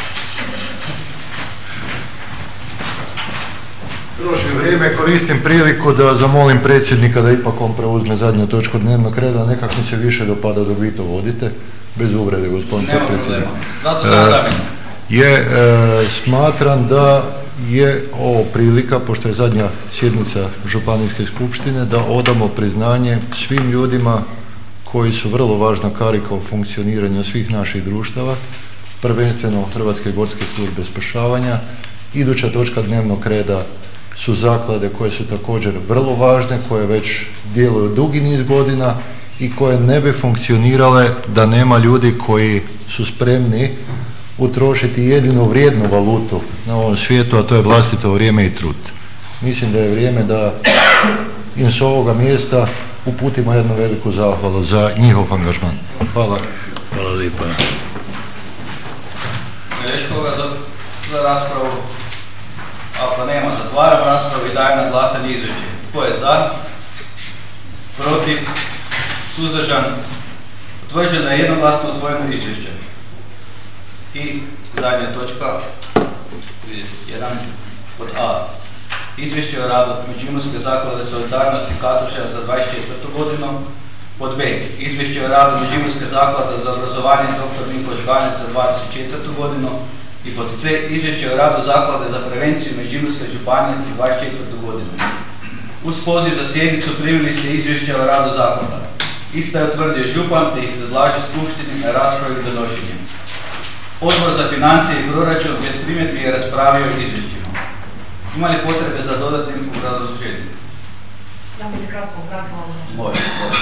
Trošim vrijeme, koristim priliku da zamolim predsjednika da ipak on preuzme zadnju točku dnevnog reda, nekak mi se više dopada da vi to vodite, bez uvrede, gospodin Nema potpredsjednik. problema. Zato sam zamjenik. Smatram da je ovo prilika, pošto je zadnja sjednica Županijske skupštine, da odamo priznanje svim ljudima koji su vrlo važna karika u funkcioniranju svih naših društava, prvenstveno Hrvatske gorske službe spašavanja. Iduća točka dnevnog reda su zaklade koje su također vrlo važne, koje već djeluju dugi niz godina i koje ne bi funkcionirale da nema ljudi koji su spremni utrošiti jedinu vrijednu valutu na ovom svijetu, a to je vlastito vrijeme i trud. Mislim da je vrijeme da im s ovoga mjesta uputimo jednu veliku zahvalu za njihov angažman. Hvala. Hvala lijepa. Još koga za raspravu? Ako nema, zatvaram raspravu i dajem na glasanje izvješće. Tko je za? Protiv? Suzdržan? Utvrđeno je jednoglasno usvojeno izvješće. I zadnja točka, 31, pod A. Izvješće o radu Međimurske zaklade solidarnosti Katuša za 24. godinu. Pod B. Izvješće o radu Međimurske zaklade za obrazovanje dr. Vinko Žganec za 24. godinu. I pod C. Izvješće o radu Zaklade za prevenciju Međimurske županije za 24. godinu. Uz poziv za sjednicu primili ste izvješće o radu zaklada. Ista je utvrdio župan te ih predlaže skupštini na raspravi i donošenje. Odbor za financije i proračun bez primjedbi je raspravio izvješćima. Ima li potrebe za dodatnim obrazloženjem? Ja bi se kratko obratila. Može.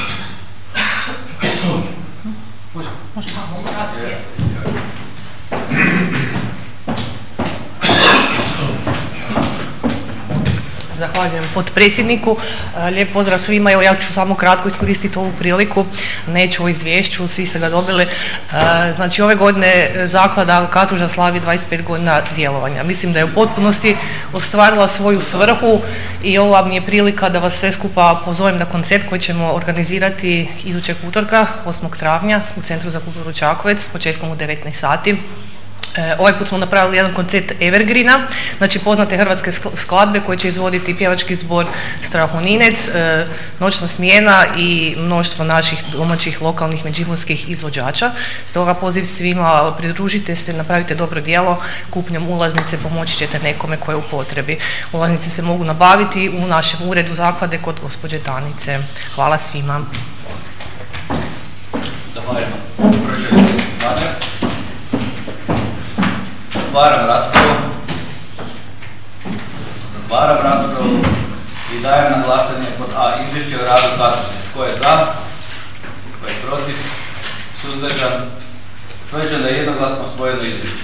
Zahvaljujem potpredsjedniku. Lijep pozdrav svima. Evo ja ću samo kratko iskoristiti ovu priliku. Neću o izvješću, svi ste ga dobili. Znači ove godine Zaklada Katuža slavi 25 godina djelovanja. Mislim da je u potpunosti ostvarila svoju svrhu i ova mi je prilika da vas sve skupa pozovem na koncert koji ćemo organizirati idućeg utorka, 8. travnja u Centru za kulturu Čakovec s početkom u 19 sati. Ovaj put smo napravili jedan koncert Evergreena, znači poznate hrvatske skladbe koje će izvoditi pjevački zbor Strahoninec, Noćna smjena i mnoštvo naših domaćih lokalnih međimurskih izvođača. Stoga poziv svima, pridružite se, napravite dobro djelo, kupnjom ulaznice pomoći ćete nekome koje je u potrebi. Ulaznice se mogu nabaviti u našem uredu zaklade kod gospođe Danice. Hvala svima. Otvaram raspravu i dajem na glasanje pod A. Izvješće o radu Katuše. Tko je za? Tko je protiv? Suzdržan? Utvrđeno je jednoglasno usvojeno izvješće.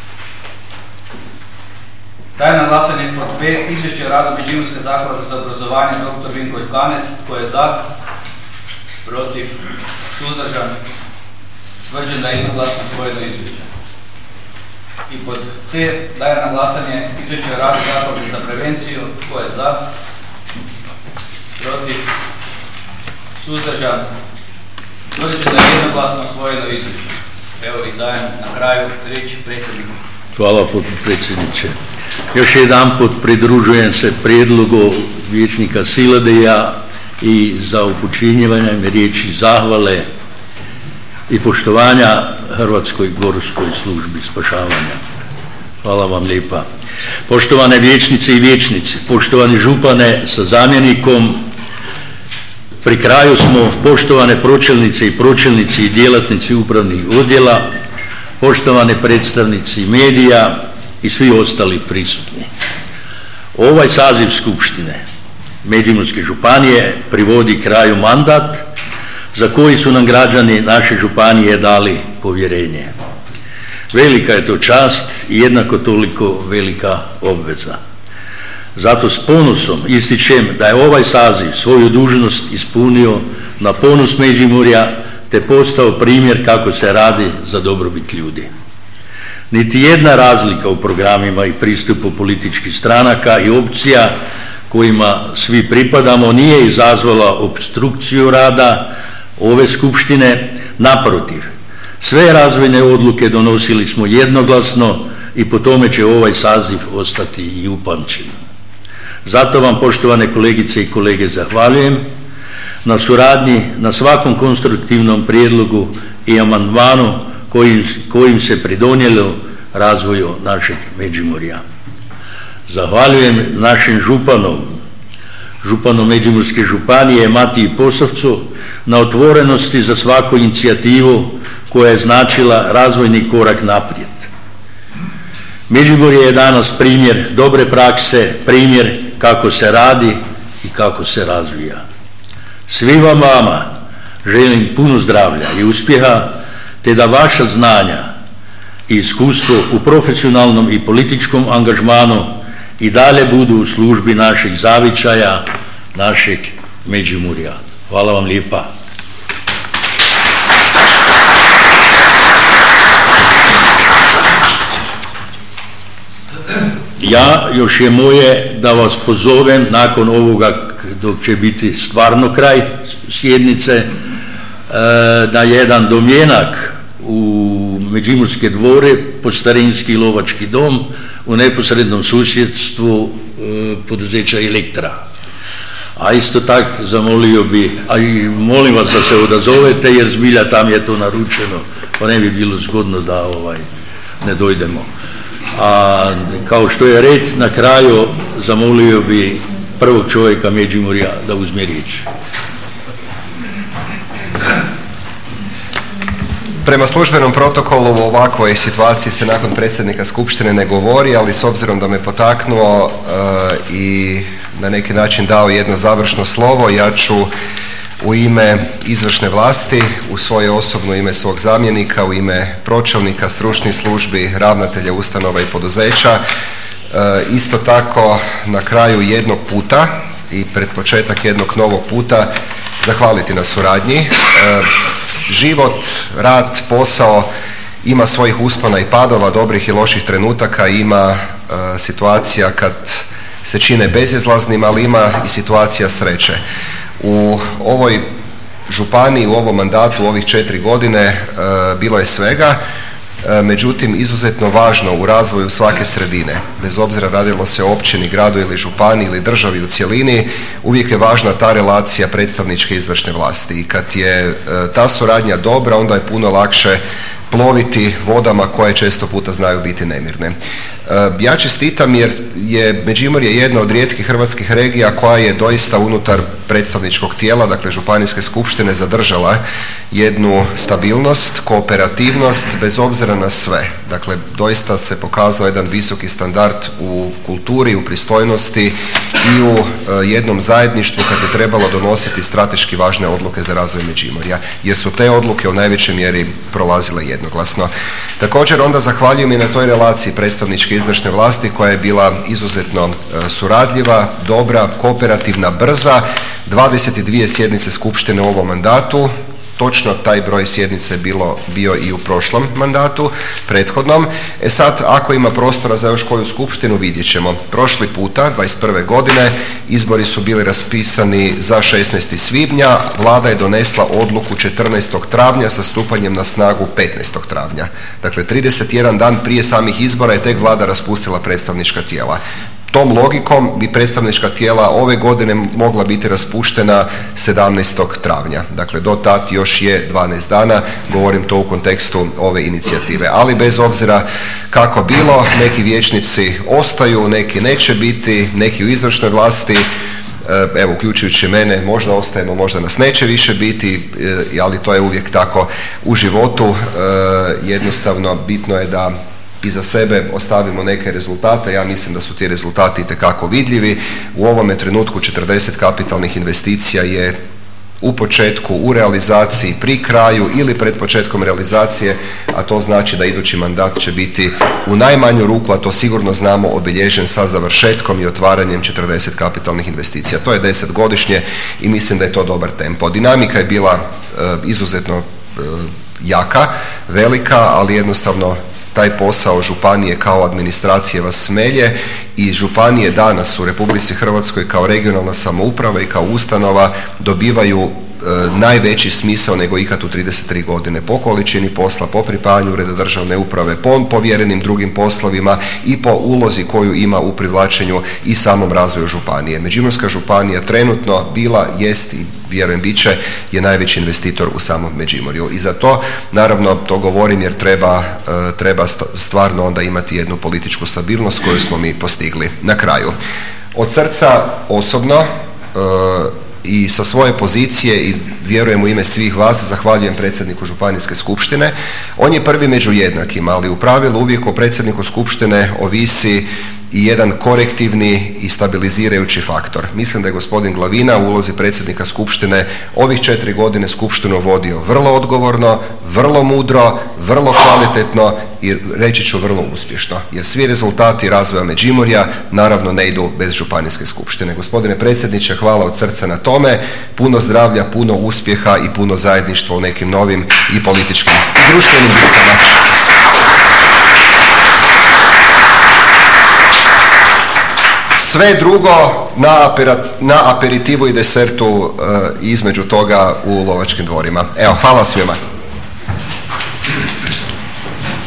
Dajem na glasanje pod B. Izvješće o radu Međimurske zaklade za obrazovanje dr. Vinko Žganec. Tko je za? Protiv? Suzdržan? Utvrđeno je jednoglasno usvojeno izvješće. I pod C dajem na glasanje izvješće o radu Zaklade za prevenciju. Tko je za? Protiv? Suzdržan? Utvrđeno je jednoglasno usvojeno izvješće. Evo i dajem na kraju riječ predsjedniku. Hvala potpredsjedniče. Još jedanput pridružujem se prijedlogu vijećnika Siladeja i za upućivanje riječi zahvale i poštovanja Hrvatskoj gorskoj službi spašavanja. Hvala vam lijepa. Poštovane vijećnice i vijećnici, poštovani župane sa zamjenikom, pri kraju smo, poštovane pročelnice i pročelnici i djelatnici upravnih odjela, poštovani predstavnici medija i svi ostali prisutni. Ovaj saziv Skupštine Međimurske županije privodi kraju mandat za koji su nam građani naše županije dali povjerenje. Velika je to čast i jednako toliko velika obveza. Zato s ponosom ističem da je ovaj saziv svoju dužnost ispunio na ponos Međimurja te postao primjer kako se radi za dobrobit ljudi. Niti jedna razlika u programima i pristupu političkih stranaka i opcija kojima svi pripadamo nije izazvala opstrukciju rada ove skupštine. Naprotiv, sve razvojne odluke donosili smo jednoglasno i po tome će ovaj saziv ostati i upamćen. Zato vam, poštovane kolegice i kolege, zahvaljujem na suradnji, na svakom konstruktivnom prijedlogu i amandmanu kojim se pridonijelo razvoju našeg Međimurja. Zahvaljujem našim županu Međimurske županije Matiji Posavcu na otvorenosti za svaku inicijativu koja je značila razvojni korak naprijed. Međimurje je danas primjer dobre prakse, primjer kako se radi i kako se razvija. Svima vama želim puno zdravlja i uspjeha, te da vaša znanja i iskustvo u profesionalnom i političkom angažmanu i dalje budu u službi našeg zavičaja, našeg Međimurja. Hvala vam lijepa. Još je moje da vas pozovem nakon ovoga, dok će biti stvarno kraj sjednice, na jedan domjenak u Međimurske dvore, Podstarinski lovački dom, u neposrednom susjedstvu poduzeća Elektra. A isto tak zamolio bi, a i molim vas da se odazovete, jer zbilja tam je to naručeno, pa ne bi bilo zgodno da ne dojdemo. A kao što je red, na kraju zamolio bi prvog čovjeka Međimurja da uzme riječ. Prema službenom protokolu u ovakvoj situaciji se nakon predsjednika Skupštine ne govori, ali s obzirom da me potaknuo i na neki način dao jedno završno slovo, ja ću u ime izvršne vlasti, u svoje osobno ime svog zamjenika, u ime pročelnika, stručnih službi, ravnatelja ustanova i poduzeća, isto tako na kraju jednog puta i pred početak jednog novog puta zahvaliti na suradnji. Život, rad, posao ima svojih uspona i padova, dobrih i loših trenutaka, ima situacija kad se čine bezizlaznim, ali ima i situacija sreće. U ovoj županiji, u ovom mandatu, u ovih 4 godine bilo je svega, međutim izuzetno važno u razvoju svake sredine, bez obzira radilo se o općini, gradu ili županiji ili državi u cjelini, uvijek je važna ta relacija predstavničke i izvršne vlasti. I kad je ta suradnja dobra, onda je puno lakše ploviti vodama koje često puta znaju biti nemirne. Ja čestitam jer je Međimurje jedna od rijetkih hrvatskih regija koja je doista unutar predstavničkog tijela, dakle Županijske skupštine, zadržala jednu stabilnost, kooperativnost bez obzira na sve. Dakle, doista se pokazao jedan visoki standard u kulturi, u pristojnosti i u jednom zajedništvu kad je trebalo donositi strateški važne odluke za razvoj Međimurja, jer su te odluke u najvećoj mjeri prolazile jednoglasno. Također onda zahvaljujem i na toj relaciji predstavničke izvršne vlasti koja je bila izuzetno suradljiva, dobra, kooperativna, brza. 22 sjednice skupštine u ovom mandatu, točno taj broj sjednice je bio i u prošlom mandatu, prethodnom. Sad, ako ima prostora za još koju skupštinu, vidjet ćemo. Prošli puta, 21. godine, izbori su bili raspisani za 16. svibnja, vlada je donesla odluku 14. travnja sa stupanjem na snagu 15. travnja. Dakle, 31 dan prije samih izbora je tek vlada raspustila predstavnička tijela. Tom logikom bi predstavnička tijela ove godine mogla biti raspuštena 17. travnja. Dakle, do tad još je 12 dana, govorim to u kontekstu ove inicijative. Ali bez obzira kako bilo, neki vijećnici ostaju, neki neće biti, neki u izvršnoj vlasti, evo, uključujući mene, možda ostajemo, možda nas neće više biti, ali to je uvijek tako u životu. Jednostavno, bitno je da iza sebe ostavimo neke rezultate. Ja mislim da su ti rezultati itekako vidljivi. U ovome trenutku 40 kapitalnih investicija je u početku, u realizaciji, pri kraju ili pred početkom realizacije, a to znači da idući mandat će biti u najmanju ruku, a to sigurno znamo, obilježen sa završetkom i otvaranjem 40 kapitalnih investicija. To je 10 godišnje i mislim da je to dobar tempo. Dinamika je bila izuzetno jaka, velika, ali jednostavno taj posao županije kao administracije vas smelje i županije danas u Republici Hrvatskoj kao regionalna samouprava i kao ustanova dobivaju najveći smisao nego ikad u 33 godine po količini posla, po pripajanju ureda državne uprave, po povjerenim drugim poslovima i po ulozi koju ima u privlačenju i samom razvoju županije. Međimurska županija trenutno bila, jest i vjerujem bit će, je najveći investitor u samom Međimurju. I za to, naravno, to govorim jer treba stvarno onda imati jednu političku stabilnost koju smo mi postigli. Na kraju, od srca osobno i sa svoje pozicije i vjerujem u ime svih vas, zahvaljujem predsjedniku Županijske skupštine. On je prvi među jednakima, ali u pravilu uvijek o predsjedniku skupštine ovisi i jedan korektivni i stabilizirajući faktor. Mislim da je gospodin Glavina u ulozi predsjednika skupštine ovih 4 godine skupštinu vodio vrlo odgovorno, vrlo mudro, vrlo kvalitetno i reći ću vrlo uspješno. Jer svi rezultati razvoja Međimurja naravno ne idu bez županijske skupštine. Gospodine predsjedniče, hvala od srca na tome. Puno zdravlja, puno uspjeha i puno zajedništva u nekim novim i političkim i društvenim bitkama. Sve drugo na aperitivu i desertu između toga u Lovačkim dvorima. Evo, hvala svima.